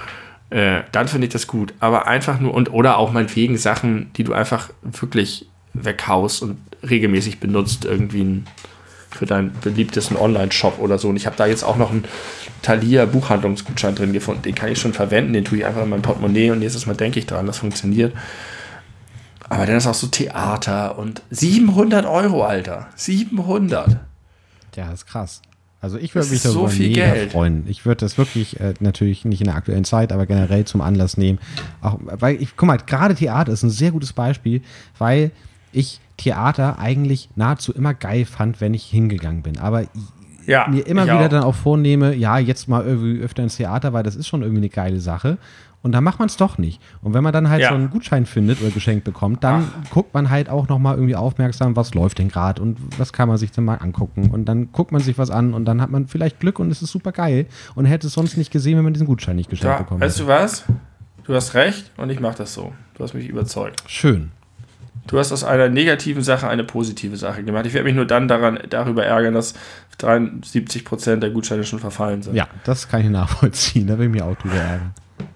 äh, dann finde ich das gut. Aber einfach nur, und oder auch meinetwegen Sachen, die du einfach wirklich weghaust und regelmäßig benutzt, irgendwie ein, für deinen beliebtesten Online-Shop oder so. Und ich habe da jetzt auch noch einen Thalia-Buchhandlungsgutschein drin gefunden. Den kann ich schon verwenden, den tue ich einfach in mein Portemonnaie und nächstes Mal denke ich dran, das funktioniert. Aber dann ist auch so Theater und siebenhundert Euro, Alter. siebenhundert. Ja, das ist krass. Also ich würde mich so darüber viel mega Geld. freuen. Ich würde das wirklich, äh, natürlich nicht in der aktuellen Zeit, aber generell zum Anlass nehmen. Auch, weil ich, guck mal, gerade Theater ist ein sehr gutes Beispiel, weil ich Theater eigentlich nahezu immer geil fand, wenn ich hingegangen bin. Aber ja, mir immer ich wieder auch. dann auch vornehme, ja, jetzt mal irgendwie öfter ins Theater, weil das ist schon irgendwie eine geile Sache. Und dann macht man es doch nicht. Und wenn man dann halt Ja. so einen Gutschein findet oder geschenkt bekommt, dann Ach. guckt man halt auch nochmal irgendwie aufmerksam, was läuft denn gerade und was kann man sich denn mal angucken. Und dann guckt man sich was an und dann hat man vielleicht Glück und es ist super geil und hätte es sonst nicht gesehen, wenn man diesen Gutschein nicht geschenkt Da, bekommen weißt hätte. du was? Du hast recht und ich mache das so. Du hast mich überzeugt. Schön. Du hast aus einer negativen Sache eine positive Sache gemacht. Ich werde mich nur dann daran, darüber ärgern, dass dreiundsiebzig Prozent der Gutscheine schon verfallen sind. Ja, das kann ich nachvollziehen. Da will ich mich auch drüber ärgern.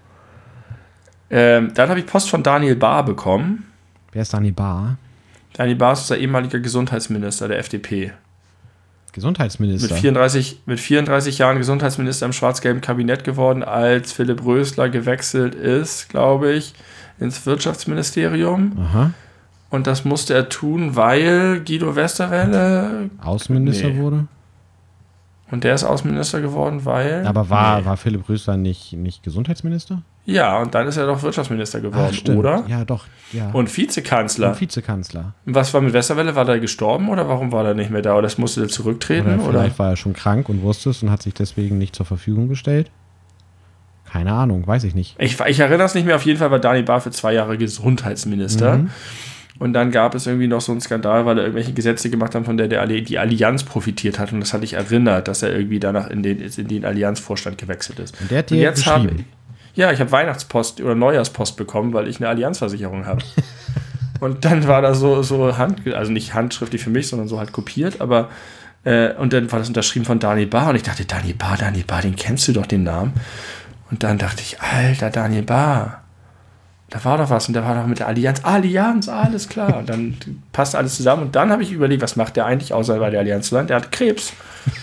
Ähm, dann habe ich Post von Daniel Bahr bekommen. Wer ist Daniel Bahr? Daniel Bahr ist unser ehemaliger Gesundheitsminister der F D P. Gesundheitsminister. Mit vierunddreißig, mit vierunddreißig Jahren Gesundheitsminister im schwarz-gelben Kabinett geworden, als Philipp Rösler gewechselt ist, glaube ich, ins Wirtschaftsministerium. Aha. Und das musste er tun, weil Guido Westerwelle Außenminister Nee. wurde. und der ist Außenminister geworden, weil... Aber war, Nee. war Philipp Rösler nicht, nicht Gesundheitsminister? Ja, und dann ist er doch Wirtschaftsminister geworden, Ah, stimmt. oder? Ja, doch. Ja. Und Vizekanzler. Und Vizekanzler. Was war mit Westerwelle? War der gestorben oder warum war der nicht mehr da? Oder das musste er zurücktreten? Oder Oder, vielleicht war er schon krank und wusste es und hat sich deswegen nicht zur Verfügung gestellt. Keine Ahnung, weiß ich nicht. Ich, ich erinnere es nicht mehr. Auf jeden Fall war Daniel Bahr für zwei Jahre Gesundheitsminister. Mhm. Und dann gab es irgendwie noch so einen Skandal, weil er irgendwelche Gesetze gemacht hat, von der, der Alli- die Allianz profitiert hat. Und das hat dich erinnert, dass er irgendwie danach in den, in den Allianzvorstand gewechselt ist. Und der hat Und dir jetzt habe geschrieben. ja, ich habe Weihnachtspost oder Neujahrspost bekommen, weil ich eine Allianzversicherung habe. Und dann war da so, so Hand, also nicht handschriftlich für mich, sondern so halt kopiert, aber äh, und dann war das unterschrieben von Daniel Bahr und ich dachte, Daniel Bahr, Daniel Bahr, den kennst du doch, den Namen. Und dann dachte ich, Alter, Daniel Bahr, da war doch was und der war doch mit der Allianz, Allianz, alles klar. Und dann passt alles zusammen und dann habe ich überlegt, was macht der eigentlich, außer bei der Allianz zu sein? Der hat Krebs.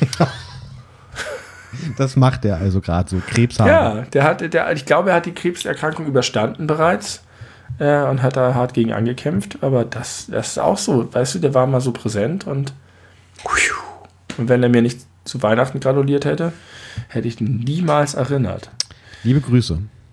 Das macht er also gerade so. Krebs haben. Ja, der hat, der, ich glaube, er hat die Krebserkrankung überstanden bereits äh, und hat da hart gegen angekämpft. Aber das, das ist auch so, weißt du, der war mal so präsent und und wenn er mir nicht zu Weihnachten gratuliert hätte, hätte ich ihn niemals erinnert. Liebe Grüße.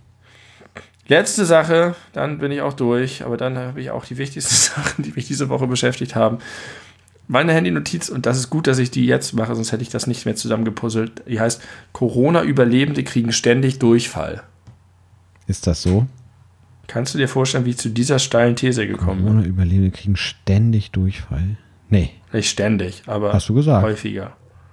Letzte Sache, dann bin ich auch durch, aber dann habe ich auch die wichtigsten Sachen, die mich diese Woche beschäftigt haben. Meine Handynotiz, und das ist gut, dass ich die jetzt mache, sonst hätte ich das nicht mehr zusammengepuzzelt, die heißt, Corona-Überlebende kriegen ständig Durchfall. Ist das so? Kannst du dir vorstellen, wie ich zu dieser steilen These gekommen bin? Corona-Überlebende kriegen ständig Durchfall. Nee. Nicht ständig, aber Hast du gesagt. häufiger.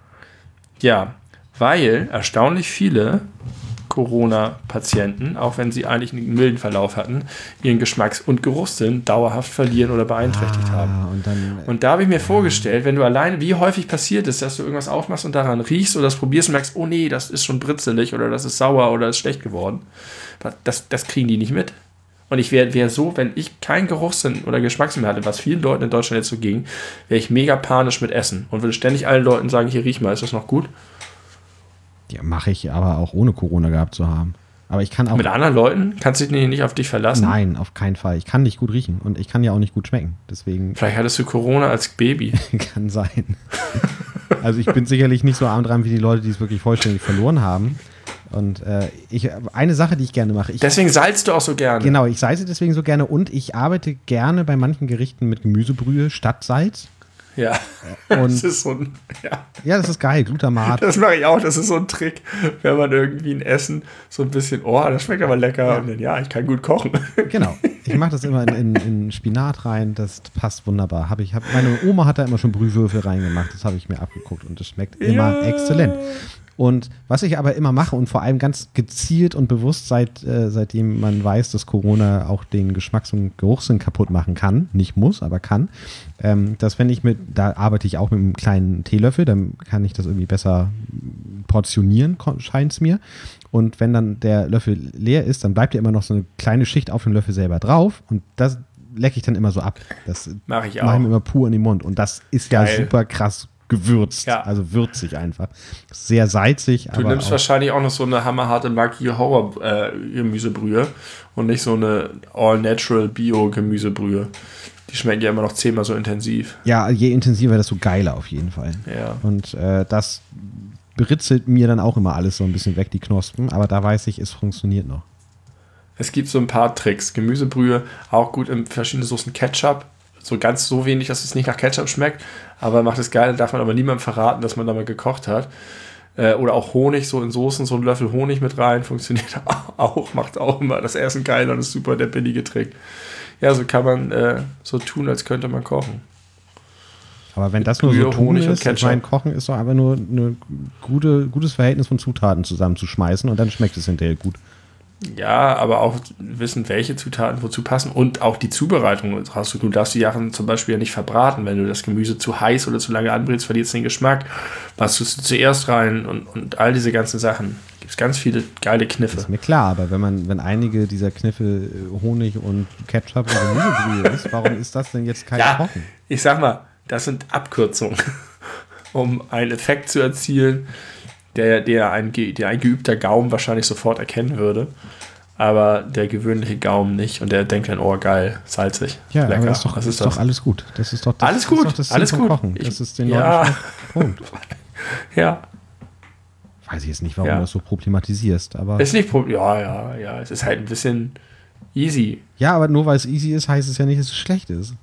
Ja, weil erstaunlich viele Corona-Patienten, auch wenn sie eigentlich einen milden Verlauf hatten, ihren Geschmacks- und Geruchssinn dauerhaft verlieren oder beeinträchtigt haben. Ah, und dann. Und da habe ich mir vorgestellt, wenn du alleine, wie häufig passiert es, dass du irgendwas aufmachst und daran riechst oder das probierst und merkst, oh nee, das ist schon britzelig oder das ist sauer oder ist schlecht geworden. Das, das kriegen die nicht mit. Und ich wäre wär so, wenn ich keinen Geruchssinn oder Geschmackssinn mehr hatte, was vielen Leuten in Deutschland jetzt so ging, wäre ich mega panisch mit Essen und würde ständig allen Leuten sagen, hier riech mal, ist das noch gut? Ja, mache ich aber auch ohne Corona gehabt zu haben. Aber ich kann auch. Mit anderen Leuten? Kannst du dich nicht auf dich verlassen? Nein, auf keinen Fall. Ich kann nicht gut riechen und ich kann ja auch nicht gut schmecken. Deswegen Vielleicht hattest du Corona als Baby. kann sein. Also ich bin sicherlich nicht so arm dran wie die Leute, die es wirklich vollständig verloren haben. Und äh, ich, eine Sache, die ich gerne mache. Ich, Deswegen salzt du auch so gerne. Genau, ich salze deswegen so gerne und ich arbeite gerne bei manchen Gerichten mit Gemüsebrühe statt Salz. Ja. Und Das ist so ein, ja. ja, das ist geil, Glutamat. Das mache ich auch. Das ist so ein Trick, wenn man irgendwie ein Essen so ein bisschen, oh, das schmeckt aber lecker. Ja. Und dann, ja, ich kann gut kochen. Genau. Ich mache das immer in, in, in Spinat rein. Das passt wunderbar. Hab ich, hab, meine Oma hat da immer schon Brühwürfel reingemacht. Das habe ich mir abgeguckt und das schmeckt immer Ja. exzellent. Und was ich aber immer mache und vor allem ganz gezielt und bewusst, seit, äh, seitdem man weiß, dass Corona auch den Geschmacks- und Geruchssinn kaputt machen kann, nicht muss, aber kann, ähm, dass wenn ich mit, da arbeite ich auch mit einem kleinen Teelöffel, dann kann ich das irgendwie besser portionieren, scheint es mir. Und wenn dann der Löffel leer ist, dann bleibt ja immer noch so eine kleine Schicht auf dem Löffel selber drauf und das lecke ich dann immer so ab. Das mache ich auch. Mache ich mir immer pur in den Mund und das ist Geil. Ja super krass gewürzt, ja. Also würzig einfach. Sehr salzig. Du aber nimmst auch wahrscheinlich auch noch so eine hammerharte Maggi-Horror-Gemüsebrühe äh, und nicht so eine All-Natural-Bio-Gemüsebrühe. Die schmecken ja immer noch zehnmal so intensiv. Ja, je intensiver, desto geiler auf jeden Fall. Ja. Und äh, das britzelt mir dann auch immer alles so ein bisschen weg, die Knospen, aber da weiß ich, es funktioniert noch. Es gibt so ein paar Tricks. Gemüsebrühe, auch gut in verschiedene Soßen. Ketchup, so ganz so wenig, dass es nicht nach Ketchup schmeckt, aber macht es geil, darf man aber niemandem verraten, dass man da mal gekocht hat. Äh, oder auch Honig, so in Soßen, so ein Löffel Honig mit rein, funktioniert auch, macht auch immer das Essen geil und ist super der billige Trick. Ja, so kann man äh, so tun, als könnte man kochen. Aber wenn das nur Brühe, so tun Honig und ist, ich Ketchup. meine, Kochen ist doch einfach nur ein gute, gutes Verhältnis von Zutaten zusammenzuschmeißen und dann schmeckt es hinterher gut. Ja, aber auch wissen, welche Zutaten wozu passen und auch die Zubereitung. Hast du, du darfst die Sachen zum Beispiel ja nicht verbraten. Wenn du das Gemüse zu heiß oder zu lange anbrätst, verliert es den Geschmack. Was tust du zuerst rein und, und all diese ganzen Sachen. Gibt es ganz viele geile Kniffe. Das ist mir klar, aber wenn man, wenn einige dieser Kniffe Honig und Ketchup und Gemüsebrühe ist, warum ist das denn jetzt kein ja, Kochen? Ich sag mal, das sind Abkürzungen, um einen Effekt zu erzielen, der, der, ein, der ein geübter Gaumen wahrscheinlich sofort erkennen würde, aber der gewöhnliche Gaumen nicht und der denkt dann, oh geil, salzig, ja, lecker. Aber das ist doch, Was ist ist doch das? alles gut. Das ist doch das, alles gut, das, ist doch das alles Ziel gut. vom Kochen. Ich, das ist den ja. Leuten Punkt. Ja. Weiß ich jetzt nicht, warum Ja. du das so problematisierst, aber Ist nicht Problem. Ja, ja, ja. Es ist halt ein bisschen easy. ja, aber nur weil es easy ist, heißt es ja nicht, dass es schlecht ist.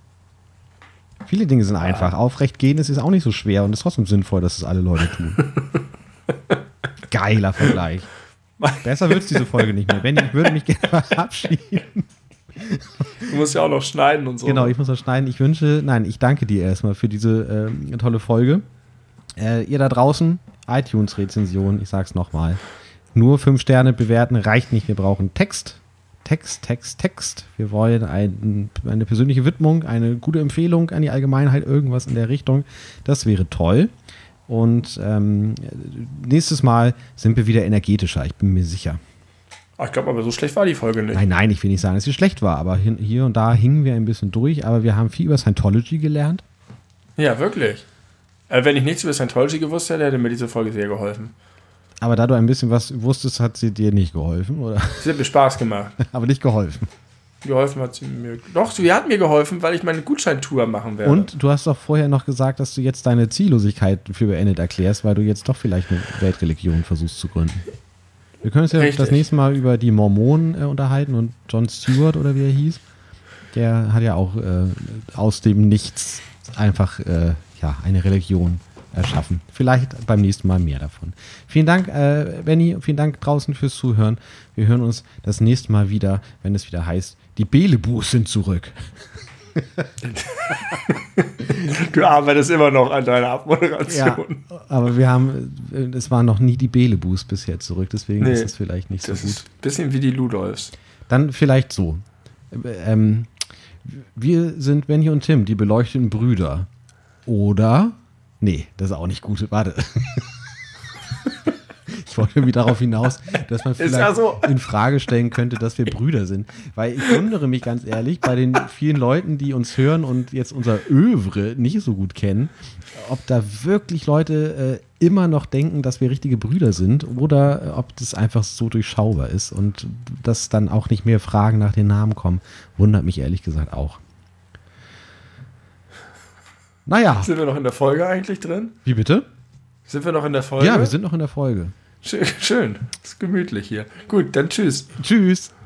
Viele Dinge sind einfach. Aufrecht gehen ist jetzt auch nicht so schwer und ist trotzdem sinnvoll, dass es alle Leute tun. Geiler Vergleich. Besser wird es diese Folge nicht mehr. Benni, ich würde mich gerne verabschieden. Du musst ja auch noch schneiden und so. Genau, ich muss noch schneiden. Ich wünsche, nein, ich danke dir erstmal für diese äh, tolle Folge. Äh, ihr da draußen, iTunes-Rezension, ich sag's nochmal. Nur fünf Sterne bewerten reicht nicht. Wir brauchen Text. Text, Text, Text. Wir wollen ein, eine persönliche Widmung, eine gute Empfehlung an die Allgemeinheit, irgendwas in der Richtung. Das wäre toll. Und ähm, nächstes Mal sind wir wieder energetischer, ich bin mir sicher. Ach, ich glaube, aber so schlecht war die Folge nicht. Nein, nein, ich will nicht sagen, dass sie schlecht war, aber hin, hier und da hingen wir ein bisschen durch, aber wir haben viel über Scientology gelernt. Ja, wirklich. Äh, wenn ich nichts über Scientology gewusst hätte, hätte mir diese Folge sehr geholfen. Aber da du ein bisschen was wusstest, hat sie dir nicht geholfen, oder? Sie hat mir Spaß gemacht. Aber nicht geholfen. Geholfen hat sie mir. Doch, sie hat mir geholfen, weil ich meine Gutscheintour machen werde. Und du hast doch vorher noch gesagt, dass du jetzt deine Ziellosigkeit für beendet erklärst, weil du jetzt doch vielleicht eine Weltreligion versuchst zu gründen. Wir können uns ja Richtig. das nächste Mal über die Mormonen äh, unterhalten und Jon Stewart oder wie er hieß. Der hat ja auch äh, aus dem Nichts einfach äh, ja, eine Religion erschaffen. Vielleicht beim nächsten Mal mehr davon. Vielen Dank, äh, Benni, vielen Dank draußen fürs Zuhören. Wir hören uns das nächste Mal wieder, wenn es wieder heißt, die Belebus sind zurück. Du arbeitest immer noch an deiner Abmoderation. Ja, aber wir haben, äh, es waren noch nie die Belebus bisher zurück, deswegen Nee, ist es vielleicht nicht so Das gut. ist ein bisschen wie die Ludolfs. Dann vielleicht so. Ähm, wir sind Benni und Tim, die beleuchteten Brüder. Oder? Nee, das ist auch nicht gut. Warte. Ich wollte irgendwie darauf hinaus, dass man vielleicht ja so. in Frage stellen könnte, dass wir Brüder sind. Weil ich wundere mich ganz ehrlich, bei den vielen Leuten, die uns hören und jetzt unser Övre nicht so gut kennen, ob da wirklich Leute äh, immer noch denken, dass wir richtige Brüder sind oder äh, ob das einfach so durchschaubar ist und dass dann auch nicht mehr Fragen nach den Namen kommen. Wundert mich ehrlich gesagt auch. Naja. Sind wir noch in der Folge eigentlich drin? Wie bitte? Sind wir noch in der Folge? Ja, wir sind noch in der Folge. Schön, schön. Ist gemütlich hier. Gut, dann tschüss. Tschüss.